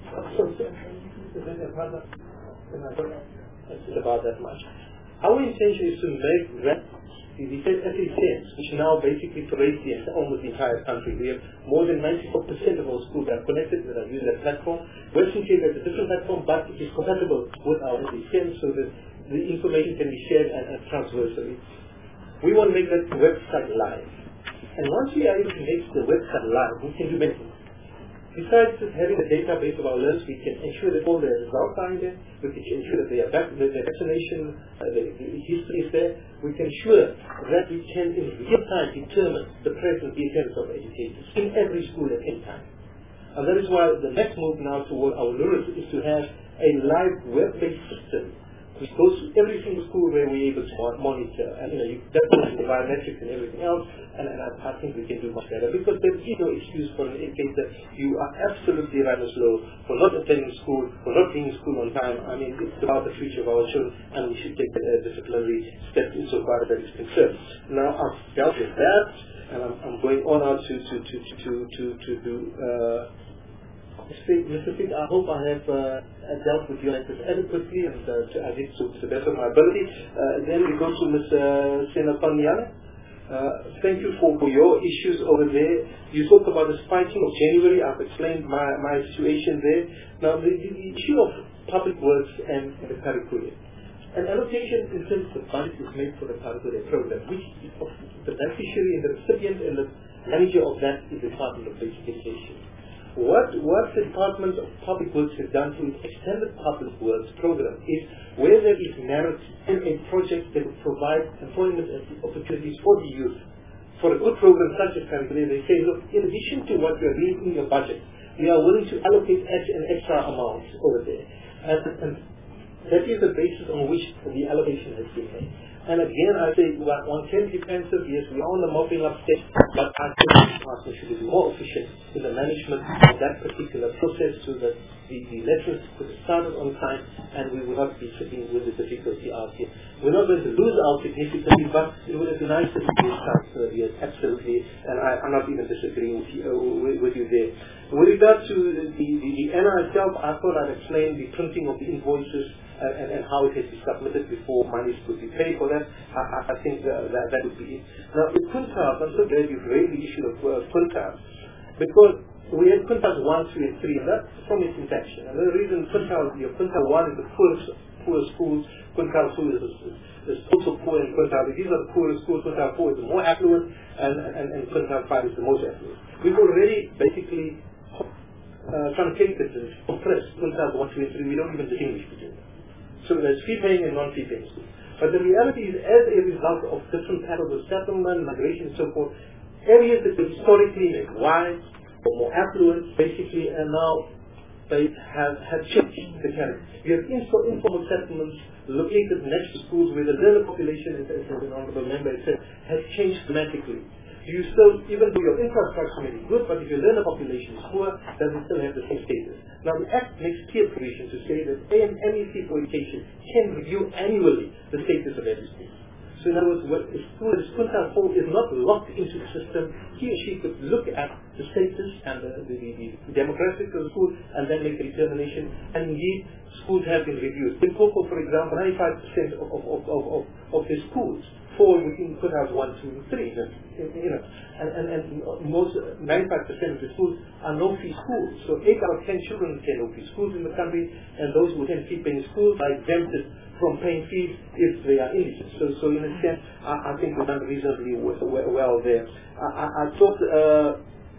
It's about that much. Our intention is to make that the S A C Ns, which now basically parades the almost the entire country. We have more than ninety-four percent of our schools that are connected, that are using that platform. Western Cape has a different platform, but it is compatible with our S A C Ns, so that the information can be shared and, and transversally. We want to make that website live. And once we are able to make the website live, we can do many things. besides just having a database of our learners, we can ensure that all their results are in there. We can ensure that their, vac- that their vaccination uh, the, the history is there. We can ensure that we can in real time determine the present attendance of educators in every school at any time. And that is why the next move now toward our learners is to have a live web-based system which goes to every single school where we're able to monitor. And you know, you, that's the biometrics and everything else, and, and I, I think we can do much better, because there is no excuse for an educator. You are absolutely right, Miz Lowe, for not attending school, for not being in school on time. I mean, it's about the future of our children, and we should take a uh, disciplinary step insofar as that is concerned. Now, I've dealt with that, and I'm, I'm going on now to to to to to to do. Uh, Mister Singh, I hope I have uh, dealt with your answers adequately, and uh, to, I did to, to the best of my ability. Uh, then we go to Mister Senapanyana. Uh, thank you for, for your issues over there. You spoke about the spiking of January. I've explained my, my situation there. Now, the, the issue of public works and the curriculum. An allocation in terms of budget is made for the curriculum program, which is of the beneficiary and the recipient and the manager of that is the Department of Basic Education. What, what the Department of Public Works has done through its Extended Public Works program is where there is merit in a project that will provide employment opportunities for the youth. For a good program such as curriculum, they say, look, in addition to what we are doing in your budget, we are willing to allocate an extra amount over there. And, and that is the basis on which the allocation has been made. And again, I say, well, one can be defensive, yes, we are on the mopping up stage, but I think the department should be more efficient in the management of that particular process so that the, the lessons could have started on time and we will not be sitting with the difficulty out here. We're not going to lose out significantly, but it would have been nice to be started earlier, absolutely, and I, I'm not even disagreeing with you, uh, with, with you there. With regard to the, the, the N R itself, I thought I'd explain the printing of the invoices and, and, and how it has to be submitted before money could be paid for that. I, I think uh, that, that would be it. Now, with Quintiles, I'm so glad you've raised the issue of uh, Quintiles, because we had Quintiles one, two, and three, and that's from its inception. And the reason Quintile, your Quintile one is the poorest, poorest schools, Quintile two is, is, is also poor, and Quintile, these are the poorest schools, Quintile four is the more affluent, and, and, and Quintile five is the most affluent. We've already basically uh, truncated and compressed Quintile one, two, and three. We don't even distinguish between them. So there's fee-paying and non-fee-paying schools. But the reality is, as a result of different patterns of settlement, migration, and so forth, areas that were historically like wide or more affluent, basically, and now they have, have changed the character. We have info, informal settlements located next to schools where the learner population, as, as an honorable member said, has changed dramatically. You still, even though your infrastructure may be good, but if your learner population is poor, does it still have the same status? Now, the Act makes clear provision to say that A M E C for Education can review annually the status of every school. So in other words, what a school is Quintile four is not locked into the system. He or she could look at the status and the, the, the, the demographics of the school and then make a determination. And indeed, schools have been reviewed. In Coco, for example, ninety-five percent of, of, of, of, of, of the schools fall within Quintiles one, two, and three. You know, and, and, and most ninety-five percent of the schools are no-fee schools. So eight out of ten children attend no-fee schools in the country, and those who attend fee-paying schools are exempted from paying fees if they are indigent. So, so in a sense, I, I think we've done reasonably well, well there. I, I, I thought uh,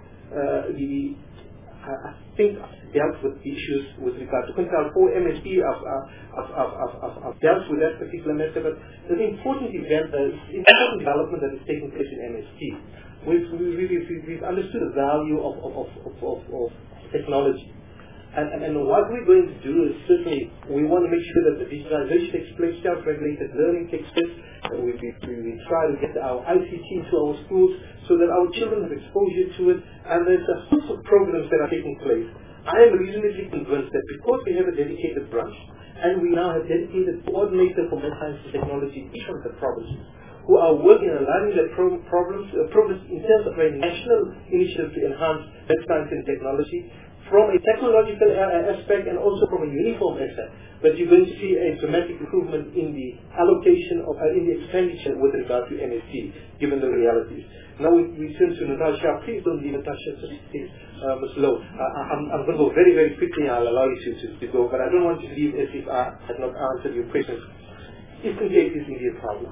uh, the I, I think I've dealt with issues with regard to Quintile four M S P. I've, I've, I've, I've, I've, I've dealt with that particular matter, but the important event, uh, important development that is taking place in M S P. We've, we've, we've, we've understood the value of, of, of, of, of, of technology. And, and, and what we're going to do is certainly we want to make sure that the digitalization takes place, self-regulated learning takes place, and we, we, we try to get our I C T into our schools so that our children have exposure to it, and there's a host of programs that are taking place. I am reasonably convinced that because we have a dedicated branch, and we now have dedicated coordinator for math science and technology in each of the provinces, who are working on aligning their pro problems, uh, progress in terms of a national initiative to enhance math science and technology, from a technological aspect and also from a uniform aspect, but you're going to see a dramatic improvement in the allocation of, uh, in the expenditure with regard to M S T, given the realities. Now we, we turn to Natasha. Please don't leave Natasha, please, uh, Miz Lowe. Uh, I'm, I'm going to go very, very quickly. I'll allow you to, to, to go, but I don't want you to leave as if I had not answered your questions. Eastern Cape is indeed a problem.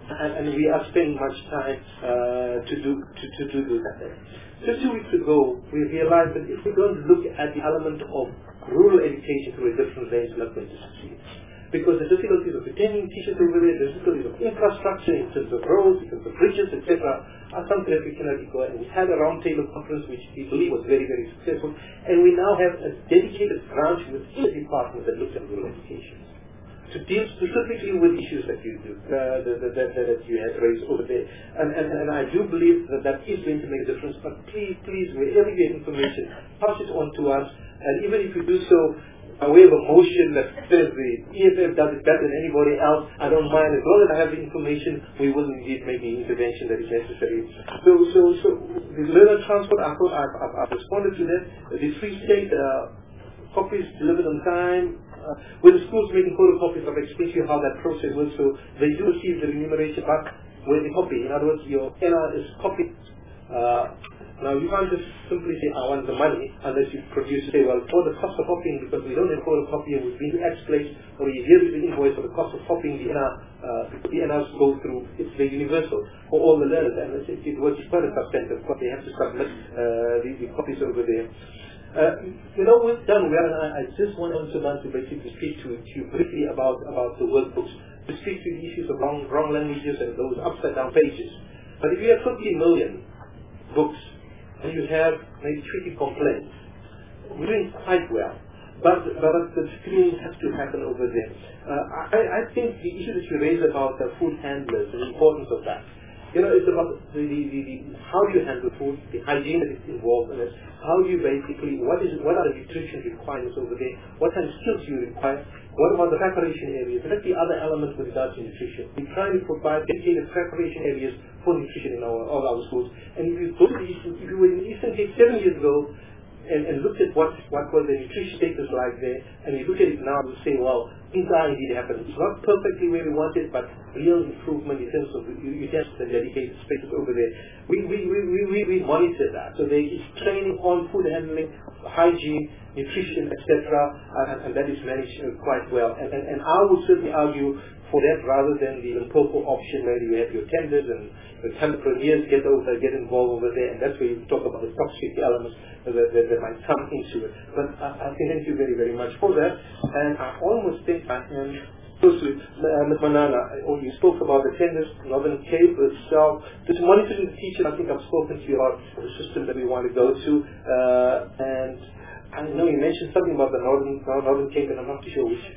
and, and we are spending much time uh, to do to, to, to do that. Just two weeks ago, we realized that if we don't look at the element of rural education through a different lens, we're not going to succeed. Because the difficulties of retaining teachers over there, the difficulties of infrastructure in terms of roads, in terms of bridges, et cetera, are something that we cannot ignore. And we had a roundtable conference which we believe was very, very successful. And we now have a dedicated branch within the department that looks at rural education to deal specifically with issues that you do, uh, that, that, that, that you have raised over there. And, and, and I do believe that that is going to make a difference. But please, please, wherever you get information, pass it on to us. And even if you do so, a way of a motion that says the E F F does it better than anybody else, I don't mind. As long as I have the information, we will indeed make the intervention that is necessary. So, so, so the learner transport, I thought I've, I've, I've responded to that. The Free State uh, copies delivered on time. Uh, with the schools making photocopies, I've explained to you how that process works. So they do receive the remuneration back with the copy. In other words, your N R is copied. Uh, Now, you can't just simply say, I want the money, unless you produce, say, well, for the cost of copying, because we don't have photocopy, and we've been to X place, or you hear the invoice for the cost of copying the N R, uh, the N Rs go through, it's very universal for all the learners, and it, it was quite a substantive, but they have to submit uh, the, the copies over there. Uh, you know, we've done well, and I, I just want also to basically speak to, to you briefly about, about the workbooks, to speak to the issues of wrong, wrong languages and those upside-down pages. But if you have fifty million books, and you have maybe treaty complaints, we're doing quite well. But, but the screening has to happen over there. Uh, I, I think the issue that you raised about the food handlers and the importance of that, you know, it's about the, the, the, the how do you handle food, the hygiene that is involved in it, how do you basically, what is what are the nutrition requirements over there, what kind of skills do you require, what about the preparation areas, and that's the other element with regards to nutrition. We try to provide dedicated preparation areas for nutrition in our, all our schools. And if you go to the Eastern, if you were in the Eastern Cape seven years ago, and, and looked at what, what was the nutrition status like there, and you look at it now and say, well, things are indeed happening. It's not perfectly where we want it, but real improvement in terms of utensils and dedicated spaces over there. We, we, we, we, we, we monitor that. So there is training on food handling, hygiene, nutrition, et cetera, and, and that is managed uh, quite well. And, and, and I would certainly argue for that rather than the Limpopo option where you have your tenders and the entrepreneurs get over, get involved over there, and that's where you talk about the toxic elements that, that, that might come into it. But I, I thank you very, very much for that. And I almost think I am close to uh, Miz Manana. Oh, you spoke about the tenders, Northern Cape itself. Just monitoring the teachers, I think I've spoken to you about the system that we want to go to. Uh, and I know you mentioned something about the Northern, Northern Cape, and I'm not too sure which.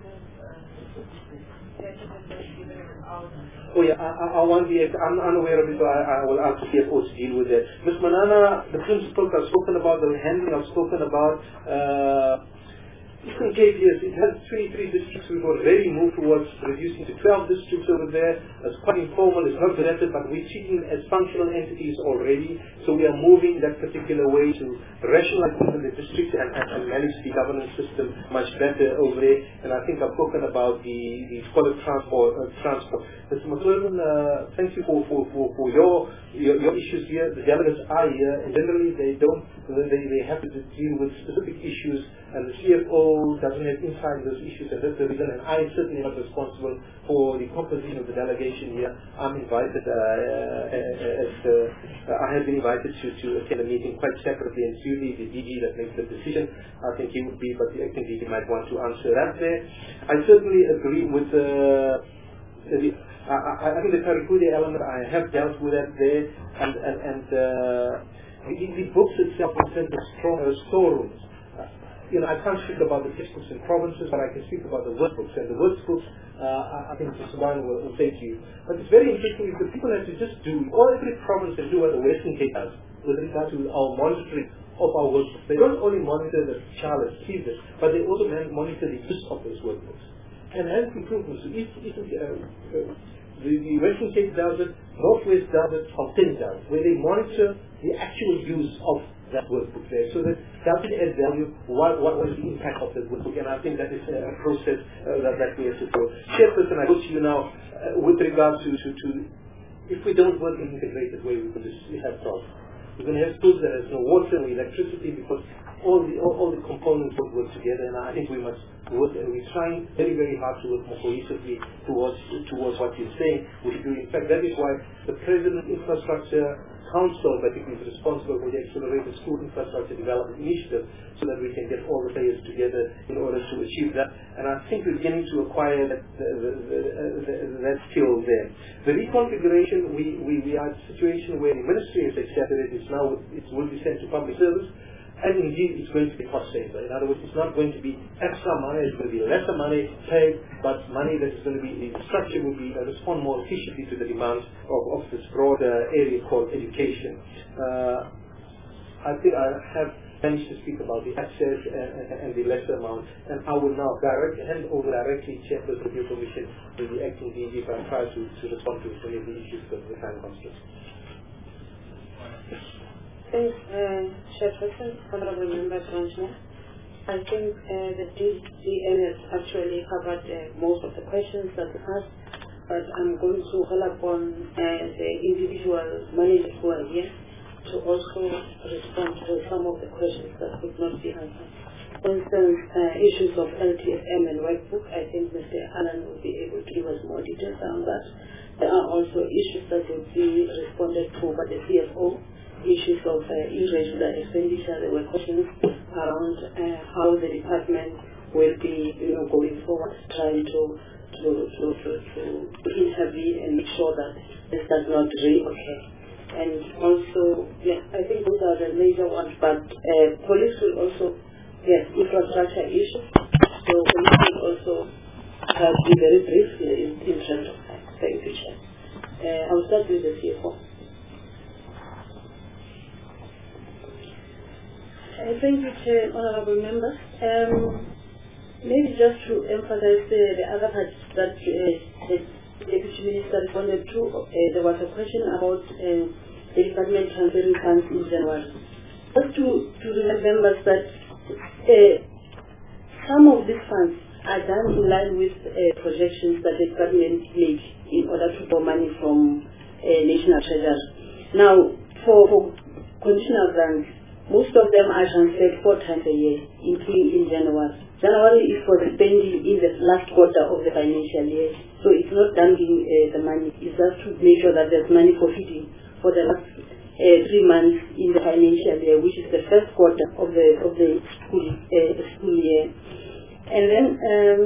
Oh yeah, I, I want the, I'm unaware of it, so I, I will ask the C F O to deal with it. Miz Manana, the principles I've spoken about, the handling I've spoken about, uh, Eastern Cape, yes, it has twenty-three districts. We've already moved towards reducing to twelve districts over there. It's quite informal, it's not directed, but we're treating them as functional entities already. So we are moving that particular way to rationalize the district and, and, and manage the governance system much better over there. And I think I've spoken about the, the squalid transport. Uh, transport. Mister McLaren, uh, thank you for, for, for, for your, your your issues here. The delegates are here, and generally they don't, they, they have to deal with specific issues, and the C F O doesn't have insight in those issues, and that's the reason, and I certainly am not responsible for the composition of the delegation here. I'm invited, uh, uh, as, uh, I have been invited to, to attend a meeting quite separately, and it's usually the D G that makes the decision. I think he would be, but the acting D G might want to answer that there. I certainly agree with uh, the I, I think the Karikude element, I have dealt with that there, and, and, and uh, the, the books itself in terms of strong uh, storerooms. Uh, you know, I can't speak about the textbooks in provinces, but I can speak about the workbooks. And the workbooks, uh, I, I think Mister Subban will, will say to you. But it's very interesting because people have to just do, or every province can do what the Western Cape does with regard to our monitoring of our workbooks. They don't only monitor the child receives it, but they also monitor the use of those workbooks. And hence improvements. So if, if, uh, uh, The, the Western Cape does it, Northwest does it, Gauteng does it, where they monitor the actual use of that workbook there, so that does it add value, what, what was the impact of that workbook, and I think that is a process uh, that, that we have to go. Chairperson, I go to you now, uh, with regard to, to, to, if we don't work in an integrated way, we're going to have problems. We're going to have schools that have no water, no electricity, because all the all, all the components would work together, and I think we must work, and we're trying very, very hard to work more cohesively towards towards what you're saying we should do. In fact, that is why the President Infrastructure Council, I think, is responsible for the Accelerated School Infrastructure Development Initiative, so that we can get all the players together in order to achieve that. And I think we're beginning to acquire that, the, the, the, the, that skill there. The reconfiguration, we, we, we are in a situation where the ministry has accepted it. It's now, it will be sent to public service. And indeed, it's going to be cost saver. In other words, it's not going to be extra money, it's going to be lesser money paid, but money that is going to be, the structure will be uh, respond more efficiently to the demands of, of this broader area called education. Uh, I think I have managed to speak about the access and, and the lesser amount, and I will now direct, hand over directly, Chairperson, with your permission, to the acting D G, but I'll try to, to respond to any of the issues that the time comes to. Thanks, uh, Chairperson, Honorable Member Franchner. I think uh, the D G M has actually covered uh, most of the questions that we asked, but I'm going to call upon uh, the individual managers who are here to also respond to some of the questions that could not be answered. For instance, uh, issues of L T F M and workbook, I think Mister Allen will be able to give us more details on that. There are also issues that will be responded to by the C F O. Issues of uh, irregular expenditure. There were questions around uh, how the department will be, you know, going forward, trying to to to to, to, to intervene and make sure that this does not reoccur. And also, yeah, I think those are the major ones. But uh, police will also, yes, infrastructure issues. So police will also have to be very brief in, in terms of that. Thank you, Chair. Uh, I'll start with the C F O. Uh, thank you, Chair, honorable members. Um, maybe just to emphasize the, the other part that uh, the Deputy Minister responded to, uh, there was a question about uh, the department transferring funds in January. Just to, to remind members that uh, some of these funds are done in line with uh, projections that the department made in order to borrow money from uh, National Treasury. Now, for, for conditional grants, most of them are transferred four times a year, including in January. January is for the spending in the last quarter of the financial year. So it's not dumping uh, the money. It's just to make sure that there's money for feeding for the last uh, three months in the financial year, which is the first quarter of the of the school uh, school year. And then um,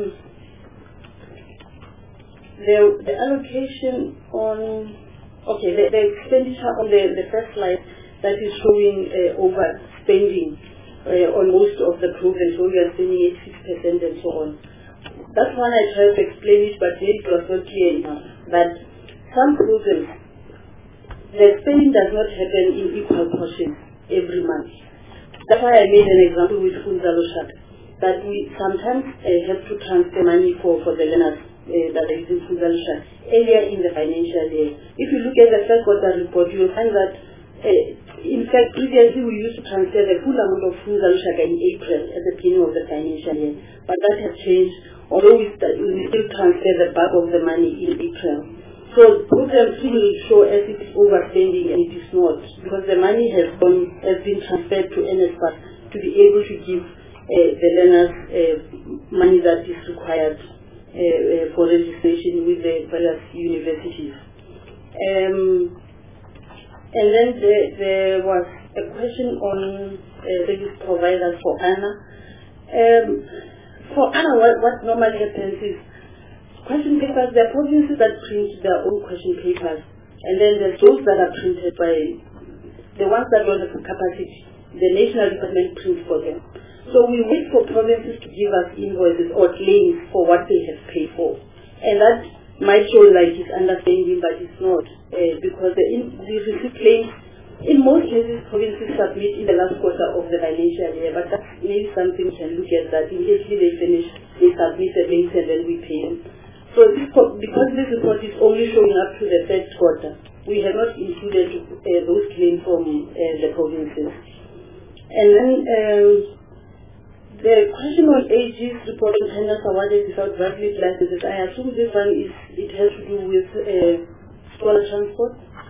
the the allocation on okay the, the expenditure on the, the first slide, that is showing uh, overspending uh, on most of the programs, so we are spending eighty-six percent and so on. That's one I tried to explain it, but it was not clear enough. That some programs, the spending does not happen in equal portions every month. That's why I made an example with Funzalo Shak, that we sometimes uh, have to transfer money for, for the learners uh, that are using Funzalo Shak earlier in the financial year. If you look at the first quarter report, you will find that uh, in fact, previously we used to transfer the full amount of Funzalo Shaka in April at the beginning of the financial year, but that has changed. Although we, we still transfer the bulk of the money in April. So programs will show as it is overspending, and it is not, because the money has gone has been transferred to N S F A S to be able to give uh, the learners uh, money that is required uh, uh, for registration with the various universities. Um, And then there, there was a question on uh, service providers for A N A. Um, for A N A, what, what normally happens is question papers, there are provinces that print their own question papers, and then there's those that are printed by the ones that don't have capacity. The national department prints for them. So we wait for provinces to give us invoices or claims for what they have paid for. And that might show like it's understanding, but it's not, uh, because the, in, the receipt claims, in most cases, provinces submit in the last quarter of the financial year, but that's maybe something we can look at, that immediately they finish, they submit the claims and then we pay them. So this, because this report is only showing up to the third quarter, we have not included uh, those claims from uh, the provinces. And then um, the question on A G's reporting tenders awarded without valid licenses, I assume this one is, it has to do with uh, scholar transport.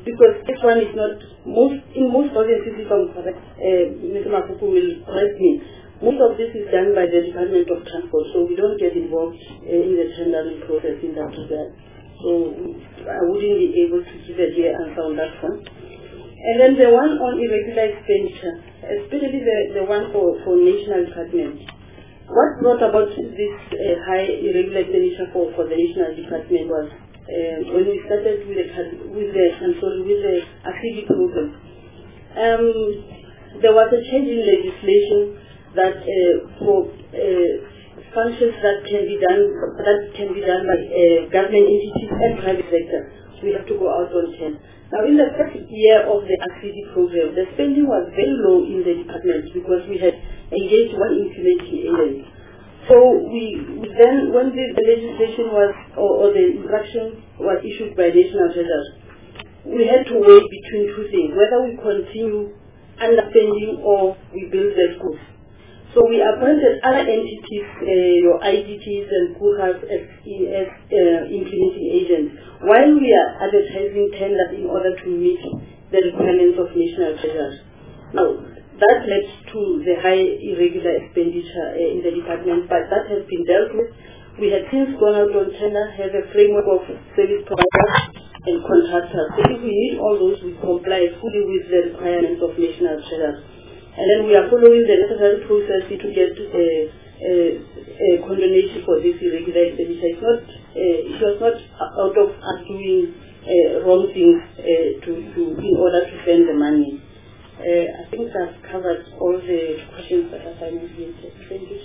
because this one is not, most in most provinces, if I'm correct, uh, Mister Mafuku will correct me, most of this is done by the Department of Transport, so we don't get involved uh, in the tendering process in that regard. So I wouldn't be able to give a clear answer on that one. And then the one on irregular expenditure, especially the, the one for, for national department. What brought about this uh, high irregular expenditure for, for the national department was uh, when we started with the, with the, I'm sorry, with the activity program. Um, there was a change in legislation that uh, for uh, functions that can be done that can be done by uh, government entities and private sector, we have to go out on tender. Now, in the first year of the activity program, the spending was very low in the department because we had engaged one implementing agent. So we, we then, when the, the legislation was, or, or the instruction was issued by National Treasury, we had to weigh between two things, whether we continue underspending or we build the schools. So we appointed other entities, uh, your I D Ts and P U H As as, as uh, implementing agents, while we are advertising tenders in order to meet the requirements of National Treasury. Now, that led to the high irregular expenditure uh, in the department, but that has been dealt with. We had since gone out on tender, have a framework of service providers and contractors. So if we need all those, we comply fully with the requirements of National Treasury. And then we are following the necessary process to get a, a, a condonation for this irregular expenditure. It's not, uh, it was not out of us doing uh, wrong things uh, to, to, in order to spend the money. Uh, I think I've covered all the questions that are simultaneous. Thank you.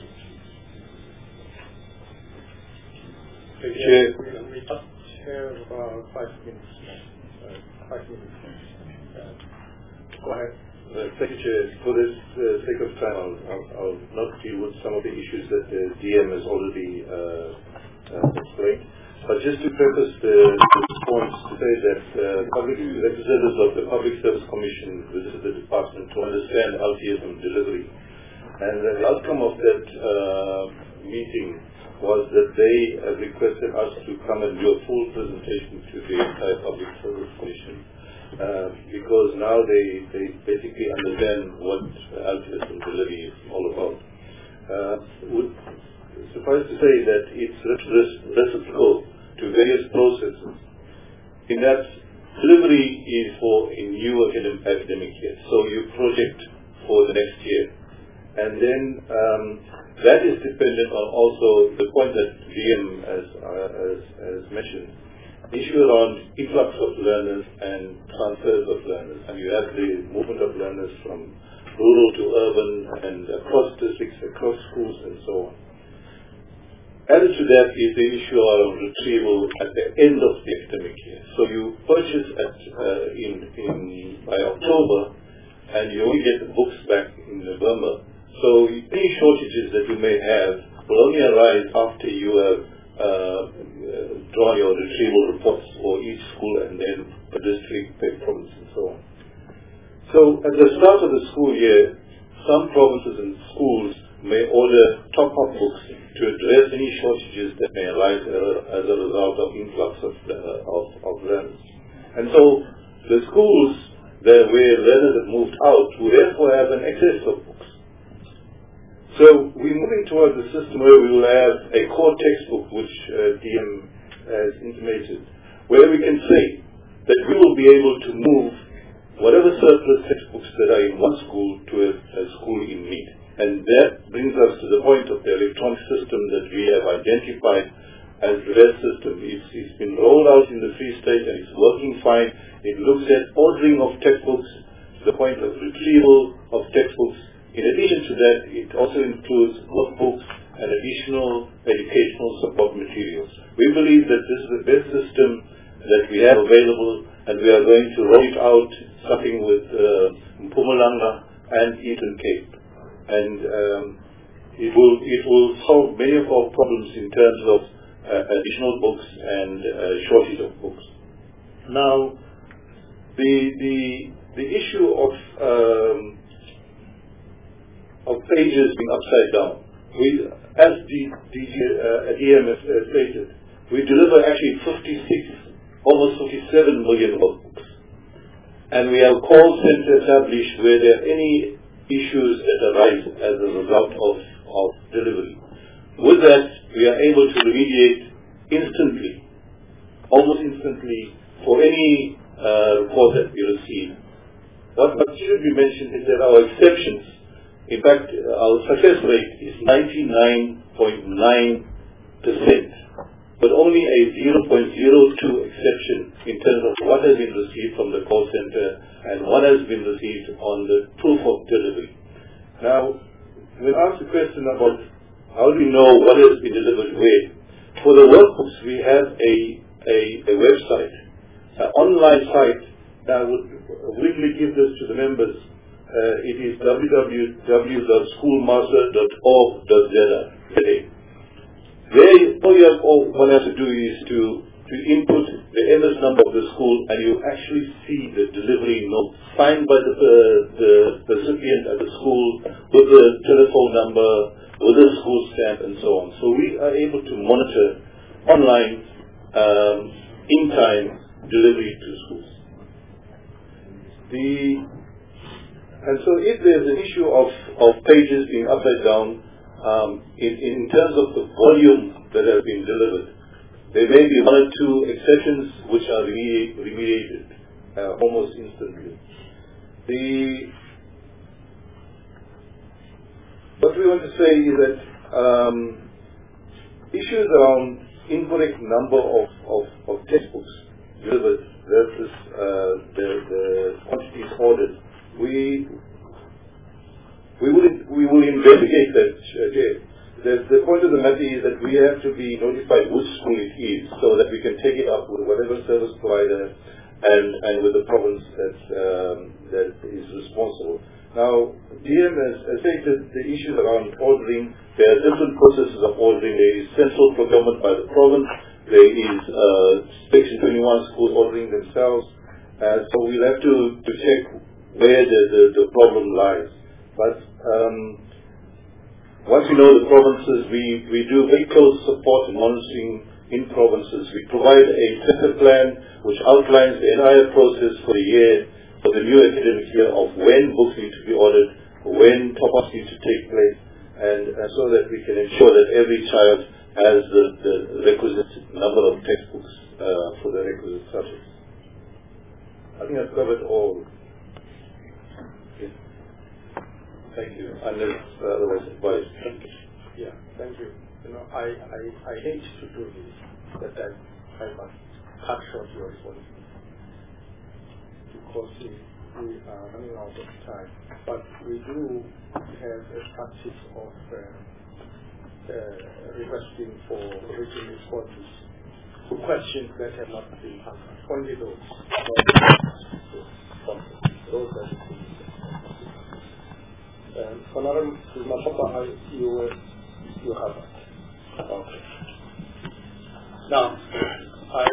Thank you. We just have uh, five minutes. Uh, five minutes. Uh, go ahead. Uh, thank you, Chair. For this uh, sake of time, I'll, I'll, I'll not deal with some of the issues that the D M has already uh, uh, explained. But just to preface the, the response to say that uh, public representatives of the Public Service Commission visited the department to understand L T S M delivery. And the outcome of that uh, meeting was that they uh, requested us to come and do a full presentation to the entire Public Service Commission. Uh, because now they, they basically understand what L T S M delivery is all about. Uh, would suffice to say that it's reciprocal to various processes, in that delivery is for a new academic year. So you project for the next year. And then um, that is dependent on also the point that D M has, uh, has, has mentioned, issue around influx of learners and transfers of learners. And you have the movement of learners from rural to urban and across districts, across schools and so on. Added to that is the issue of retrieval at the end of the academic year. So you purchase at, uh, in, in, by October and you only get the books back in November. So any shortages that you may have will only arise after you have Uh, draw your retrieval reports for each school and then per district, per province and so on. So at the start of the school year, some provinces and schools may order top-up books to address any shortages that may arise uh, as a result of influx of, uh, of, of learners. And so the schools that where learners have moved out will therefore have an excess of books. So we're moving towards a system where we will have a core textbook, which uh, D M has intimated, where we can say that we will be able to move whatever surplus textbooks that are in one school to a, a school in need. And that brings us to the point of the electronic system that we have identified as the best system. It's, it's been rolled out in the Free State and it's working fine. It looks at ordering of textbooks to the point of retrieval of textbooks. In addition to that, it also includes workbooks and additional educational support materials. We believe that this is the best system that we have available, and we are going to roll it out, starting with uh, Mpumalanga and Eastern Cape. And um, it will it will solve many of our problems in terms of uh, additional books and uh, shortage of books. Now, the the the issue of um, of pages being upside down. We, as the D M has stated, we deliver actually fifty-six, almost fifty-seven million workbooks. and we have call center established where there are any issues that arise as a result of, of delivery. With that, we are able to remediate instantly, almost instantly, for any uh, report that we receive. What, what should be mentioned is that our exceptions, in fact, our success rate is ninety-nine point nine percent, but only a zero point zero two exception in terms of what has been received from the call center and what has been received on the proof of delivery. Now, when asked the question about how do we know what has been delivered where, for the workbooks we have a, a, a website, an online site that would weekly give this to the members. Uh, it is w w w dot schoolmaster dot org dot z a. There, all you have, all one has to do is to, to input the N S number of the school, and you actually see the delivery note signed by the, uh, the recipient at the school with the telephone number, with the school stamp, and so on. So we are able to monitor online, um, in time, delivery to schools. The, and so if there's an issue of, of pages being upside down, um, in, in terms of the volume that has been delivered, there may be one or two exceptions which are remedi remediated uh, almost instantly. The, what we want to say is that um, issues around incorrect number of, of, of textbooks delivered versus uh, the, the quantities ordered, we we will we will investigate that. Uh, the, the point of the matter is that we have to be notified which school it is, so that we can take it up with whatever service provider and and with the province that um, that is responsible. Now, D M has stated the issues around ordering. There are different processes of ordering. There is central procurement by the province. There is uh, Section twenty-one schools ordering themselves. Uh, so we'll have to, to check where the, the, the problem lies. But um, once we know the provinces, we, we do very close support and monitoring in provinces. We provide a tender plan which outlines the entire process for the year, for the new academic year, of when books need to be ordered, when top-ups need to take place, and, and so that we can ensure that every child has the, the requisite number of textbooks uh, for the requisite subjects. I think I've covered all. Yes. Thank you. Unless uh, otherwise advised. Thank you. Yeah, thank you. You know, I, I, I hate to do this, but I, I must cut short your response because we, we are running out of time. But we do have a practice of uh, uh, requesting for written responses to questions that have not been answered. Only those. Those are the things. Um, Honorable Mapapa, you, you have it. Okay. Now, I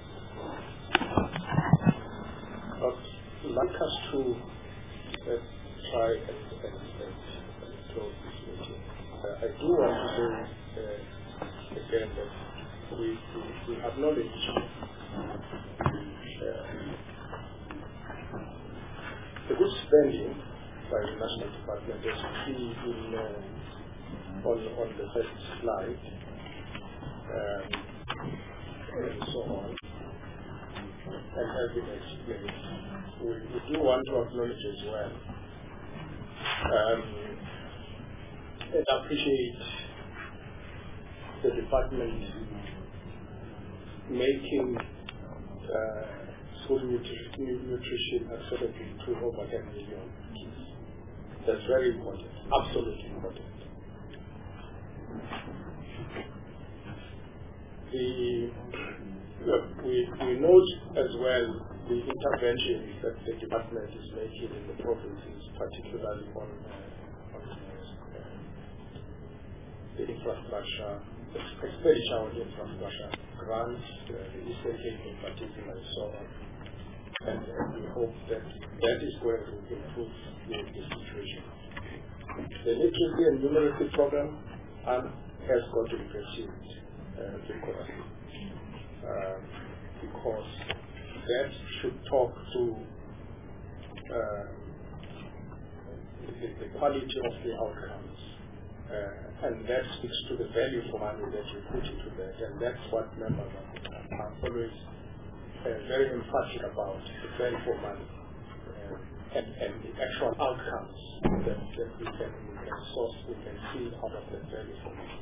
would like us to uh, try and, and, and, and close this meeting. Uh, I do want to say uh, again that we, we, we acknowledge uh, the good spending by the National Department, as you see in, uh, on, on the first slide, um, and so on, and has been explained. We, we do want to acknowledge as well um, and appreciate the department making uh, school nutri nutrition accessible to over ten million kids. That's very important, absolutely important. The, we, we note as well the interventions that the department is making in the provinces, particularly on, uh, on uh, the infrastructure, the expenditure on infrastructure, grants, uh, the Eastern Cape in particular, and so on. And uh, we hope that that is going to improve the, the situation. The literacy and numeracy program um, has got to be pursued uh, vigorously, uh, because that should talk to uh, the, the quality of the outcomes. Uh, and that speaks to the value for money that you put into that. And that's what members are, are always uh, very emphatic about, the value for money. Uh, and, and the actual outcomes that, that we, can, we can source, we can see out of that value for money.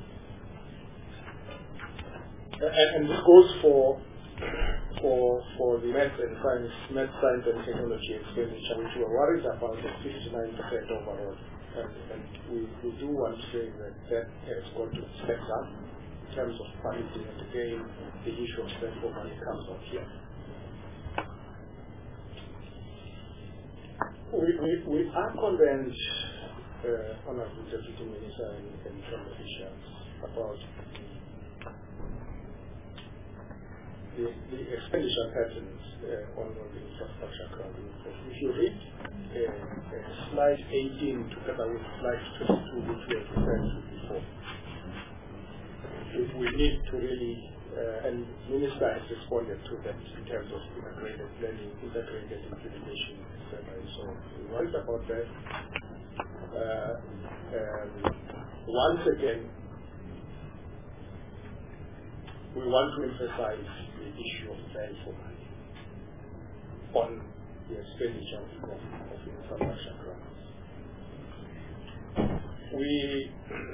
Uh, and, and this goes for for for the math and science, math, science and technology expenditure, which we are worried about at fifty-nine percent overall. And, and we, we do want to say that that has got to step up in terms of quality, and again, the issue of spend for money comes up here. We, we, we are convinced, uh, Honorable Deputy Minister and, and some officials, about the, the expenditure patterns uh, on, on the infrastructure crowding. If you read uh, uh, slide eighteen together with slide twenty-two, which we have referred to before, if we need to really, uh, and Minister has responded to that in terms of integrated planning, integrated implementation, et cetera. So we worried about that. Uh, um, once again, we want to emphasize the issue of value for money on the expenditure of, of infrastructure grants. We,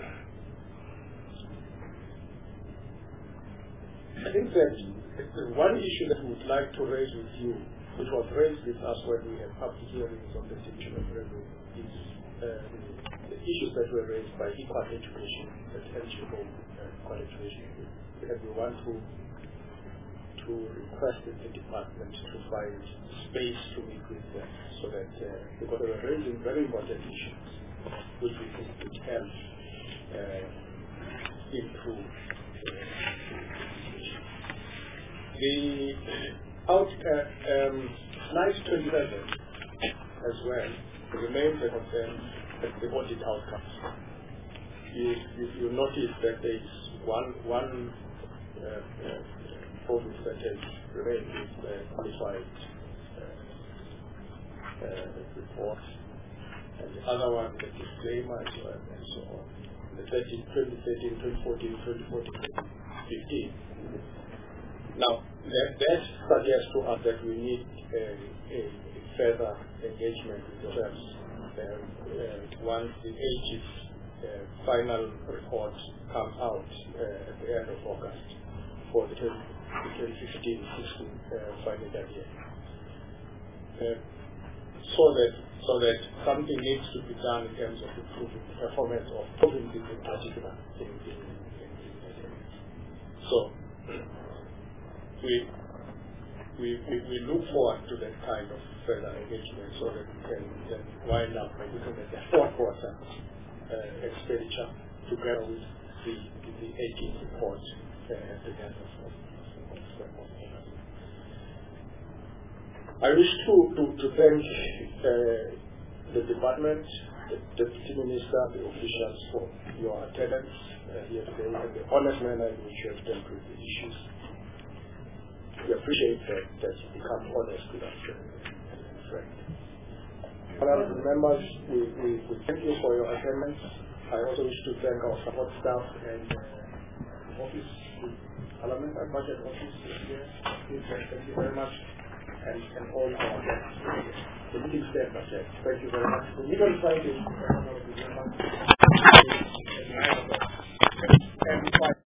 I think that the one issue that we would like to raise with you, which was raised with us when we had public hearings on the situation of revenue, is uh, the issues that were raised by equal education, that eligible uh, equal education. And we want to to request the department to find space to meet with them, so that uh, because they were raising very important issues, which we think would help uh, improve uh, the out uh, um, slide twenty-seven as well remains a concern at the audit outcomes. You, you, you notice that there is one one uh, uh, province that has remained with uh, qualified uh, uh, report, and the other one the disclaimer as well, and so on. The twenty thirteen, twenty fourteen, twenty fourteen, twenty fifteen. Now, that, that suggests to us that we need a, a, a further engagement with yourselves uh, uh, once the Aegis uh, final report comes out uh, at the end of August for the twenty fifteen sixteen uh, final year. Uh, so that so that something needs to be done in terms of improving the performance of provinces in particular. In, in, in, in, in. So we, we we we look forward to that kind of further engagement, so that we can then wind up by looking at the fourth quarter uh, expenditure together with the the Aegis report uh, at the end of, of, of, of I wish to, to, to thank uh, the department, the Deputy Minister, the officials for your attendance uh, here today, and the honest manner in which you have dealt with the issues. We appreciate that, that you become honest with us, friend. Honourable members, we, we, we thank you for your attendance. I also wish to thank our support staff and uh, office, Parliament and Budget Office here. Thank you very much. And, and all our guests. The meeting staff are said. Thank you very much. The legal side is